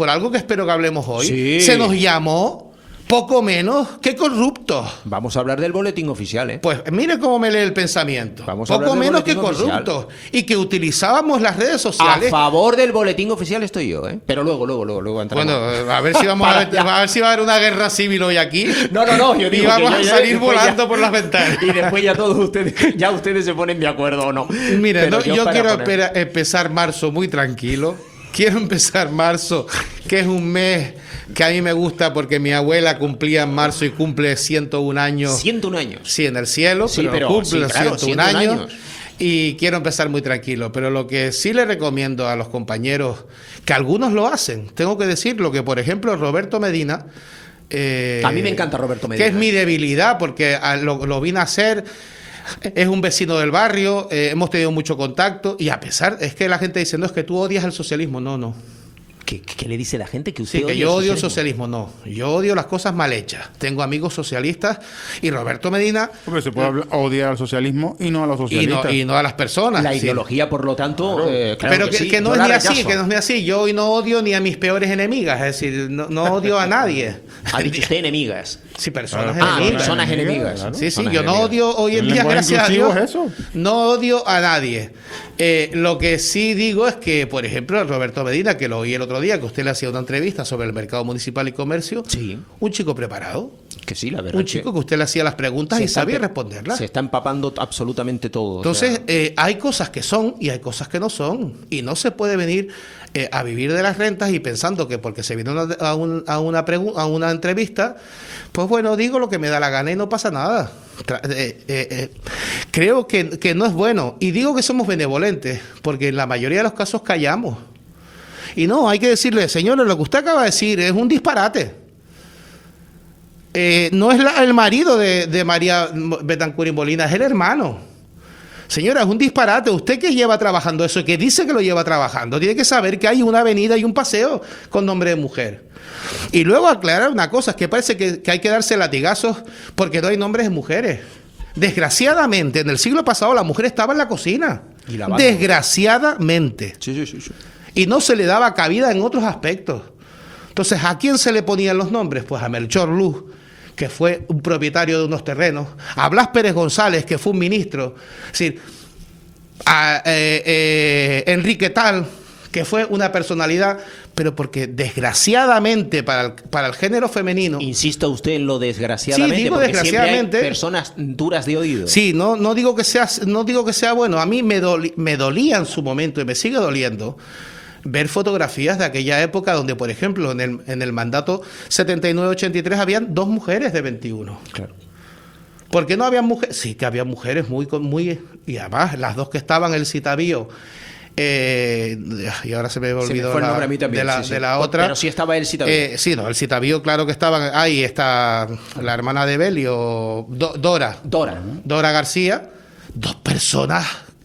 hoy, Sí. Se nos llamó poco menos que corruptos. Vamos a hablar del boletín oficial, ¿eh? Pues mire cómo me lee el pensamiento. Vamos a hablar Poco del menos que boletín corruptos. Y que utilizábamos las redes sociales. A favor del boletín oficial estoy yo, ¿eh? Pero luego entramos. Bueno, a ver si vamos a ver si va a haber una guerra civil hoy aquí. No, yo digo y vamos que a salir volando por las ventanas. Y después ya todos ustedes se ponen de acuerdo o no. Mire, yo quiero empezar marzo muy tranquilo. Quiero empezar marzo, que es un mes que a mí me gusta porque mi abuela cumplía en marzo y cumple 101 años. 101 años. Sí, en el cielo, sí, pero cumple sí, claro, 101 años. Y quiero empezar muy tranquilo. Pero lo que sí le recomiendo a los compañeros, que algunos lo hacen, tengo que decirlo, que por ejemplo Roberto Medina... a mí me encanta Roberto Medina. Que es mi debilidad porque lo vine a hacer... Es un vecino del barrio, hemos tenido mucho contacto y a pesar, es que la gente dice, no, es que tú odias el socialismo. No. ¿Qué le dice la gente? Que usted sí, que yo odio el socialismo. No, yo odio las cosas mal hechas. Tengo amigos socialistas y Roberto Medina... Porque se puede odiar al socialismo y no a los socialistas. Y no a las personas. La ideología, por lo tanto... Claro. Pero que no es ni así, que no es ni así. Yo hoy no odio ni a mis peores enemigas, es decir, no odio a nadie. ¿Ha dicho usted enemigas? Sí, personas enemigas. Personas enemigas. Claro. Sí, yo no odio hoy en día, gracias a Dios, eso. no odio a nadie. Lo que sí digo es que, por ejemplo, Roberto Medina, que lo oí el otro día, que usted le hacía una entrevista sobre el mercado municipal y comercio, sí. Un chico preparado. Que sí, la verdad. Un chico que usted le hacía las preguntas y sabía responderlas. Se está empapando absolutamente todo. Entonces, hay cosas que son y hay cosas que no son. Y no se puede venir a vivir de las rentas y pensando que porque se viene a una entrevista, pues bueno, digo lo que me da la gana y no pasa nada. Creo que no es bueno. Y digo que somos benevolentes, porque en la mayoría de los casos callamos. Y no, hay que decirle, señores, lo que usted acaba de decir es un disparate. No es el marido de María Betancur y Molina, es el hermano. Señora, es un disparate. Usted que lleva trabajando eso, que dice que lo lleva trabajando, tiene que saber que hay una avenida y un paseo con nombre de mujer. Y luego aclarar una cosa, es que parece que hay que darse latigazos porque no hay nombres de mujeres. Desgraciadamente, en el siglo pasado la mujer estaba en la cocina. Desgraciadamente. Sí. Y no se le daba cabida en otros aspectos. Entonces, ¿a quién se le ponían los nombres? Pues a Melchor Luz, que fue un propietario de unos terrenos, a Blas Pérez González, que fue un ministro, es decir, a Enrique Tal, que fue una personalidad, pero porque desgraciadamente para el género femenino... Insista usted en lo desgraciadamente, sí, digo porque desgraciadamente, siempre hay personas duras de oído. Sí, no digo que sea bueno, a mí me dolía en su momento y me sigue doliendo ver fotografías de aquella época donde, por ejemplo, en el mandato 79-83 habían 2 mujeres de 21. Claro. ¿Por qué no había mujeres? Sí, que había mujeres muy... Y además, las 2 que estaban en el Citavío... y ahora se me olvidó de la otra. Pero sí estaba el Citavío. Sí, no, el Citavío, claro que estaba. Ahí está la hermana de Belio, Dora García. 2 personas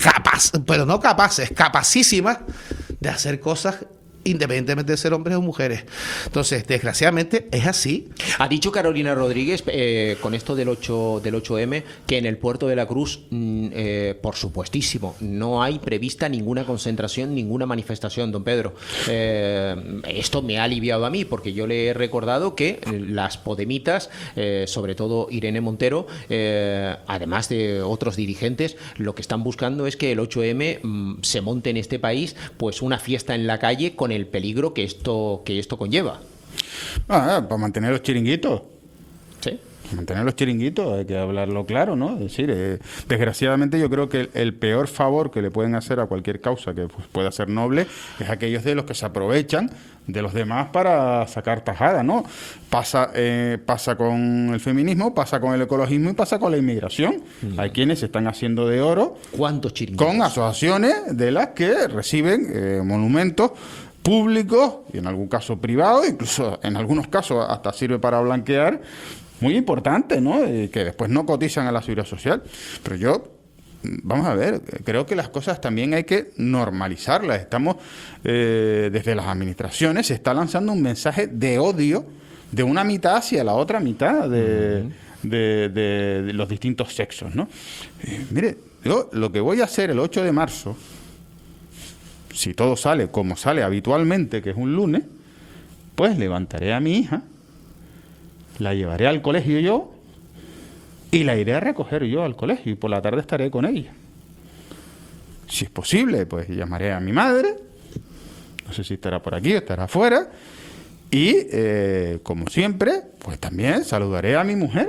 pero no capaces, capacísimas de hacer cosas independientemente de ser hombres o mujeres. Entonces, desgraciadamente, es así. Ha dicho Carolina Rodríguez, con esto del 8M, que en el Puerto de la Cruz, por supuestísimo, no hay prevista ninguna concentración, ninguna manifestación, don Pedro. Esto me ha aliviado a mí, porque yo le he recordado que las podemitas, sobre todo Irene Montero, además de otros dirigentes, lo que están buscando es que el 8M se monte en este país pues una fiesta en la calle con el peligro que esto conlleva. Para mantener los chiringuitos. Sí. Para mantener los chiringuitos hay que hablarlo claro, ¿no? Es decir, desgraciadamente yo creo que el peor favor que le pueden hacer a cualquier causa que pues, pueda ser noble es aquellos de los que se aprovechan de los demás para sacar tajada, ¿no? Pasa con el feminismo, pasa con el ecologismo y pasa con la inmigración. Hay quienes se están haciendo de oro. ¿Cuántos chiringuitos? Con asociaciones de las que reciben monumentos públicos y en algún caso privados, incluso en algunos casos hasta sirve para blanquear, muy importante, ¿no? Que después no cotizan a la seguridad social. Pero yo, vamos a ver, creo que las cosas también hay que normalizarlas. Estamos, desde las administraciones, se está lanzando un mensaje de odio de una mitad hacia la otra mitad de los distintos sexos, ¿no? Mire, yo lo que voy a hacer el 8 de marzo, si todo sale como sale habitualmente, que es un lunes, pues levantaré a mi hija, la llevaré al colegio yo y la iré a recoger yo al colegio y por la tarde estaré con ella. Si es posible, pues llamaré a mi madre, no sé si estará por aquí o estará afuera, y como siempre, pues también saludaré a mi mujer.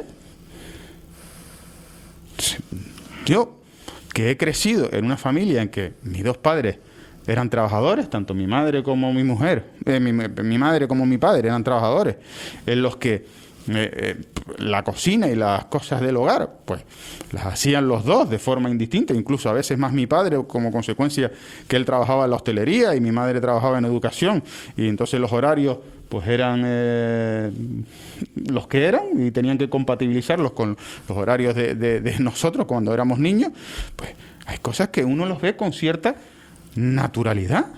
Yo, que he crecido en una familia en que mis dos padres eran trabajadores, tanto mi madre como mi mujer, mi madre como mi padre eran trabajadores, en los que la cocina y las cosas del hogar, pues las hacían los dos de forma indistinta, incluso a veces más mi padre, como consecuencia que él trabajaba en la hostelería y mi madre trabajaba en educación, y entonces los horarios pues eran los que eran y tenían que compatibilizarlos con los horarios de nosotros cuando éramos niños. Pues hay cosas que uno los ve con cierta naturalidad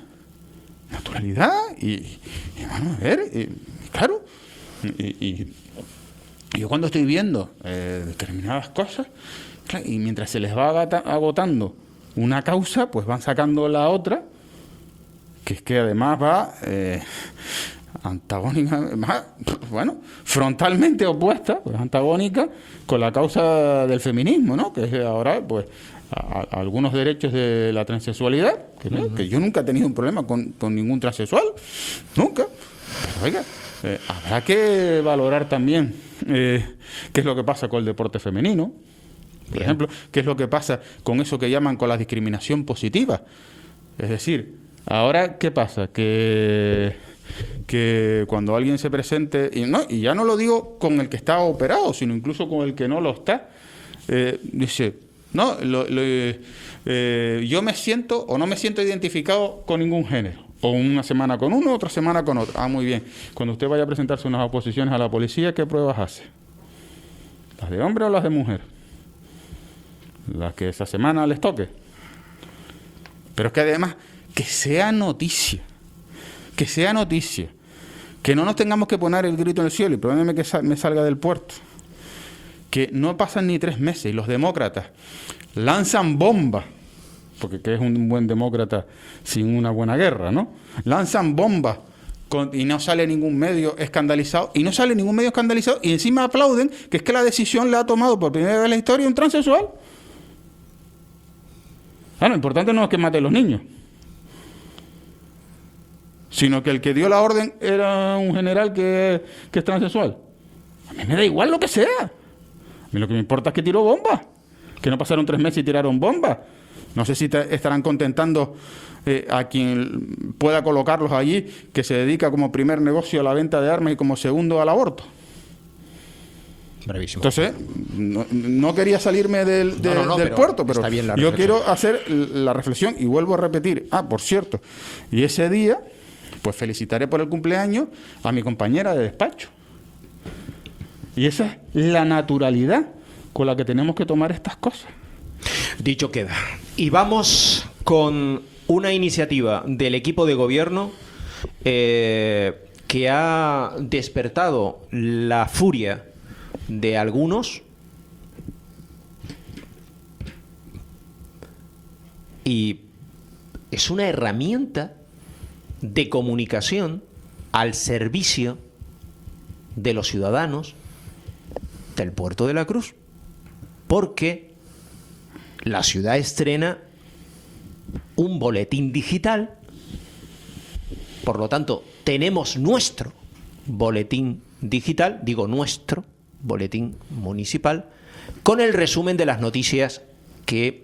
y vamos a ver, claro, y yo cuando estoy viendo determinadas cosas, claro, y mientras se les va agotando una causa, pues van sacando la otra, que es que además va antagónica, bueno, frontalmente opuesta, pues antagónica con la causa del feminismo, ¿no? Que es ahora, pues, a algunos derechos de la transexualidad, que yo nunca he tenido un problema con ningún transexual, nunca. Pero oiga, habrá que valorar también qué es lo que pasa con el deporte femenino, por ejemplo, qué es lo que pasa con eso que llaman con la discriminación positiva. Es decir, ahora, ¿qué pasa? Que cuando alguien se presente, y ya no lo digo con el que está operado, sino incluso con el que no lo está, dice, no, yo me siento o no me siento identificado con ningún género. O una semana con uno, otra semana con otro. Muy bien. Cuando usted vaya a presentarse unas oposiciones a la policía, ¿qué pruebas hace? ¿Las de hombre o las de mujer? Las que esa semana les toque. Pero es que además, que sea noticia. Que no nos tengamos que poner el grito en el cielo y probablemente que me salga del puerto. Que no pasan ni 3 meses y los demócratas lanzan bombas, porque ¿qué es un buen demócrata sin una buena guerra, no? Lanzan bombas y no sale ningún medio escandalizado, y encima aplauden que es que la decisión la ha tomado por primera vez en la historia un transexual. Lo importante no es que mate a los niños, sino que el que dio la orden era un general que es transexual. A mí me da igual lo que sea. A mí lo que me importa es que tiró bombas, que no pasaron 3 meses y tiraron bombas. No sé si estarán contentando a quien pueda colocarlos allí, que se dedica como primer negocio a la venta de armas y como segundo al aborto. Bravísimo. Entonces, no quería salirme del puerto, pero yo quiero hacer la reflexión y vuelvo a repetir. Por cierto, y ese día, pues felicitaré por el cumpleaños a mi compañera de despacho. Y esa es la naturalidad con la que tenemos que tomar estas cosas. Dicho queda. Y vamos con una iniciativa del equipo de gobierno que ha despertado la furia de algunos y es una herramienta de comunicación al servicio de los ciudadanos del Puerto de la Cruz, porque la ciudad estrena un boletín digital, por lo tanto tenemos nuestro boletín digital, digo nuestro boletín municipal, con el resumen de las noticias que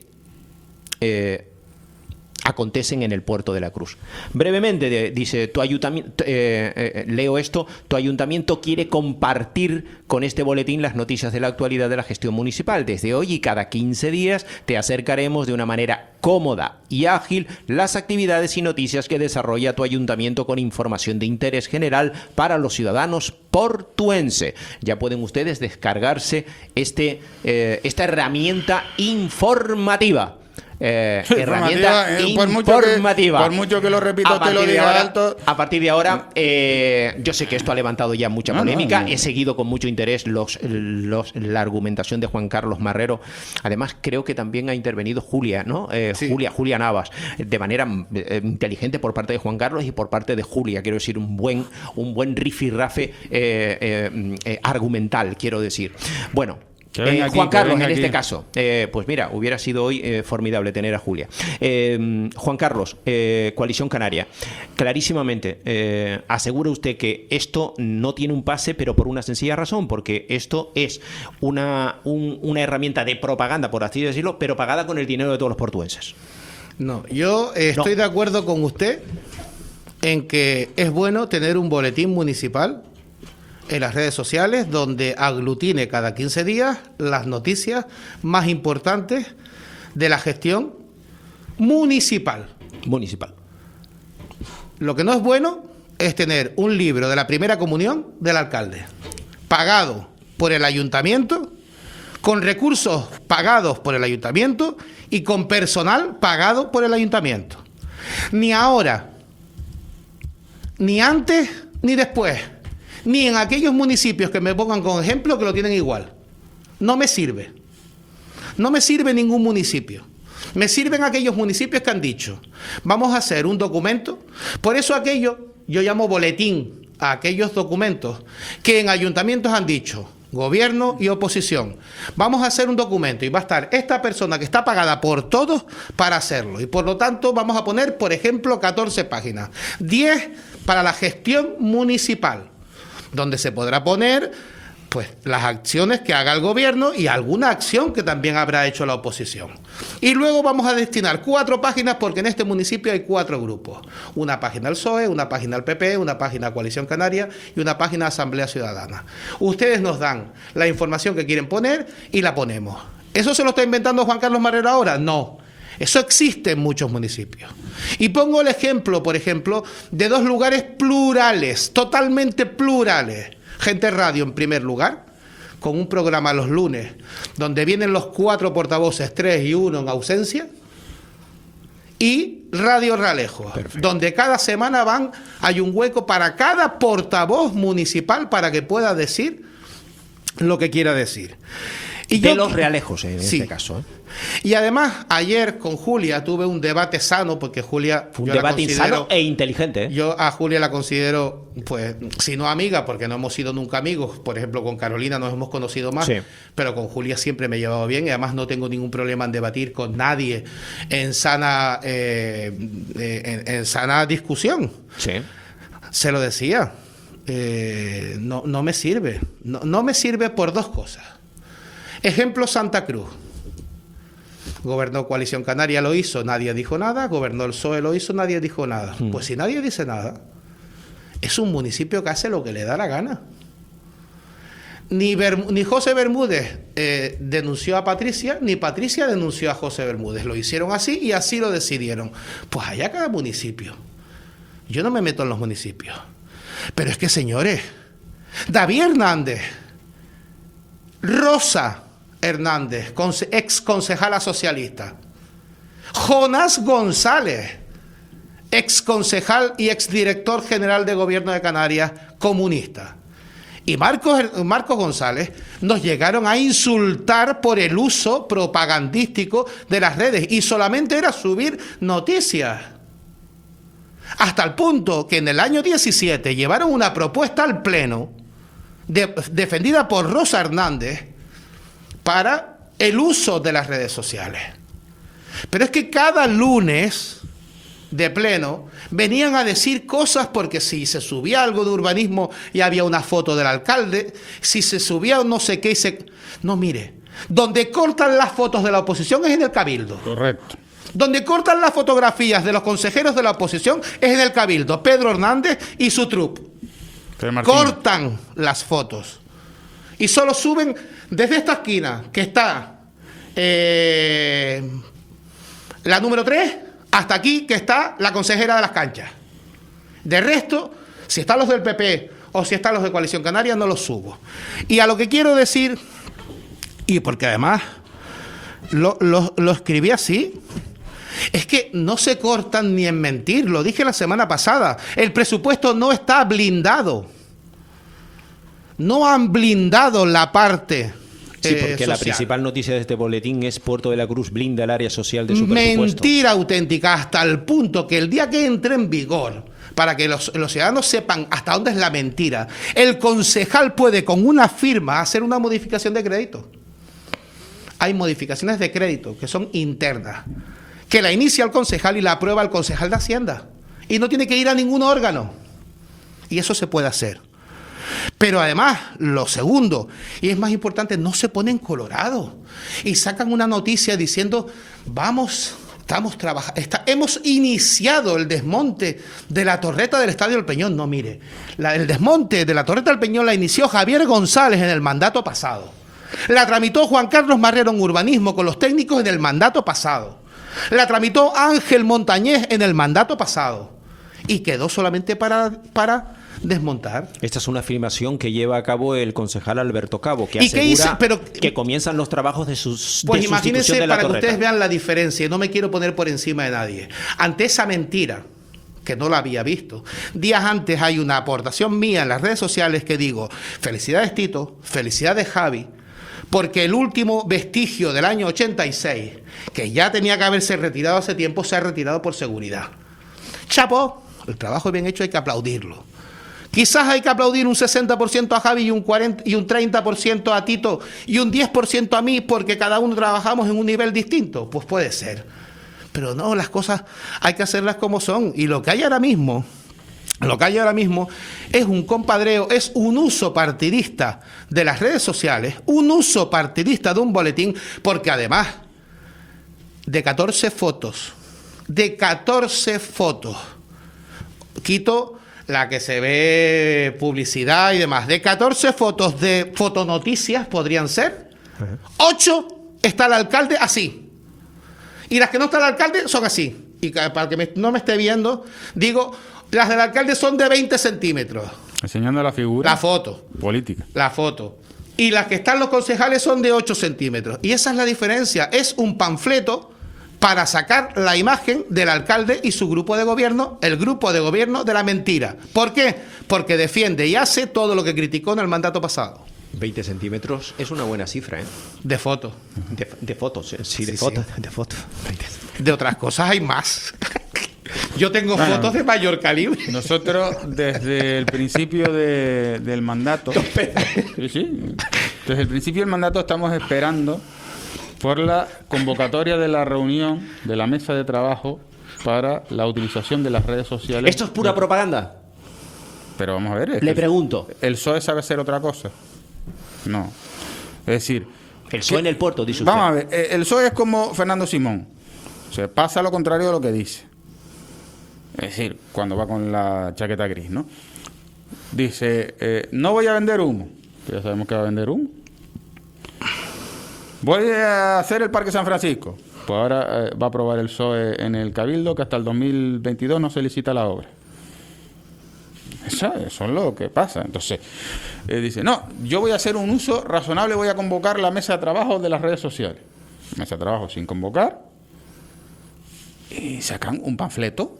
acontecen en el Puerto de la Cruz. Brevemente, dice, tu ayuntamiento, leo esto, tu ayuntamiento quiere compartir con este boletín las noticias de la actualidad de la gestión municipal. Desde hoy y cada 15 días te acercaremos de una manera cómoda y ágil las actividades y noticias que desarrolla tu ayuntamiento con información de interés general para los ciudadanos portuense. Ya pueden ustedes descargarse esta herramienta informativa. Herramienta informativa. Por mucho que lo repito, te lo diga alto. A partir de ahora, yo sé que esto ha levantado ya mucha polémica. He seguido con mucho interés la argumentación de Juan Carlos Marrero. Además, creo que también ha intervenido Julia, ¿no? Sí. Julia Navas, de manera inteligente por parte de Juan Carlos y por parte de Julia. Quiero decir, un buen rifirrafe argumental, quiero decir. Bueno. Juan Carlos, en este caso, pues mira, hubiera sido hoy formidable tener a Julia. Juan Carlos, Coalición Canaria, clarísimamente, asegura usted que esto no tiene un pase, pero por una sencilla razón, porque esto es una herramienta de propaganda, por así decirlo, pero pagada con el dinero de todos los portuenses. No, yo estoy de acuerdo con usted en que es bueno tener un boletín municipal en las redes sociales donde aglutine cada 15 días las noticias más importantes de la gestión municipal. Lo que no es bueno es tener un libro de la primera comunión del alcalde, pagado por el ayuntamiento, con recursos pagados por el ayuntamiento y con personal pagado por el ayuntamiento. Ni ahora, ni antes, ni después, ni en aquellos municipios que me pongan como ejemplo que lo tienen igual. No me sirve. No me sirve ningún municipio. Me sirven aquellos municipios que han dicho, vamos a hacer un documento. Por eso yo llamo boletín a aquellos documentos que en ayuntamientos han dicho, gobierno y oposición, vamos a hacer un documento y va a estar esta persona que está pagada por todos para hacerlo. Y por lo tanto vamos a poner, por ejemplo, 14 páginas. 10 para la gestión municipal, donde se podrá poner pues las acciones que haga el gobierno y alguna acción que también habrá hecho la oposición. Y luego vamos a destinar 4 páginas porque en este municipio hay 4 grupos. Una página al PSOE, una página al PP, una página a Coalición Canaria y una página a Asamblea Ciudadana. Ustedes nos dan la información que quieren poner y la ponemos. ¿Eso se lo está inventando Juan Carlos Marrero ahora? No. Eso existe en muchos municipios. Y pongo el ejemplo, por ejemplo, de 2 lugares plurales, totalmente plurales. Gente Radio, en primer lugar, con un programa los lunes, donde vienen los 4 portavoces, 3 y 1 en ausencia. Y Radio Realejo, donde cada semana hay un hueco para cada portavoz municipal para que pueda decir lo que quiera decir. Y de los Realejos, en este caso. Y además, ayer con Julia tuve un debate sano, porque Julia... Un debate sano e inteligente. Yo a Julia la considero, pues, si no amiga, porque no hemos sido nunca amigos. Por ejemplo, con Carolina nos hemos conocido más, pero con Julia siempre me he llevado bien y además no tengo ningún problema en debatir con nadie en sana discusión. Sí. Se lo decía. No me sirve. No me sirve por 2 cosas. Ejemplo, Santa Cruz. Gobernó Coalición Canaria, lo hizo, nadie dijo nada. Gobernó el PSOE, lo hizo, nadie dijo nada. Pues si nadie dice nada, es un municipio que hace lo que le da la gana. Ni José Bermúdez denunció a Patricia, ni Patricia denunció a José Bermúdez. Lo hicieron así y así lo decidieron. Pues allá cada municipio. Yo no me meto en los municipios. Pero es que, señores, David Hernández, Rosa Hernández, ex concejala socialista, Jonás González, exconcejal y exdirector general de Gobierno de Canarias, comunista. Y Marcos González nos llegaron a insultar por el uso propagandístico de las redes y solamente era subir noticias. Hasta el punto que en el año 17 llevaron una propuesta al Pleno defendida por Rosa Hernández para el uso de las redes sociales. Pero es que cada lunes de Pleno venían a decir cosas porque si se subía algo de urbanismo y había una foto del alcalde, si se subía no sé qué y se... No, mire, donde cortan las fotos de la oposición es en el Cabildo. Correcto. Donde cortan las fotografías de los consejeros de la oposición es en el Cabildo. Pedro Hernández y su trupe. Cortan las fotos. Y solo suben desde esta esquina, que está la número 3, hasta aquí, que está la consejera de las canchas. De resto, si están los del PP o si están los de Coalición Canaria, no los subo. Y a lo que quiero decir, y porque además lo escribí así, es que no se cortan ni en mentir. Lo dije la semana pasada. El presupuesto no está blindado. No han blindado la parte sí, porque social. La principal noticia de este boletín es Puerto de la Cruz blinda el área social de su presupuesto. Mentira auténtica, hasta el punto que el día que entre en vigor, para que los ciudadanos sepan hasta dónde es la mentira, el concejal puede con una firma hacer una modificación de crédito. Hay modificaciones de crédito que son internas, que la inicia el concejal y la aprueba el concejal de Hacienda. Y no tiene que ir a ningún órgano. Y eso se puede hacer. Pero además, lo segundo, y es más importante, no se ponen colorados y sacan una noticia diciendo, estamos trabajando, hemos iniciado el desmonte de la torreta del Estadio del Peñón. No, mire, el desmonte de la torreta del Peñón la inició Javier González en el mandato pasado. La tramitó Juan Carlos Marrero en urbanismo con los técnicos en el mandato pasado. La tramitó Ángel Montañez en el mandato pasado. Y quedó solamente para desmontar. Esta es una afirmación que lleva a cabo el concejal Alberto Cabo, que asegura que comienzan los trabajos de sustitución pues imagínense, de la para torreta. Que ustedes vean la diferencia, y no me quiero poner por encima de nadie. Ante esa mentira, que no la había visto, días antes hay una aportación mía en las redes sociales que digo, felicidades Tito, felicidades Javi, porque el último vestigio del año 86, que ya tenía que haberse retirado hace tiempo, se ha retirado por seguridad. Chapo, el trabajo bien hecho hay que aplaudirlo. Quizás hay que aplaudir un 60% a Javi y un 30% a Tito y un 10% a mí porque cada uno trabajamos en un nivel distinto. Pues puede ser. Pero no, las cosas hay que hacerlas como son. Y lo que hay ahora mismo es un compadreo, es un uso partidista de las redes sociales, un uso partidista de un boletín, porque además de 14 fotos, quito la que se ve publicidad y demás, de 14 fotos de fotonoticias podrían ser, 8 está el alcalde así, y las que no está el alcalde son así. Y para que no me esté viendo, digo, las del alcalde son de 20 centímetros. Enseñando la figura. La foto. Política. La foto. Y las que están los concejales son de 8 centímetros. Y esa es la diferencia. Es un panfleto para sacar la imagen del alcalde y su grupo de gobierno, el grupo de gobierno de la mentira. ¿Por qué? Porque defiende y hace todo lo que criticó en el mandato pasado. 20 centímetros es una buena cifra, ¿eh? De fotos. De fotos, sí, de fotos. Sí. De fotos. De otras cosas hay más. Yo tengo fotos de mayor calibre. Nosotros, desde el principio del mandato... Desde el principio del mandato estamos esperando por la convocatoria de la reunión de la mesa de trabajo para la utilización de las redes sociales. ¿Esto es pura propaganda? Pero vamos a ver... Le pregunto. ¿El PSOE sabe hacer otra cosa? No. Es decir... El PSOE en el puerto, dice usted. Vamos a ver, el PSOE es como Fernando Simón. O sea, pasa lo contrario de lo que dice. Es decir, cuando va con la chaqueta gris, ¿no? Dice, no voy a vender humo. Ya sabemos que va a vender humo. Voy a hacer el Parque San Francisco. Pues ahora va a aprobar el PSOE en el Cabildo que hasta el 2022 no se licita la obra. Eso es lo que pasa. Entonces, dice, no, yo voy a hacer un uso razonable, voy a convocar la mesa de trabajo de las redes sociales. Mesa de trabajo sin convocar. y sacan un panfleto,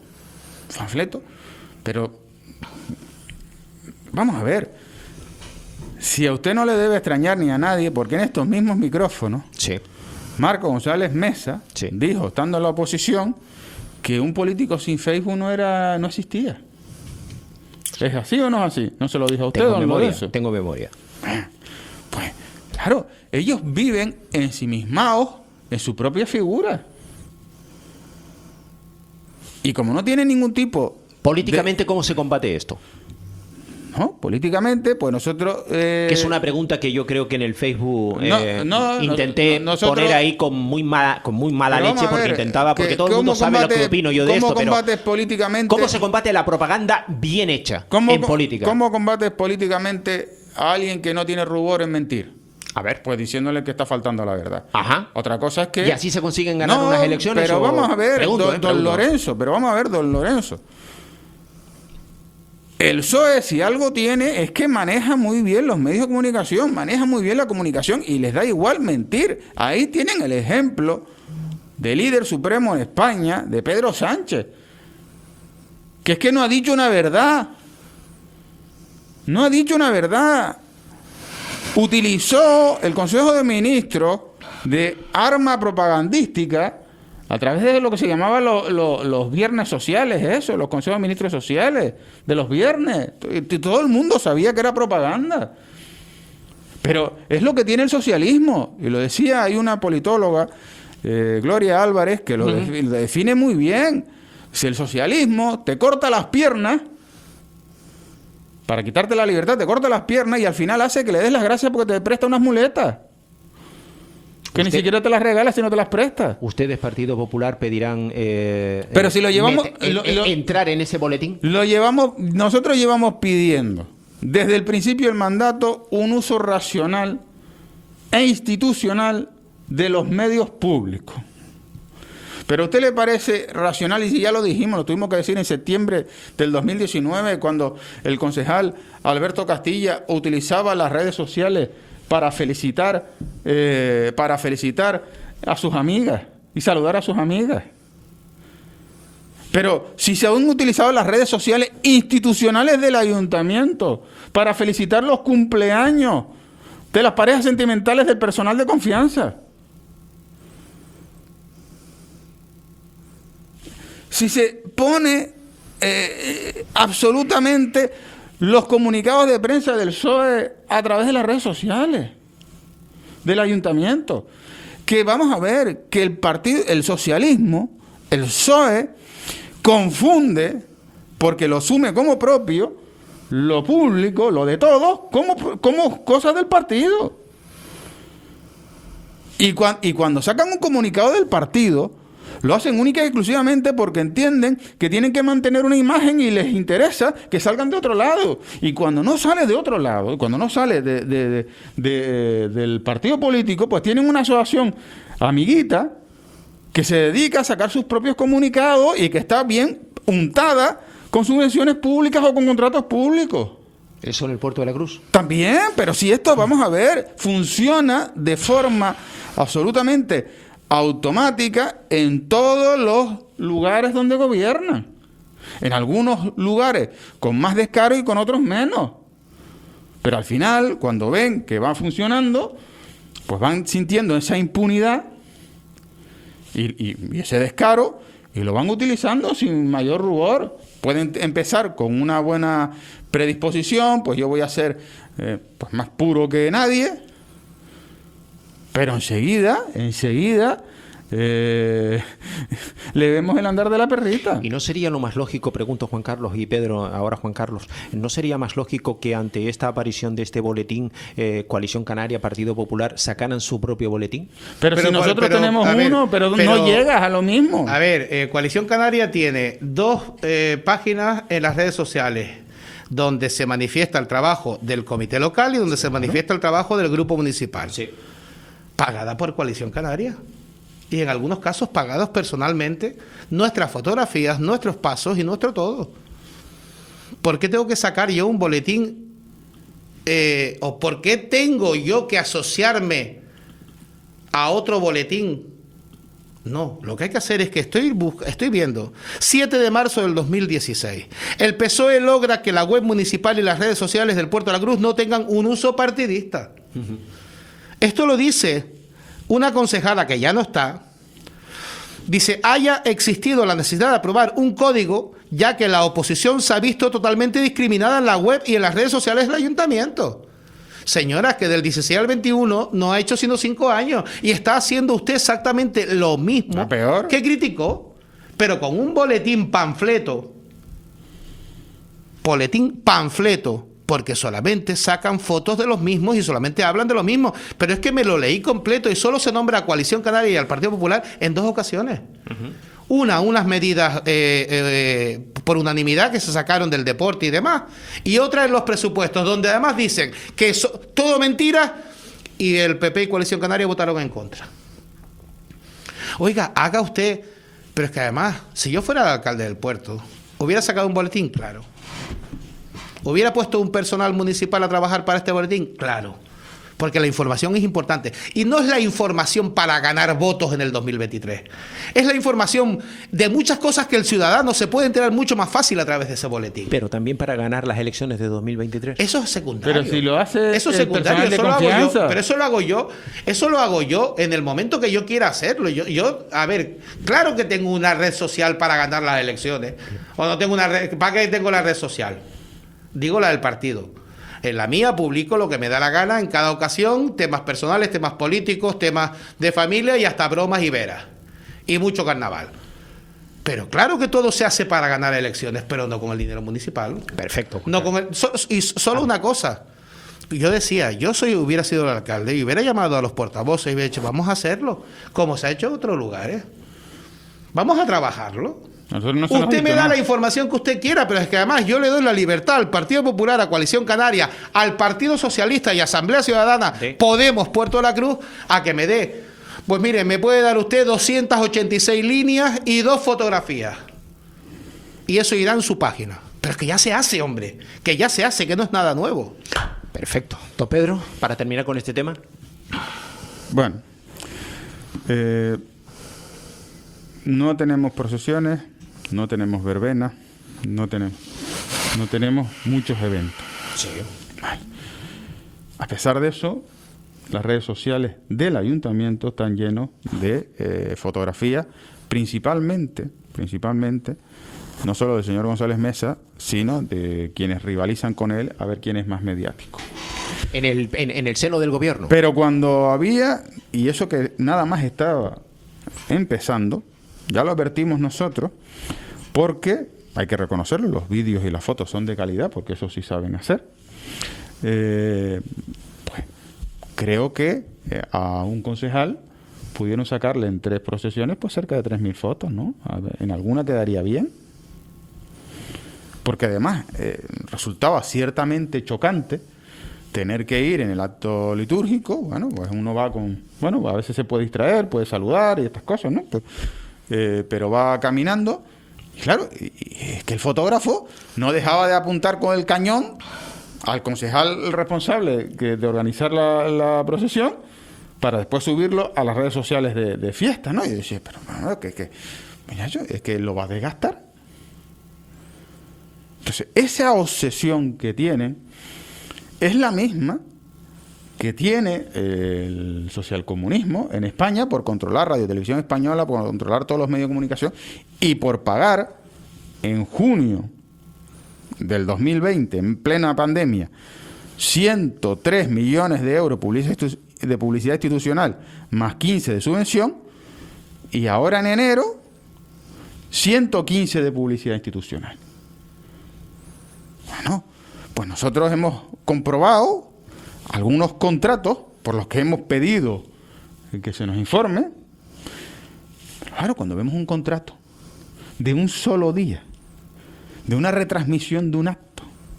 pero vamos a ver, si a usted no le debe extrañar ni a nadie, porque en estos mismos micrófonos, Sí. Marco González Mesa Sí. dijo, estando en la oposición, que un político sin Facebook no existía. ¿Es así o no es así? ¿No se lo dijo a usted, Tengo don memoria, Lorenzo? tengo memoria. Pues, claro, ellos viven ensimismados en su propia figura. Y como no tienen ningún tipo... Políticamente, ¿cómo se combate esto? No, políticamente, pues nosotros... Que es una pregunta que yo creo que en el Facebook intenté nosotros- poner ahí con muy mala Pero leche, vamos a porque ver, intentaba, porque que todo el mundo ¿cómo sabe lo que combate- opino yo de esto, ¿Cómo pero combates políticamente? ¿cómo se combate la propaganda bien hecha en política? ¿Cómo combates políticamente a alguien que no tiene rubor en mentir? A ver. Pues diciéndole que está faltando a la verdad. Ajá. Otra cosa es que... ¿Y así se consiguen ganar unas elecciones? Pero o- vamos a ver, Pregunto, don Lorenzo, pero vamos a ver, don Lorenzo. El PSOE, si algo tiene, es que maneja muy bien los medios de comunicación, maneja muy bien la comunicación y les da igual mentir. Ahí tienen el ejemplo del líder supremo en España, de Pedro Sánchez, que es que no ha dicho una verdad. No ha dicho una verdad. Utilizó el Consejo de Ministros de arma propagandística a través de lo que se llamaba los viernes sociales, eso, los consejos de ministros sociales de los viernes. Y todo el mundo sabía que era propaganda. Pero es lo que tiene el socialismo. Y lo decía, hay una politóloga, Gloria Álvarez, que lo define muy bien. Si el socialismo te corta las piernas, para quitarte la libertad, te corta las piernas y al final hace que le des las gracias porque te presta unas muletas. Que ni siquiera te las regala si no te las presta. ¿Ustedes, Partido Popular, pedirán pero si lo llevamos entrar en ese boletín? Nosotros llevamos pidiendo desde el principio del mandato un uso racional e institucional de los medios públicos. Pero ¿a usted le parece racional? Y si ya lo dijimos, lo tuvimos que decir en septiembre del 2019, cuando el concejal Alberto Castilla utilizaba las redes sociales para felicitar a sus amigas y saludar a sus amigas. Pero si se han utilizado las redes sociales institucionales del ayuntamiento para felicitar los cumpleaños de las parejas sentimentales del personal de confianza. Si se pone absolutamente los comunicados de prensa del PSOE a través de las redes sociales del ayuntamiento, que vamos a ver que el socialismo, el PSOE, confunde, porque lo asume como propio, lo público, lo de todos, como cosas del partido. Y cuando sacan un comunicado del partido, lo hacen única y exclusivamente porque entienden que tienen que mantener una imagen y les interesa que salgan de otro lado. Y cuando no sale de otro lado, cuando no sale del partido político, pues tienen una asociación amiguita que se dedica a sacar sus propios comunicados y que está bien untada con subvenciones públicas o con contratos públicos. ¿Eso en el Puerto de la Cruz? También, pero si esto, vamos a ver, funciona de forma absolutamente automática en todos los lugares donde gobiernan. En algunos lugares con más descaro y con otros menos. Pero al final, cuando ven que va funcionando, pues van sintiendo esa impunidad y ese descaro y lo van utilizando sin mayor rubor. Pueden empezar con una buena predisposición, pues yo voy a ser pues más puro que nadie, pero enseguida le vemos el andar de la perrita. ¿Y no sería lo más lógico, pregunto Juan Carlos y Pedro, ahora Juan Carlos, no sería más lógico que ante esta aparición de este boletín, Coalición Canaria, Partido Popular, sacaran su propio boletín? Pero si nosotros tenemos uno, pero no llegas a lo mismo. A ver, Coalición Canaria tiene 2 páginas en las redes sociales donde se manifiesta el trabajo del comité local y donde se manifiesta el trabajo del grupo municipal. Sí. Pagada por Coalición Canaria. Y en algunos casos pagados personalmente, nuestras fotografías, nuestros pasos y nuestro todo. ¿Por qué tengo que sacar yo un boletín? ¿O por qué tengo yo que asociarme a otro boletín No, lo que hay que hacer es que estoy viendo, 7 de marzo del 2016, el PSOE logra que la web municipal y las redes sociales del Puerto de la Cruz no tengan un uso partidista. Esto lo dice una concejala que ya no está. Dice, haya existido la necesidad de aprobar un código, ya que la oposición se ha visto totalmente discriminada en la web y en las redes sociales del ayuntamiento. Señora, que del 16 al 21 no ha hecho sino 5 años y está haciendo usted exactamente lo mismo que criticó, pero con un boletín panfleto, porque solamente sacan fotos de los mismos y solamente hablan de los mismos. Pero es que me lo leí completo y solo se nombra a Coalición Canaria y al Partido Popular en 2 ocasiones. Unas medidas por unanimidad que se sacaron del deporte y demás, y otra en los presupuestos, donde además dicen que todo mentira, y el PP y Coalición Canaria votaron en contra. Oiga, haga usted, pero es que además, si yo fuera el alcalde del puerto, hubiera sacado un boletín, claro. Hubiera puesto un personal municipal a trabajar para este boletín, claro. Porque la información es importante. Y no es la información para ganar votos en el 2023. Es la información de muchas cosas que el ciudadano se puede enterar mucho más fácil a través de ese boletín. Pero también para ganar las elecciones de 2023. Eso es secundario. Pero si lo hace eso es secundario, eso lo hago yo. Pero eso lo hago yo. Eso lo hago yo en el momento que yo quiera hacerlo. Yo, a ver, claro que tengo una red social para ganar las elecciones. O no tengo una red. ¿Para qué tengo la red social? Digo la del partido. En la mía publico lo que me da la gana en cada ocasión, temas personales, temas políticos, temas de familia y hasta bromas y veras. Y mucho carnaval. Pero claro que todo se hace para ganar elecciones, pero no con el dinero municipal. Perfecto. No con y solo una cosa. Yo decía, hubiera sido el alcalde y hubiera llamado a los portavoces y hubiera dicho, vamos a hacerlo, como se ha hecho en otros lugares. Vamos a trabajarlo. Usted me da la información que usted quiera, pero es que además yo le doy la libertad al Partido Popular, a Coalición Canaria, al Partido Socialista y a Asamblea Ciudadana, Podemos, Puerto de la Cruz, a que me dé. Pues mire, me puede dar usted 286 líneas y 2 fotografías. Y eso irá en su página. Pero es que ya se hace, hombre. Que ya se hace, que no es nada nuevo. Perfecto. Don Pedro, para terminar con este tema. Bueno, no tenemos procesiones, no tenemos verbenas, no tenemos muchos eventos. Sí. Vale. A pesar de eso, las redes sociales del ayuntamiento están llenos de fotografías, principalmente, no solo del señor González Mesa, sino de quienes rivalizan con él a ver quién es más mediático. En el seno del gobierno. Pero cuando había, y eso que nada más estaba empezando, ya lo advertimos nosotros, porque hay que reconocerlo, los vídeos y las fotos son de calidad, porque eso sí saben hacer. Pues creo que a un concejal pudieron sacarle en 3 procesiones pues cerca de 3.000 fotos, ¿no? A ver, en alguna quedaría bien. Porque además resultaba ciertamente chocante tener que ir en el acto litúrgico. Bueno, pues uno va con... Bueno, a veces se puede distraer, puede saludar y estas cosas, ¿no? Pero va caminando y claro, y es que el fotógrafo no dejaba de apuntar con el cañón al concejal responsable de organizar la procesión para después subirlo a las redes sociales de fiesta, ¿no? Y decía, pero bueno, es que lo va a desgastar. Entonces, esa obsesión que tienen es la misma que tiene el socialcomunismo en España por controlar Radio y Televisión Española, por controlar todos los medios de comunicación y por pagar en junio del 2020, en plena pandemia, 103 millones de euros de publicidad institucional más 15 de subvención, y ahora en enero 115 de publicidad institucional. Bueno, pues nosotros hemos comprobado algunos contratos por los que hemos pedido que se nos informe. Claro, cuando vemos un contrato de un solo día, de una retransmisión de un acto,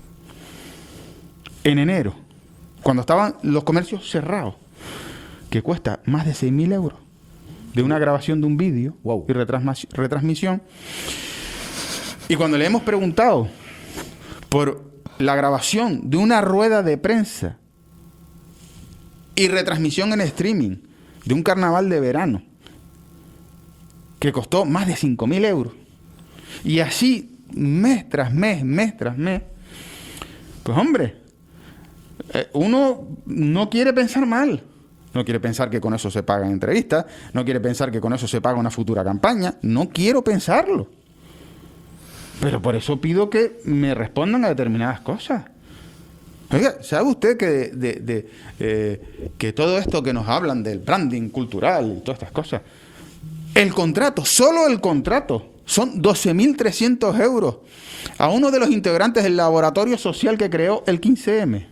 en enero, cuando estaban los comercios cerrados, que cuesta más de 6.000 euros, de una grabación de un vídeo y retransmisión, y cuando le hemos preguntado por la grabación de una rueda de prensa y retransmisión en streaming de un carnaval de verano que costó más de 5.000 euros. Y así, mes tras mes, pues hombre, uno no quiere pensar mal. No quiere pensar que con eso se pagan entrevistas, no quiere pensar que con eso se paga una futura campaña. No quiero pensarlo. Pero por eso pido que me respondan a determinadas cosas. Oiga, ¿sabe usted que todo esto que nos hablan del branding cultural y todas estas cosas, el contrato, solo el contrato, son 12.300 euros a uno de los integrantes del laboratorio social que creó el 15M?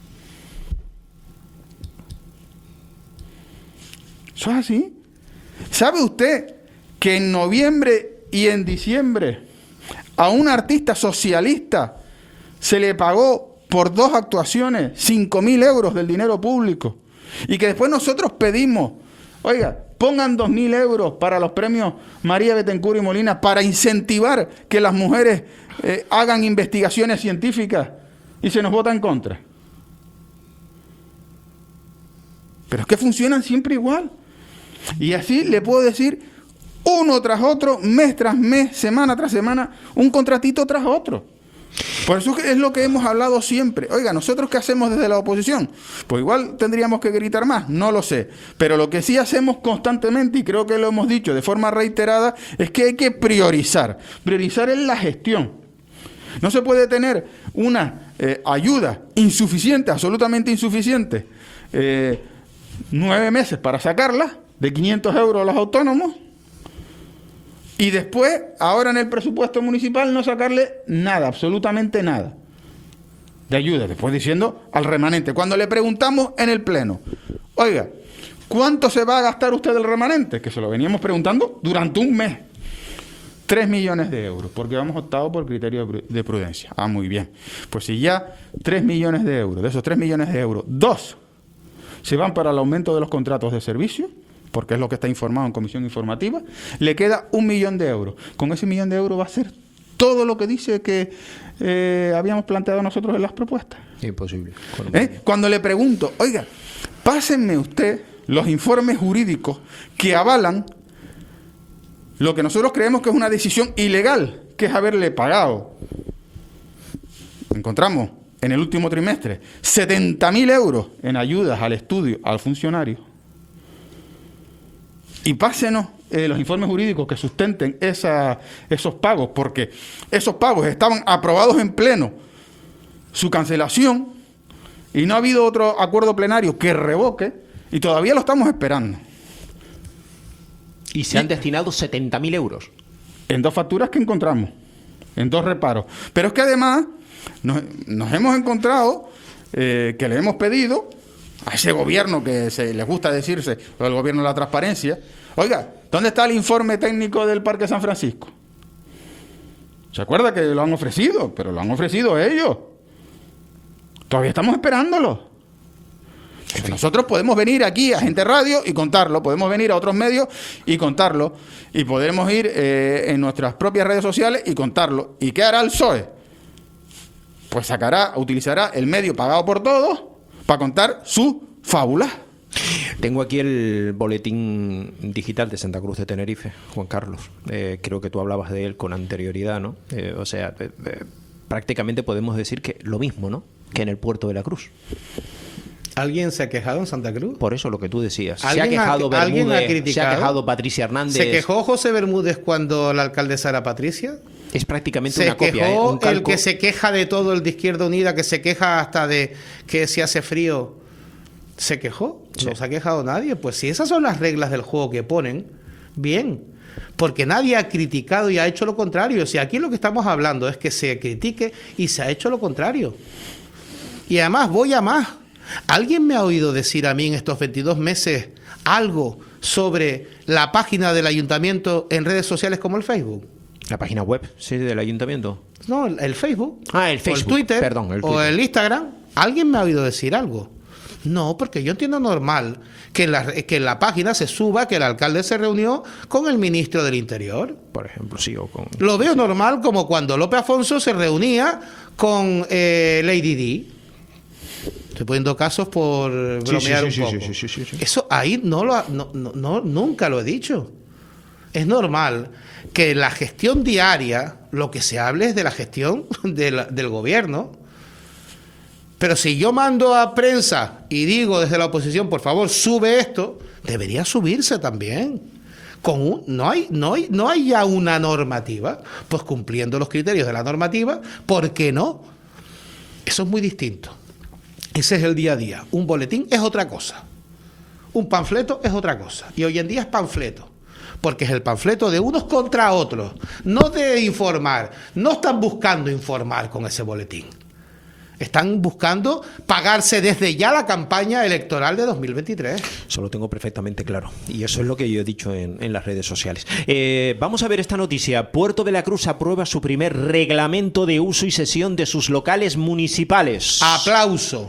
¿Eso es así? ¿Sabe usted que en noviembre y en diciembre a un artista socialista se le pagó por 2 actuaciones 5.000 euros del dinero público? Y que después nosotros pedimos, oiga, pongan 2.000 euros para los premios María Betancourt y Molina para incentivar que las mujeres hagan investigaciones científicas, y se nos vota en contra. Pero es que funcionan siempre igual. Y así le puedo decir, uno tras otro, mes tras mes, semana tras semana, un contratito tras otro. Por eso es lo que hemos hablado siempre. Oiga, ¿nosotros qué hacemos desde la oposición? Pues igual tendríamos que gritar más, no lo sé. Pero lo que sí hacemos constantemente, y creo que lo hemos dicho de forma reiterada, es que hay que priorizar. Priorizar en la gestión. No se puede tener una ayuda insuficiente, absolutamente insuficiente, 9 meses para sacarla, de 500 euros a los autónomos, y después, ahora en el presupuesto municipal, no sacarle nada, absolutamente nada de ayuda. Después diciendo al remanente, cuando le preguntamos en el pleno, oiga, ¿cuánto se va a gastar usted del remanente? Que se lo veníamos preguntando durante un mes. 3 millones de euros, porque hemos optado por criterio de prudencia. Ah, muy bien. Pues si ya 3 millones de euros, de esos 3 millones de euros, 2 se van para el aumento de los contratos de servicio, porque es lo que está informado en comisión informativa, le queda 1 millón de euros. Con ese 1 millón de euros va a ser todo lo que dice que habíamos planteado nosotros en las propuestas. Imposible. Cuando le pregunto, oiga, pásenme usted los informes jurídicos que avalan lo que nosotros creemos que es una decisión ilegal, que es haberle pagado. Encontramos en el último trimestre 70.000 euros en ayudas al estudio al funcionario. Y pásenos los informes jurídicos que sustenten esos pagos, porque esos pagos estaban aprobados en pleno, su cancelación, y no ha habido otro acuerdo plenario que revoque, y todavía lo estamos esperando. Y se han destinado 70.000 euros. En 2 facturas que encontramos, en 2 reparos. Pero es que además nos hemos encontrado que le hemos pedido a ese gobierno que les gusta decirse, el gobierno de la transparencia, oiga, ¿dónde está el informe técnico del Parque San Francisco? ¿Se acuerda que lo han ofrecido? Pero lo han ofrecido ellos. Todavía estamos esperándolo. Nosotros podemos venir aquí a Gente Radio y contarlo, podemos venir a otros medios y contarlo, y podremos ir en nuestras propias redes sociales y contarlo. ¿Y qué hará el PSOE? Pues utilizará el medio pagado por todos para contar su fábula. Tengo aquí el boletín digital de Santa Cruz de Tenerife, Juan Carlos. Creo que tú hablabas de él con anterioridad, ¿no? Prácticamente podemos decir que lo mismo, ¿no? Que en el puerto de la Cruz. ¿Alguien se ha quejado en Santa Cruz? Por eso lo que tú decías. Se ha quejado Bermúdez, se ha quejado Patricia Hernández. ¿Se quejó José Bermúdez cuando la alcaldesa era Patricia? Es prácticamente una copia. ¿Se quejó el que se queja de todo, el de Izquierda Unida, que se queja hasta de que si hace frío? ¿Se quejó? Sí. ¿No se ha quejado nadie? Pues si esas son las reglas del juego que ponen, bien. Porque nadie ha criticado y ha hecho lo contrario. Si aquí lo que estamos hablando es que se critique y se ha hecho lo contrario. Y además voy a más. ¿Alguien me ha oído decir a mí en estos 22 meses algo sobre la página del ayuntamiento en redes sociales como el Facebook? ¿La página web, sí, del ayuntamiento? No, el Facebook. Ah, el Facebook. O el Twitter. Perdón, el Twitter. O el Instagram. ¿Alguien me ha oído decir algo? No, porque yo entiendo normal que en la página se suba que el alcalde se reunió con el ministro del Interior. Por ejemplo, sí, o con... Lo veo normal como cuando López Afonso se reunía con Lady Di. Estoy poniendo casos por bromear un poco. Sí. Eso ahí nunca lo he dicho. es normal que en la gestión diaria lo que se hable es de la gestión del gobierno. Pero si yo mando a prensa y digo desde la oposición, por favor, sube esto, debería subirse también. No hay ya una normativa, pues cumpliendo los criterios de la normativa, ¿por qué no? Eso es muy distinto. Ese es el día a día. Un boletín es otra cosa. Un panfleto es otra cosa. Y hoy en día es panfleto. Porque es el panfleto de unos contra otros. No de informar. No están buscando informar con ese boletín. Están buscando pagarse desde ya la campaña electoral de 2023. Eso lo tengo perfectamente claro. Y eso es lo que yo he dicho en las redes sociales. Vamos a ver esta noticia. Puerto de la Cruz aprueba su primer reglamento de uso y sesión de sus locales municipales. Aplauso.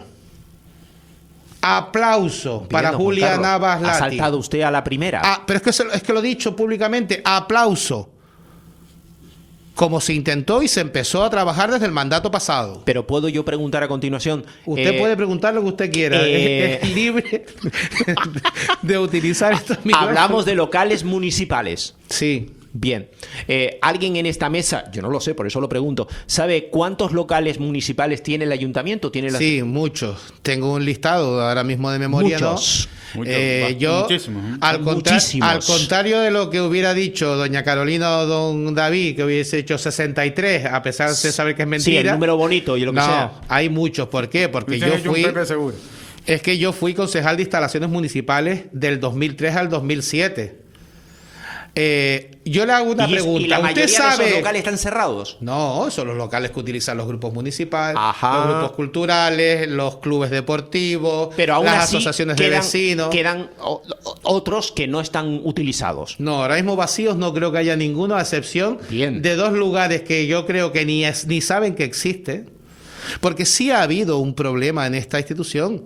Aplauso para Julia Navas Lati. ¿Ha saltado usted a la primera? Pero es que lo he dicho públicamente. Aplauso. Como se intentó y se empezó a trabajar desde el mandato pasado. Pero puedo yo preguntar a continuación. Usted puede preguntar lo que usted quiera. Es libre de utilizar estos micrófonos. Hablamos de locales municipales. Sí. Bien. ¿Alguien en esta mesa, yo no lo sé, por eso lo pregunto, sabe cuántos locales municipales tiene el ayuntamiento? Sí, muchos. Tengo un listado ahora mismo de memoria. Muchos. ¿No? Yo, al contrario de lo que hubiera dicho doña Carolina o don David, que hubiese hecho 63, a pesar de saber que es mentira. Sí, el número bonito y lo que sea. No, hay muchos. ¿Por qué? Porque yo fui concejal de instalaciones municipales del 2003 al 2007. Yo le hago una pregunta. ¿Y la mayoría de esos locales están cerrados? No, son los locales que utilizan los grupos municipales, Ajá. los grupos culturales, los clubes deportivos, pero aún las así asociaciones de vecinos. Quedan otros que no están utilizados. No, ahora mismo vacíos no creo que haya ninguno, a excepción de dos lugares que yo creo que ni saben que existen. Porque sí ha habido un problema en esta institución.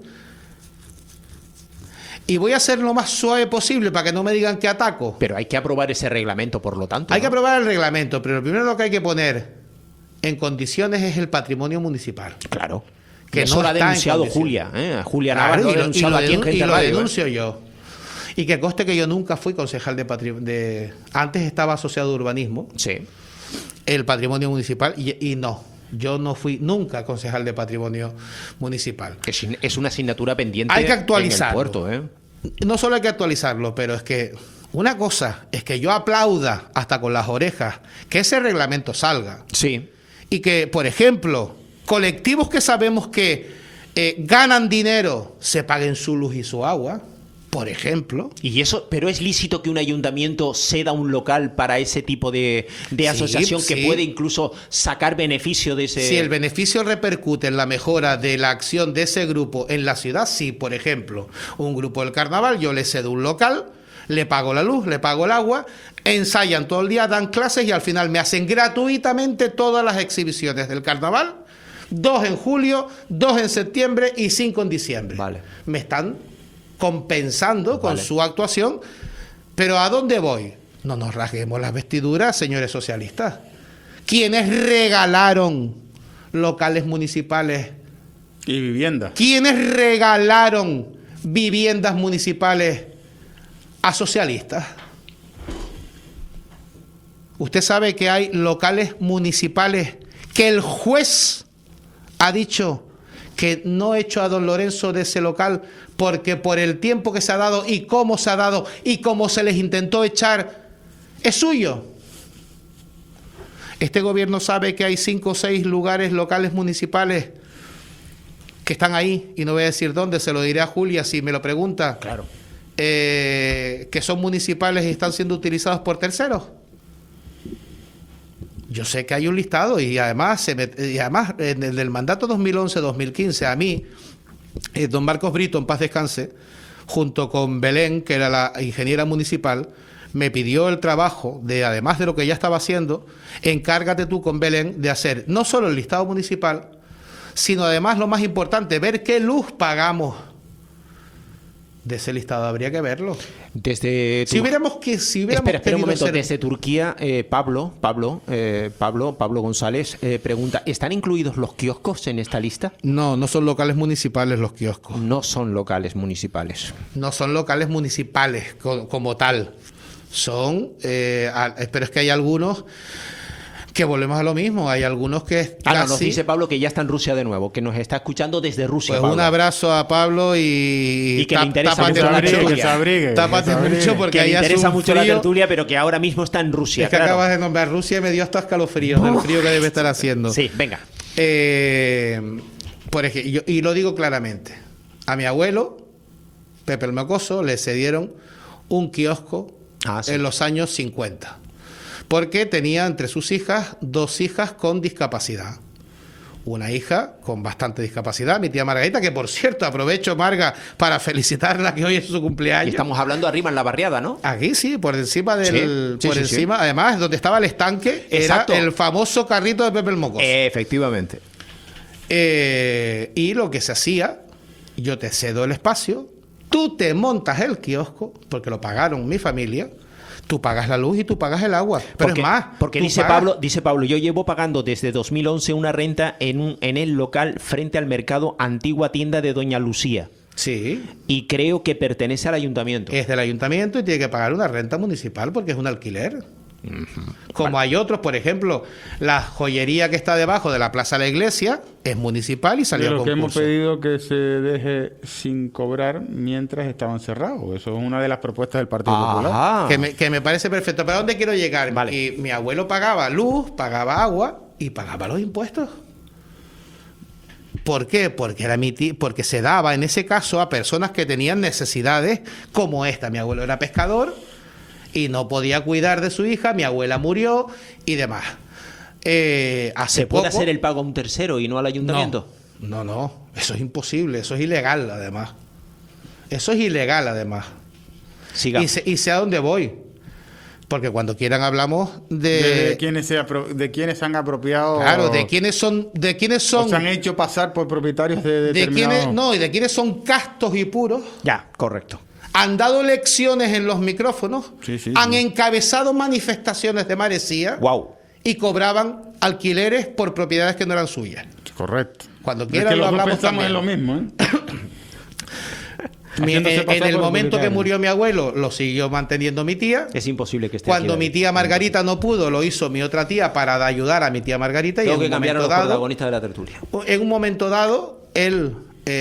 Y voy a ser lo más suave posible para que no me digan que ataco. Pero hay que aprobar ese reglamento, por lo tanto. Hay que aprobar el reglamento, pero lo primero que hay que poner en condiciones es el patrimonio municipal. Claro. Que eso no lo ha denunciado Julia. Julia Navas lo ha denunciado aquí en Gente Radio. Y lo denuncio yo. Y que conste que yo nunca fui concejal de patrimonio. Antes estaba asociado a urbanismo. Sí. El patrimonio municipal. Y no. Yo no fui nunca concejal de patrimonio municipal. Es una asignatura pendiente. Hay que actualizarlo. En el puerto, No solo hay que actualizarlo, pero es que una cosa es que yo aplauda hasta con las orejas que ese reglamento salga. Sí. Y que, por ejemplo, colectivos que sabemos que ganan dinero se paguen su luz y su agua, por ejemplo. Y eso, pero es lícito que un ayuntamiento ceda un local para ese tipo de asociación que puede incluso sacar beneficio de ese. Si el beneficio repercute en la mejora de la acción de ese grupo en la ciudad, sí, por ejemplo, un grupo del carnaval, yo le cedo un local, le pago la luz, le pago el agua, ensayan todo el día, dan clases y al final me hacen gratuitamente todas las exhibiciones del carnaval, 2 en julio, 2 en septiembre y 5 en diciembre. Vale. Me están compensando con su actuación, pero ¿a dónde voy? No nos rasguemos las vestiduras, señores socialistas. ¿Quiénes regalaron locales municipales y viviendas? ¿Quiénes regalaron viviendas municipales a socialistas? Usted sabe que hay locales municipales que el juez ha dicho que no echó a don Lorenzo de ese local porque por el tiempo que se ha dado y cómo se ha dado y cómo se les intentó echar, es suyo. Este gobierno sabe que hay 5 o 6 lugares locales municipales que están ahí, y no voy a decir dónde, se lo diré a Julia si me lo pregunta. Claro. Que son municipales y están siendo utilizados por terceros. Yo sé que hay un listado y además en el mandato 2011-2015 a mí, don Marcos Brito, en paz descanse, junto con Belén, que era la ingeniera municipal, me pidió el trabajo de, además de lo que ya estaba haciendo, encárgate tú con Belén de hacer no solo el listado municipal, sino además lo más importante, ver qué luz pagamos. De ese listado habría que verlo. Desde Espera un momento. Desde Turquía, Pablo González pregunta: ¿están incluidos los kioscos en esta lista? No, no son locales municipales los kioscos. No son locales municipales. No son locales municipales como tal. son... pero es que hay algunos que volvemos a lo mismo. Hay algunos que nos dice Pablo que ya está en Rusia de nuevo, que nos está escuchando desde Rusia. Pues Pablo. Un abrazo a Pablo y que le interesa mucho la tertulia. Tápate mucho porque que ahí le interesa hace un mucho frío. la tertulia, pero que ahora mismo está en Rusia. Es que acabas de nombrar Rusia y me dio hasta escalofríos del frío que debe estar haciendo. Sí, venga. Por ejemplo, y lo digo claramente, a mi abuelo, Pepe el Mocoso, le cedieron un kiosco en los años 50. Porque tenía entre sus hijas 2 hijas con discapacidad. Una hija con bastante discapacidad, mi tía Margarita, que por cierto aprovecho, Marga, para felicitarla, que hoy es su cumpleaños. Y estamos hablando arriba en la barriada, ¿no? Aquí sí, por encima del... Sí, sí. Además, donde estaba el estanque, exacto, era el famoso carrito de Pepe el Mocoso. Efectivamente. Y lo que se hacía, yo te cedo el espacio, tú te montas el kiosco, porque lo pagaron mi familia. Tú pagas la luz y tú pagas el agua. Pero es más. Porque dice Pablo, yo llevo pagando desde 2011 una renta en el local frente al mercado Antigua Tienda de Doña Lucía. Sí. Y creo que pertenece al ayuntamiento. Es del ayuntamiento y tiene que pagar una renta municipal porque es un alquiler. Como hay otros, por ejemplo, la joyería que está debajo de la Plaza de la Iglesia es municipal y salió a concurso. Que hemos pedido que se deje sin cobrar mientras estaban cerrados. Eso es una de las propuestas del Partido Popular. Que me parece perfecto. ¿Pero a dónde quiero llegar? Vale. Y mi abuelo pagaba luz, pagaba agua y pagaba los impuestos. ¿Por qué? Porque se daba en ese caso a personas que tenían necesidades como esta. Mi abuelo era pescador y no podía cuidar de su hija, mi abuela murió y demás. ¿Se puede hacer el pago a un tercero y no al ayuntamiento? No, eso es imposible, eso es ilegal además. Eso es ilegal además. Siga. Y sé a dónde voy. Porque cuando quieran hablamos de quienes han apropiado. Claro, de quiénes son. O se han hecho pasar por propietarios de determinados. Y de quiénes son castos y puros. Ya, correcto. Han dado lecciones en los micrófonos, han encabezado manifestaciones de marecía y cobraban alquileres por propiedades que no eran suyas. Correcto. Cuando quieran lo hablamos también. En lo mismo, En el momento que murió mi abuelo, lo siguió manteniendo mi tía. Es imposible que esté Cuando aquí, mi tía Margarita no pudo, lo hizo mi otra tía para ayudar a mi tía Margarita. Tengo que cambiar a los protagonistas de la tertulia. En un momento dado, él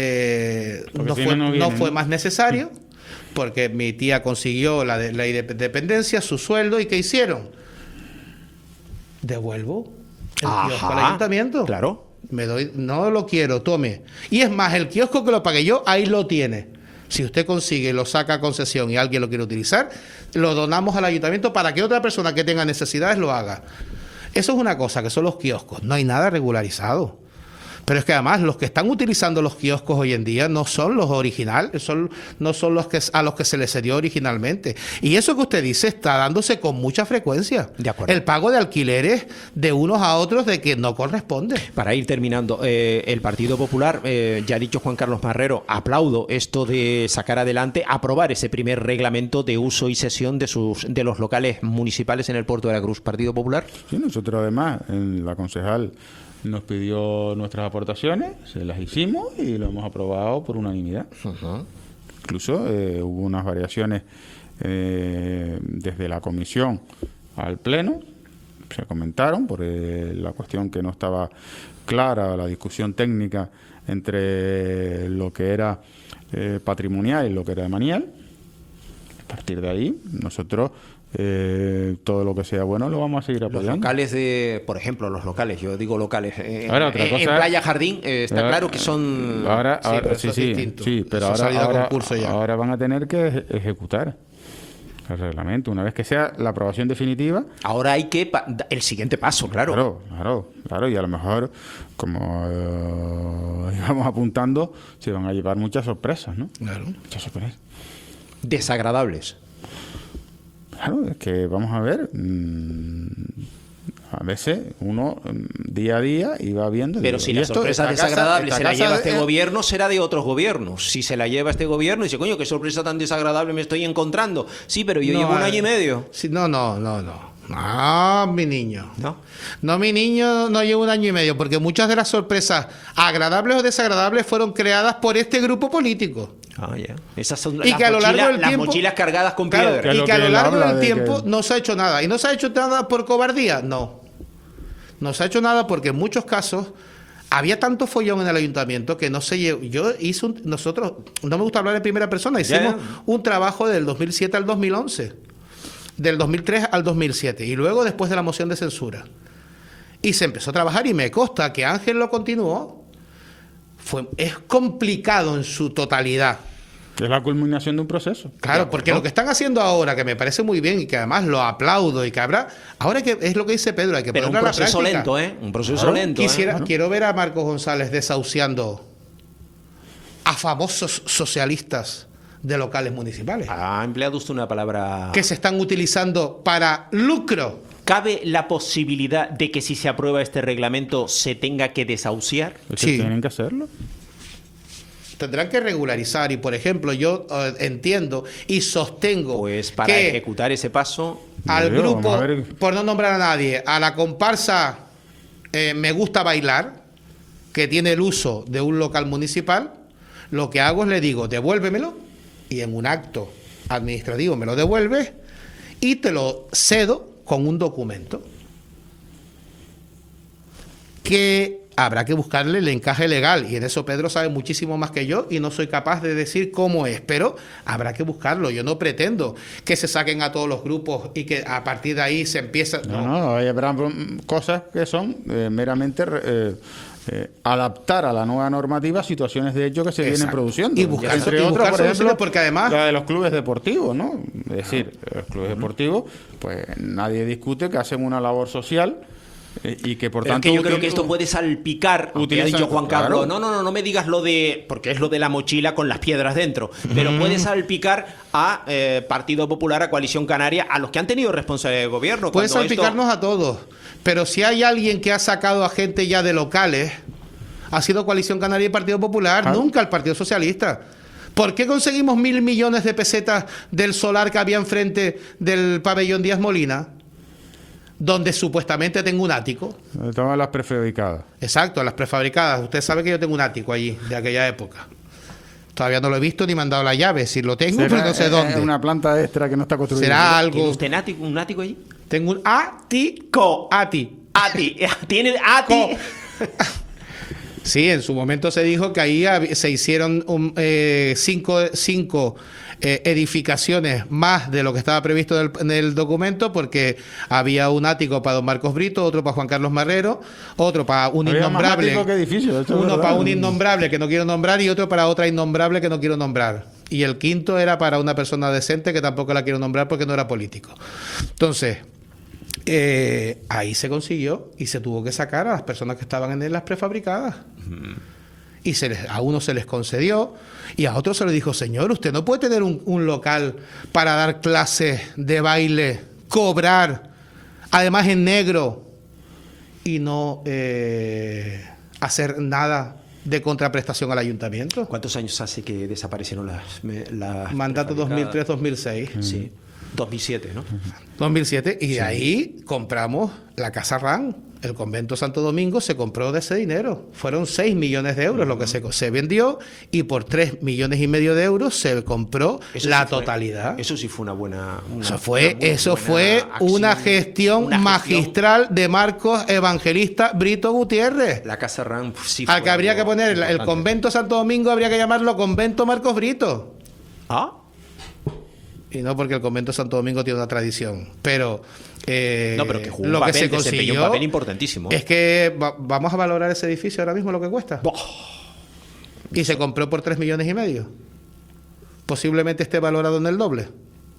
no fue más necesario, porque mi tía consiguió la ley de dependencia, su sueldo, ¿y qué hicieron? Devuelvo el kiosco al ayuntamiento. Claro. No lo quiero, tome. Y es más, el kiosco que lo pagué yo, ahí lo tiene. Si usted consigue, lo saca a concesión y alguien lo quiere utilizar, lo donamos al ayuntamiento para que otra persona que tenga necesidades lo haga. Eso es una cosa, que son los kioscos. No hay nada regularizado. Pero es que además los que están utilizando los kioscos hoy en día no son los originales, no son los que a los que se les cedió originalmente. Y eso que usted dice está dándose con mucha frecuencia. De acuerdo. El pago de alquileres de unos a otros de que no corresponde. Para ir terminando, el Partido Popular, ya ha dicho Juan Carlos Marrero, aplaudo esto de sacar adelante, aprobar ese primer reglamento de uso y sesión de los locales municipales en el Puerto de la Cruz. ¿Partido Popular? Sí, nosotros además, la concejal nos pidió nuestras aportaciones, se las hicimos y lo hemos aprobado por unanimidad. Incluso hubo unas variaciones desde la comisión al pleno, se comentaron por la cuestión que no estaba clara, la discusión técnica entre lo que era patrimonial y lo que era de manial. A partir de ahí, nosotros todo lo que sea bueno lo vamos a seguir apoyando. Los locales por ejemplo, yo digo locales. Ahora, otra cosa, en Playa Jardín está claro que son. Pero ahora van a tener que ejecutar el reglamento una vez que sea la aprobación definitiva. Ahora hay que el siguiente paso, claro. Claro, y a lo mejor, como íbamos apuntando, se van a llevar muchas sorpresas, ¿no? Claro. Muchas sorpresas. Desagradables. Claro, es que vamos a ver, a veces uno día a día iba viendo. Pero si la sorpresa desagradable se la lleva este gobierno, será de otros gobiernos. Si se la lleva este gobierno, dice, coño, qué sorpresa tan desagradable me estoy encontrando. Sí, pero yo llevo un año y medio. Sí, no, mi niño. No, mi niño no lleva un año y medio, porque muchas de las sorpresas agradables o desagradables fueron creadas por este grupo político. Ah, ya. Esas son Y que a lo largo del las tiempo, mochilas cargadas con claro, piedra. y que a lo largo del tiempo que... no se ha hecho nada. ¿Y no se ha hecho nada por cobardía? No. No se ha hecho nada porque en muchos casos había tanto follón en el ayuntamiento que no se llevó. Yo hice nosotros, no me gusta hablar en primera persona, hicimos un trabajo del 2007 al 2011, del 2003 al 2007, y luego después de la moción de censura. Y se empezó a trabajar y me consta que Ángel lo continuó. Es complicado en su totalidad. Es la culminación de un proceso. Claro, porque lo que están haciendo ahora, que me parece muy bien y que además lo aplaudo y que habrá... Ahora que es lo que dice Pedro, hay que ponerlo a la práctica. Pero un proceso lento, ¿eh? Un proceso lento. Quiero ver a Marcos González desahuciando a famosos socialistas de locales municipales. Ha empleado usted una palabra... Que se están utilizando para lucro. ¿Cabe la posibilidad de que si se aprueba este reglamento se tenga que desahuciar? Sí. Tienen que hacerlo. Tendrán que regularizar y, por ejemplo, yo entiendo y sostengo pues para que ejecutar ese paso al grupo, por no nombrar a nadie, a la comparsa Me Gusta Bailar, que tiene el uso de un local municipal, lo que hago es le digo, devuélvemelo, y en un acto administrativo me lo devuelves y te lo cedo con un documento que habrá que buscarle el encaje legal, y en eso Pedro sabe muchísimo más que yo y no soy capaz de decir cómo es, pero habrá que buscarlo. Yo no pretendo que se saquen a todos los grupos y que a partir de ahí se empieza... No, habrá cosas que son meramente adaptar a la nueva normativa situaciones de hecho que se vienen produciendo. Y buscar, entre otros, por ejemplo, porque además... la de los clubes deportivos, ¿no? Es decir, los clubes deportivos, pues nadie discute que hacen una labor social y que por tanto... Es que yo creo que esto puede salpicar, que ha dicho Juan Carlos, claro. no me digas lo de... porque es lo de la mochila con las piedras dentro, pero puede salpicar a Partido Popular, a Coalición Canaria, a los que han tenido responsabilidad de gobierno. Puede salpicarnos a todos, pero si hay alguien que ha sacado a gente ya de locales, ha sido Coalición Canaria y Partido Popular, nunca el Partido Socialista. ¿Por qué conseguimos 1.000 millones de pesetas del solar que había enfrente del pabellón Díaz Molina? Donde supuestamente tengo un ático. Estaban las prefabricadas. Exacto, las prefabricadas. Usted sabe que yo tengo un ático allí, de aquella época. Todavía no lo he visto ni me han dado la llave. Si lo tengo, pero no sé dónde. Es una planta extra que no está construida. ¿Será algo? ¿Tiene usted un ático allí? Tengo un ático. ¿Tiene ático? Sí, en su momento se dijo que ahí se hicieron cinco edificaciones más de lo que estaba previsto en el documento, porque había un ático para don Marcos Brito, otro para Juan Carlos Marrero, otro para un innombrable, uno para un innombrable que no quiero nombrar y otro para otra innombrable que no quiero nombrar. Y el quinto era para una persona decente que tampoco la quiero nombrar porque no era político. Entonces, ahí se consiguió y se tuvo que sacar a las personas que estaban en las prefabricadas. Y a uno se les concedió y a otro se le dijo, señor, usted no puede tener un local para dar clases de baile, cobrar, además en negro, y no hacer nada de contraprestación al ayuntamiento. ¿Cuántos años hace que desaparecieron las mandato 2003-2006? Sí, 2007, ¿no? 2007, y de ahí compramos la Casa RAN. El convento Santo Domingo se compró de ese dinero. Fueron 6 millones de euros lo que se vendió, y por 3,5 millones de euros se compró la totalidad. Eso sí fue una buena... Eso fue una gestión magistral de Marcos Evangelista Brito Gutiérrez. La Casa RAN sí fue... Al que habría que poner el convento Santo Domingo, habría que llamarlo Convento Marcos Brito. ¿Ah? Y no porque el convento Santo Domingo tiene una tradición, pero... no, pero que jugó lo un papel, que se consiguió un papel importantísimo. Es que vamos a valorar ese edificio ahora mismo lo que cuesta. Y se compró por 3,5 millones. Posiblemente esté valorado en el doble.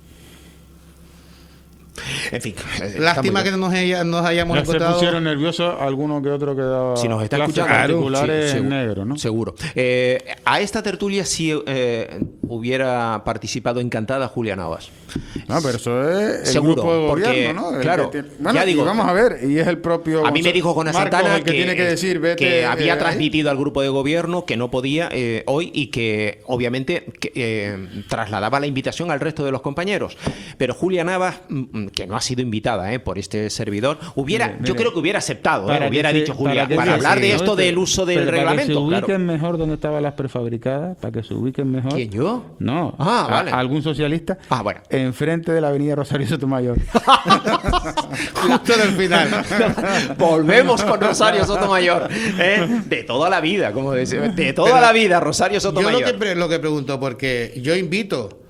En fin. Lástima que nos hayamos encontrado... Se pusieron nerviosos alguno que otro que daba... Si nos está escuchando, particulares en negro, ¿no? Seguro. A esta tertulia sí hubiera participado encantada Julia Navas. No, pero eso es el seguro, grupo de porque, gobierno, ¿no? Claro, bueno, ya digo, vamos a ver, y es el propio... A mí me dijo Jonas Santana el que tiene que decir, vete, que había transmitido al grupo de gobierno que no podía hoy y que obviamente trasladaba la invitación al resto de los compañeros. Pero Julia Navas, que no ha sido invitada por este servidor, Mire, yo creo que hubiera aceptado, hubiera que dicho Julia, que para se- hablar de no, esto del uso del pero reglamento. Para que se claro. ubiquen mejor donde estaban las prefabricadas, para que se ubiquen mejor. ¿Quién, yo? No, Vale. algún socialista. Bueno. Enfrente de la avenida Rosario Sotomayor. Justo en el final. Volvemos con Rosario Sotomayor. De toda la vida, como decía. De toda Pero la vida, Rosario Sotomayor. Yo lo que pregunto, porque yo invito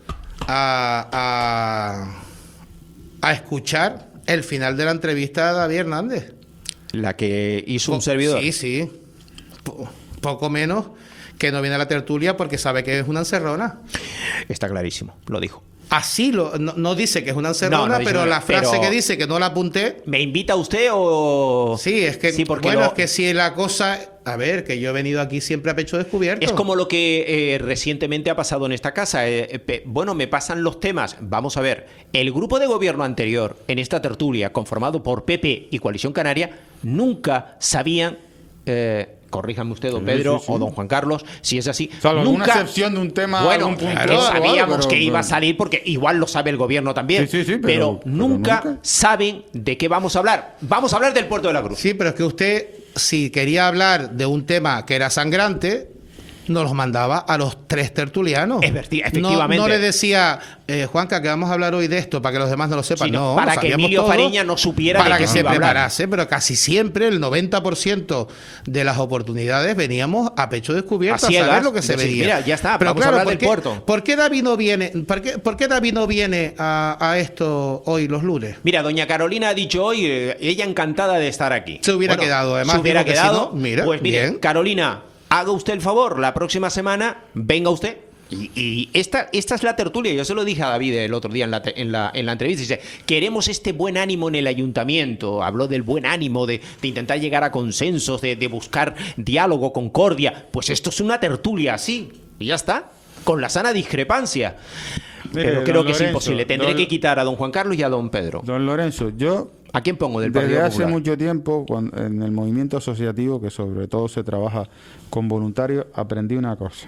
a escuchar el final de la entrevista de David Hernández. La que hizo un servidor. Sí. Poco menos que no viene a la tertulia porque sabe que es una encerrona. Está clarísimo, lo dijo. Así no dice que es una encerrona, No dice pero nada. la frase Pero- que dice que no la apunté. ¿Me invita usted o...? Sí, es que, Sí, porque bueno, lo- es que si la cosa... A ver, que yo he venido aquí siempre a pecho descubierto. Es como lo que recientemente ha pasado en esta casa. Bueno, me pasan los temas. Vamos a ver. El grupo de gobierno anterior en esta tertulia, conformado por PP y Coalición Canaria, nunca sabían... corríjame usted, don Pedro, sí, sí. o don Juan Carlos, si es así. Salvo alguna nunca... excepción de un tema, Bueno, algún punto que o algo, sabíamos pero- que iba a salir, porque igual lo sabe el gobierno también. Sí, sí, sí, pero pero nunca nunca. saben de qué vamos a hablar. Vamos a hablar del Puerto de la Cruz. Sí, pero es que usted, si quería hablar de un tema que era sangrante, nos los mandaba a los tres tertulianos. Efectivamente. No le decía, Juanca, que vamos a hablar hoy de esto para que los demás no lo sepan. Sí, no, no, para lo que sabíamos Emilio todos, Fariña no supiera para de qué que se se iba a hablar. preparase, pero casi siempre, el 90% de las oportunidades veníamos a pecho descubierto A a saber ciegas, lo que se decir, veía. mira, ya está, pero vamos a hablar del puerto. ¿Por qué David no viene? ¿Por qué David no viene a esto hoy los lunes? Mira, doña Carolina ha dicho hoy, ella encantada de estar aquí. Se hubiera quedado, además, Se hubiera digo que si quedado. no, mira, pues mire, bien. Carolina, haga usted el favor, la próxima semana venga usted. Y esta es la tertulia. Yo se lo dije a David el otro día en la entrevista. Dice, queremos este buen ánimo en el ayuntamiento. Habló del buen ánimo, de intentar llegar a consensos, de buscar diálogo, concordia. Pues esto es una tertulia así. Y ya está. Con la sana discrepancia. Mire, Pero creo don que es Lorenzo, imposible. Tendré que quitar a don Juan Carlos y a don Pedro. Don Lorenzo, yo ¿A quién pongo del desde Partido hace Popular? mucho tiempo, en el movimiento asociativo, que sobre todo se trabaja con voluntarios, aprendí una cosa.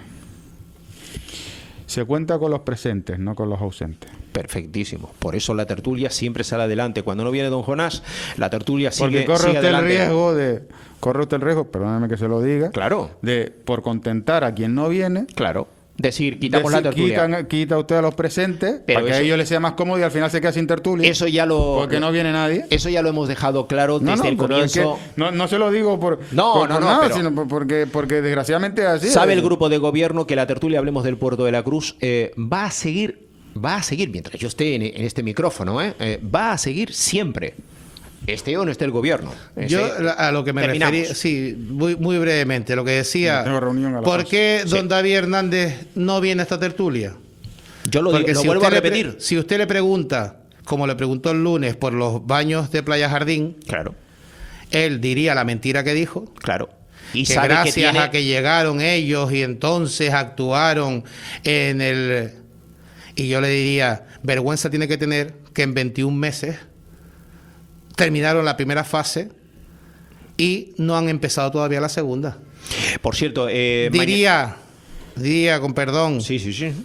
Se cuenta con los presentes, no con los ausentes. Perfectísimo. Por eso la tertulia siempre sale adelante. Cuando no viene don Jonás, la tertulia Porque sigue corre usted adelante. corre usted el riesgo, perdóname que se lo diga, Claro, por contentar a quien no viene, claro. Decir, quitamos la tertulia. quita usted a los presentes, Pero para que a eso- ellos les sea más cómodo y al final se queda sin tertulia. Eso ya lo... Porque no viene nadie. Eso ya lo hemos dejado claro desde el pero es que comienzo. no se lo digo por No, nada, pero- sino porque desgraciadamente es así. Sabe el grupo de gobierno que la tertulia Hablemos del Puerto de la Cruz va a seguir, mientras yo esté en este micrófono, va a seguir siempre. Esté o no esté el gobierno. Yo a lo que me Terminamos. refería, sí, muy brevemente, lo que decía, Tengo reunión a las ¿por 11. qué don Sí. David Hernández no viene a esta tertulia? Yo lo Porque si vuelvo a usted repetir. si usted le pregunta, como le preguntó el lunes, por los baños de Playa Jardín, Claro, él diría la mentira que dijo, claro. Y que sabe gracias que tiene... a que llegaron ellos y entonces actuaron en el... Y yo le diría, vergüenza tiene que tener que en 21 meses terminaron la primera fase y no han empezado todavía la segunda. Por cierto, Diría, con perdón, Sí, sí, sí.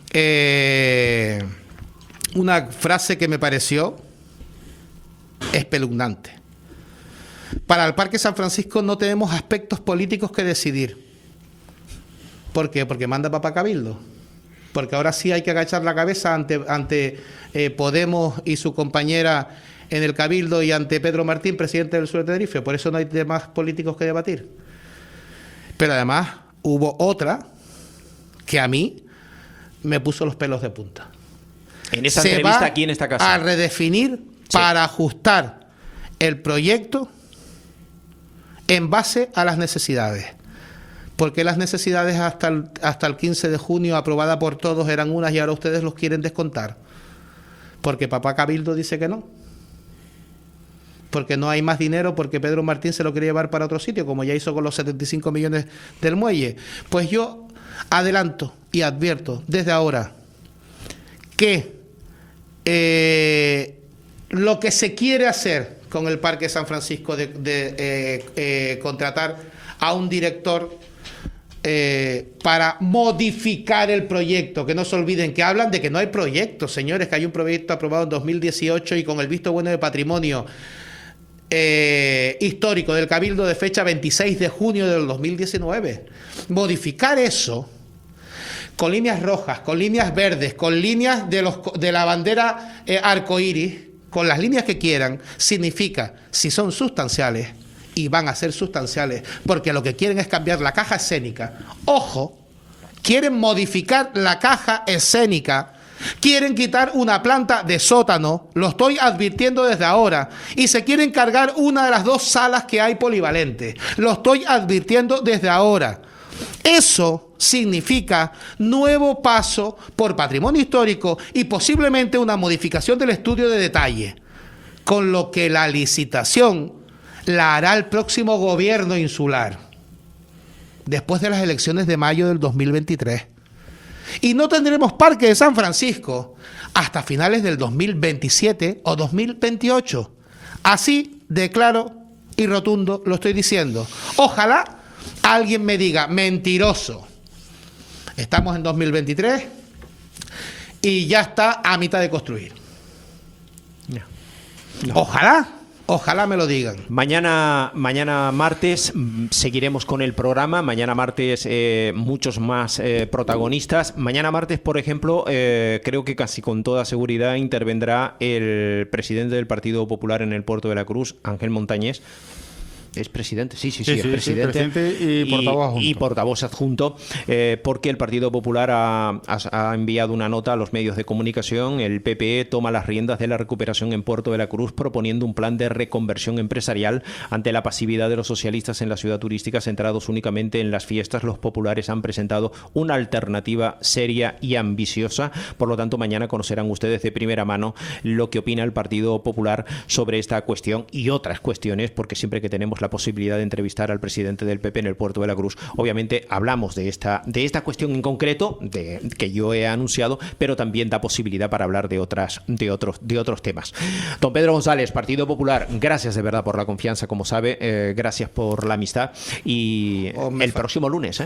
una frase que me pareció espeluznante. Para el Parque San Francisco no tenemos aspectos políticos que decidir. ¿Por qué? Porque manda papá Cabildo. Porque ahora sí hay que agachar la cabeza ante Podemos y su compañera en el Cabildo y ante Pedro Martín, presidente del Sur de Tenerife. Por eso no hay temas políticos que debatir. Pero además hubo otra que a mí me puso los pelos de punta. En esta Se entrevista va aquí en esta casa. a redefinir para ajustar el proyecto en base a las necesidades. Porque las necesidades hasta el 15 de junio, aprobada por todos, eran unas y ahora ustedes los quieren descontar. Porque papá Cabildo dice que no. Porque no hay más dinero, porque Pedro Martín se lo quiere llevar para otro sitio, como ya hizo con los 75 millones del muelle. Pues yo adelanto y advierto desde ahora que lo que se quiere hacer con el Parque San Francisco de contratar a un director para modificar el proyecto. Que no se olviden que hablan de que no hay proyecto, señores, que hay un proyecto aprobado en 2018 y con el visto bueno de patrimonio histórico del Cabildo de fecha 26 de junio del 2019. Modificar eso con líneas rojas, con líneas verdes, con líneas de la bandera arcoíris, con las líneas que quieran, significa, si son sustanciales, y van a ser sustanciales, porque lo que quieren es cambiar la caja escénica. Ojo, quieren modificar la caja escénica, quieren quitar una planta de sótano, lo estoy advirtiendo desde ahora, y se quieren cargar una de las 2 salas que hay polivalentes, lo estoy advirtiendo desde ahora. Eso significa nuevo paso por patrimonio histórico y posiblemente una modificación del estudio de detalle, con lo que la licitación la hará el próximo gobierno insular, después de las elecciones de mayo del 2023. Y no tendremos Parque de San Francisco hasta finales del 2027 o 2028. Así de claro y rotundo lo estoy diciendo. Ojalá alguien me diga, mentiroso, estamos en 2023 y ya está a mitad de construir. No. Ojalá me lo digan. Mañana martes seguiremos con el programa. Mañana martes muchos más protagonistas. Mañana martes, por ejemplo, creo que casi con toda seguridad intervendrá el presidente del Partido Popular en el Puerto de la Cruz, Ángel Montañés. Es presidente, sí, es presidente y portavoz adjunto, porque el Partido Popular ha enviado una nota a los medios de comunicación. El PPE toma las riendas de la recuperación en Puerto de la Cruz, proponiendo un plan de reconversión empresarial ante la pasividad de los socialistas en la ciudad turística, centrados únicamente en las fiestas. Los populares han presentado una alternativa seria y ambiciosa. Por lo tanto, mañana conocerán ustedes de primera mano lo que opina el Partido Popular sobre esta cuestión y otras cuestiones, porque siempre que tenemos la posibilidad de entrevistar al presidente del PP en el Puerto de la Cruz, obviamente hablamos de esta cuestión en concreto que yo he anunciado, pero también da posibilidad para hablar de otros temas. Don Pedro González, Partido Popular, gracias de verdad por la confianza, como sabe, gracias por la amistad y el próximo lunes.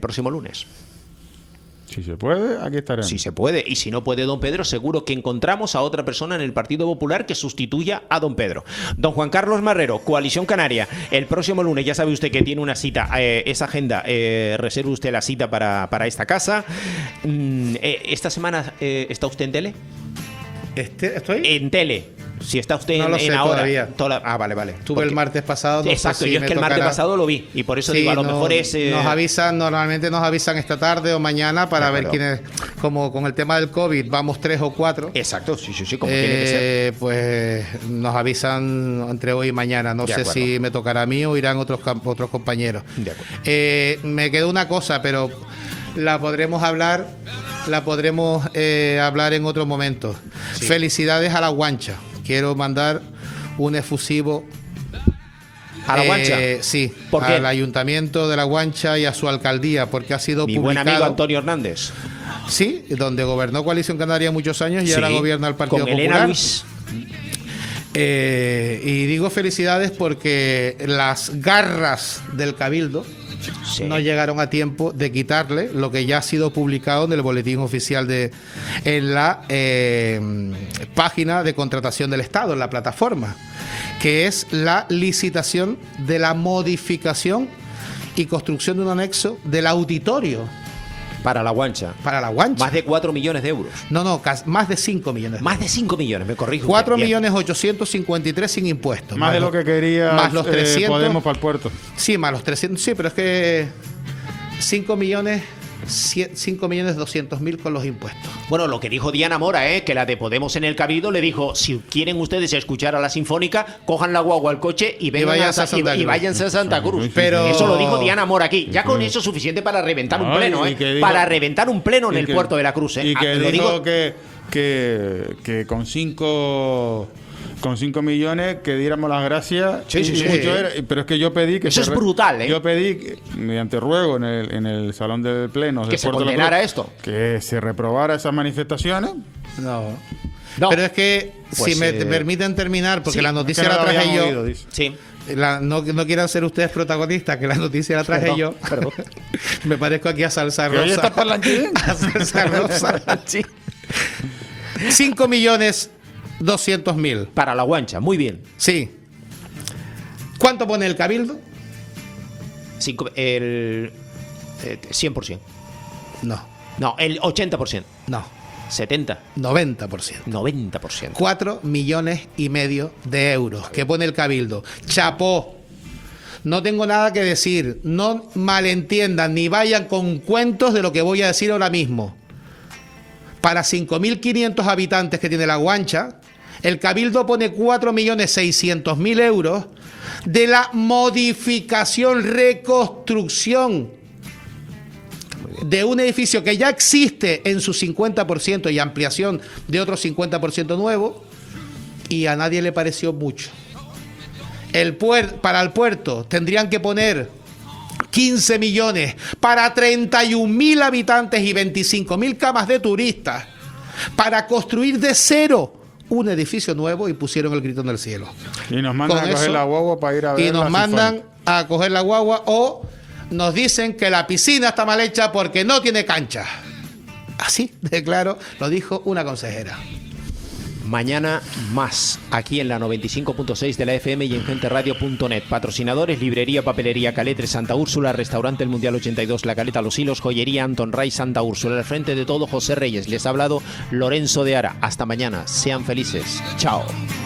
Si se puede, aquí estaremos. Si se puede. Y si no puede don Pedro, seguro que encontramos a otra persona en el Partido Popular que sustituya a don Pedro. Don Juan Carlos Marrero, Coalición Canaria. El próximo lunes, ya sabe usted que tiene una cita. Esa agenda, reserve usted la cita para esta casa. ¿Esta semana está usted en tele? ¿Estoy? En tele. Si está usted no lo sé ahora. Todavía. Vale. Estuve el martes pasado. No exacto, sé si yo es que el martes pasado lo vi. Y por eso digo, a lo mejor es. Normalmente nos avisan esta tarde o mañana para ver quiénes. Como con el tema del COVID, vamos 3 o 4. Exacto, sí, como tiene que ser. Pues nos avisan entre hoy y mañana. No sé si me tocará a mí o irán otros compañeros. De acuerdo. Me quedó una cosa, pero la podremos hablar en otro momento. Sí. Felicidades a la Guancha. Quiero mandar un efusivo ¿a la Guancha? Sí, ¿por qué? Al Ayuntamiento de la Guancha y a su alcaldía, porque ha sido mi publicado. Buen amigo Antonio Hernández. Sí, donde gobernó Coalición Canaria muchos años y ahora gobierna el Partido Popular. Elena Luis. Y digo felicidades porque las garras del Cabildo no llegaron a tiempo de quitarle lo que ya ha sido publicado en el boletín oficial en la página de contratación del Estado, en la plataforma, que es la licitación de la modificación y construcción de un anexo del auditorio. Para la Guancha. Más de 4 millones de euros. No, más de 5 millones. Más de 5 millones, me corrijo. 4.853.000 sin impuestos. Más de lo que quería más los 300, Podemos para el puerto. Sí, más los 300. Sí, pero es que 5.200.000 con los impuestos. Bueno, lo que dijo Diana Mora, que la de Podemos en el Cabildo, le dijo, si quieren ustedes escuchar a la Sinfónica, cojan la guagua al coche y váyanse a Santa Cruz. Pero eso lo dijo Diana Mora aquí. Ya con eso es suficiente para reventar un pleno, para reventar un pleno en el Puerto de la Cruz. Y que dijo que con 5 millones que diéramos las gracias. Sí. Pero es que yo pedí que eso es brutal, Yo pedí mediante ruego en el salón del pleno que se condenara esto, que se reprobara esas manifestaciones. No. Pero es que, pues, si me permiten terminar, porque la noticia la traje yo. Sí. no quieran ser ustedes protagonistas, que la noticia la traje yo. Perdón. Me parezco aquí a Salsa ¿Que hoy Rosa. estás parlanchín? A Salsa Rosa. Sí. 5.200.000. Para la guancha, muy bien. Sí. ¿Cuánto pone el Cabildo? 100%. No. No, el 80%. No. 70. 90%. 90%. 4,5 millones de euros que pone el Cabildo. Chapó. No tengo nada que decir. No malentiendan ni vayan con cuentos de lo que voy a decir ahora mismo. Para 5.500 habitantes que tiene La Guancha, el Cabildo pone 4.600.000 euros de la modificación, reconstrucción de un edificio que ya existe en su 50% y ampliación de otro 50% nuevo, y a nadie le pareció mucho. Para el puerto tendrían que poner 15 millones para 31.000 habitantes y 25.000 camas de turistas para construir de cero un edificio nuevo, y pusieron el grito en el cielo. Y nos mandan Con a coger eso, la guagua para ir a ver. y nos la mandan Sinfónica. a coger la guagua, o nos dicen que la piscina está mal hecha porque no tiene cancha. Así de claro lo dijo una consejera. Mañana más, aquí en la 95.6 de la FM y en genteradio.net. Patrocinadores: Librería Papelería Caletre Santa Úrsula, Restaurante El Mundial 82 La Caleta Los Hilos, Joyería Anton Ray Santa Úrsula. Al frente de todo, José Reyes. Les ha hablado Lorenzo de Ara. Hasta mañana, sean felices. Chao.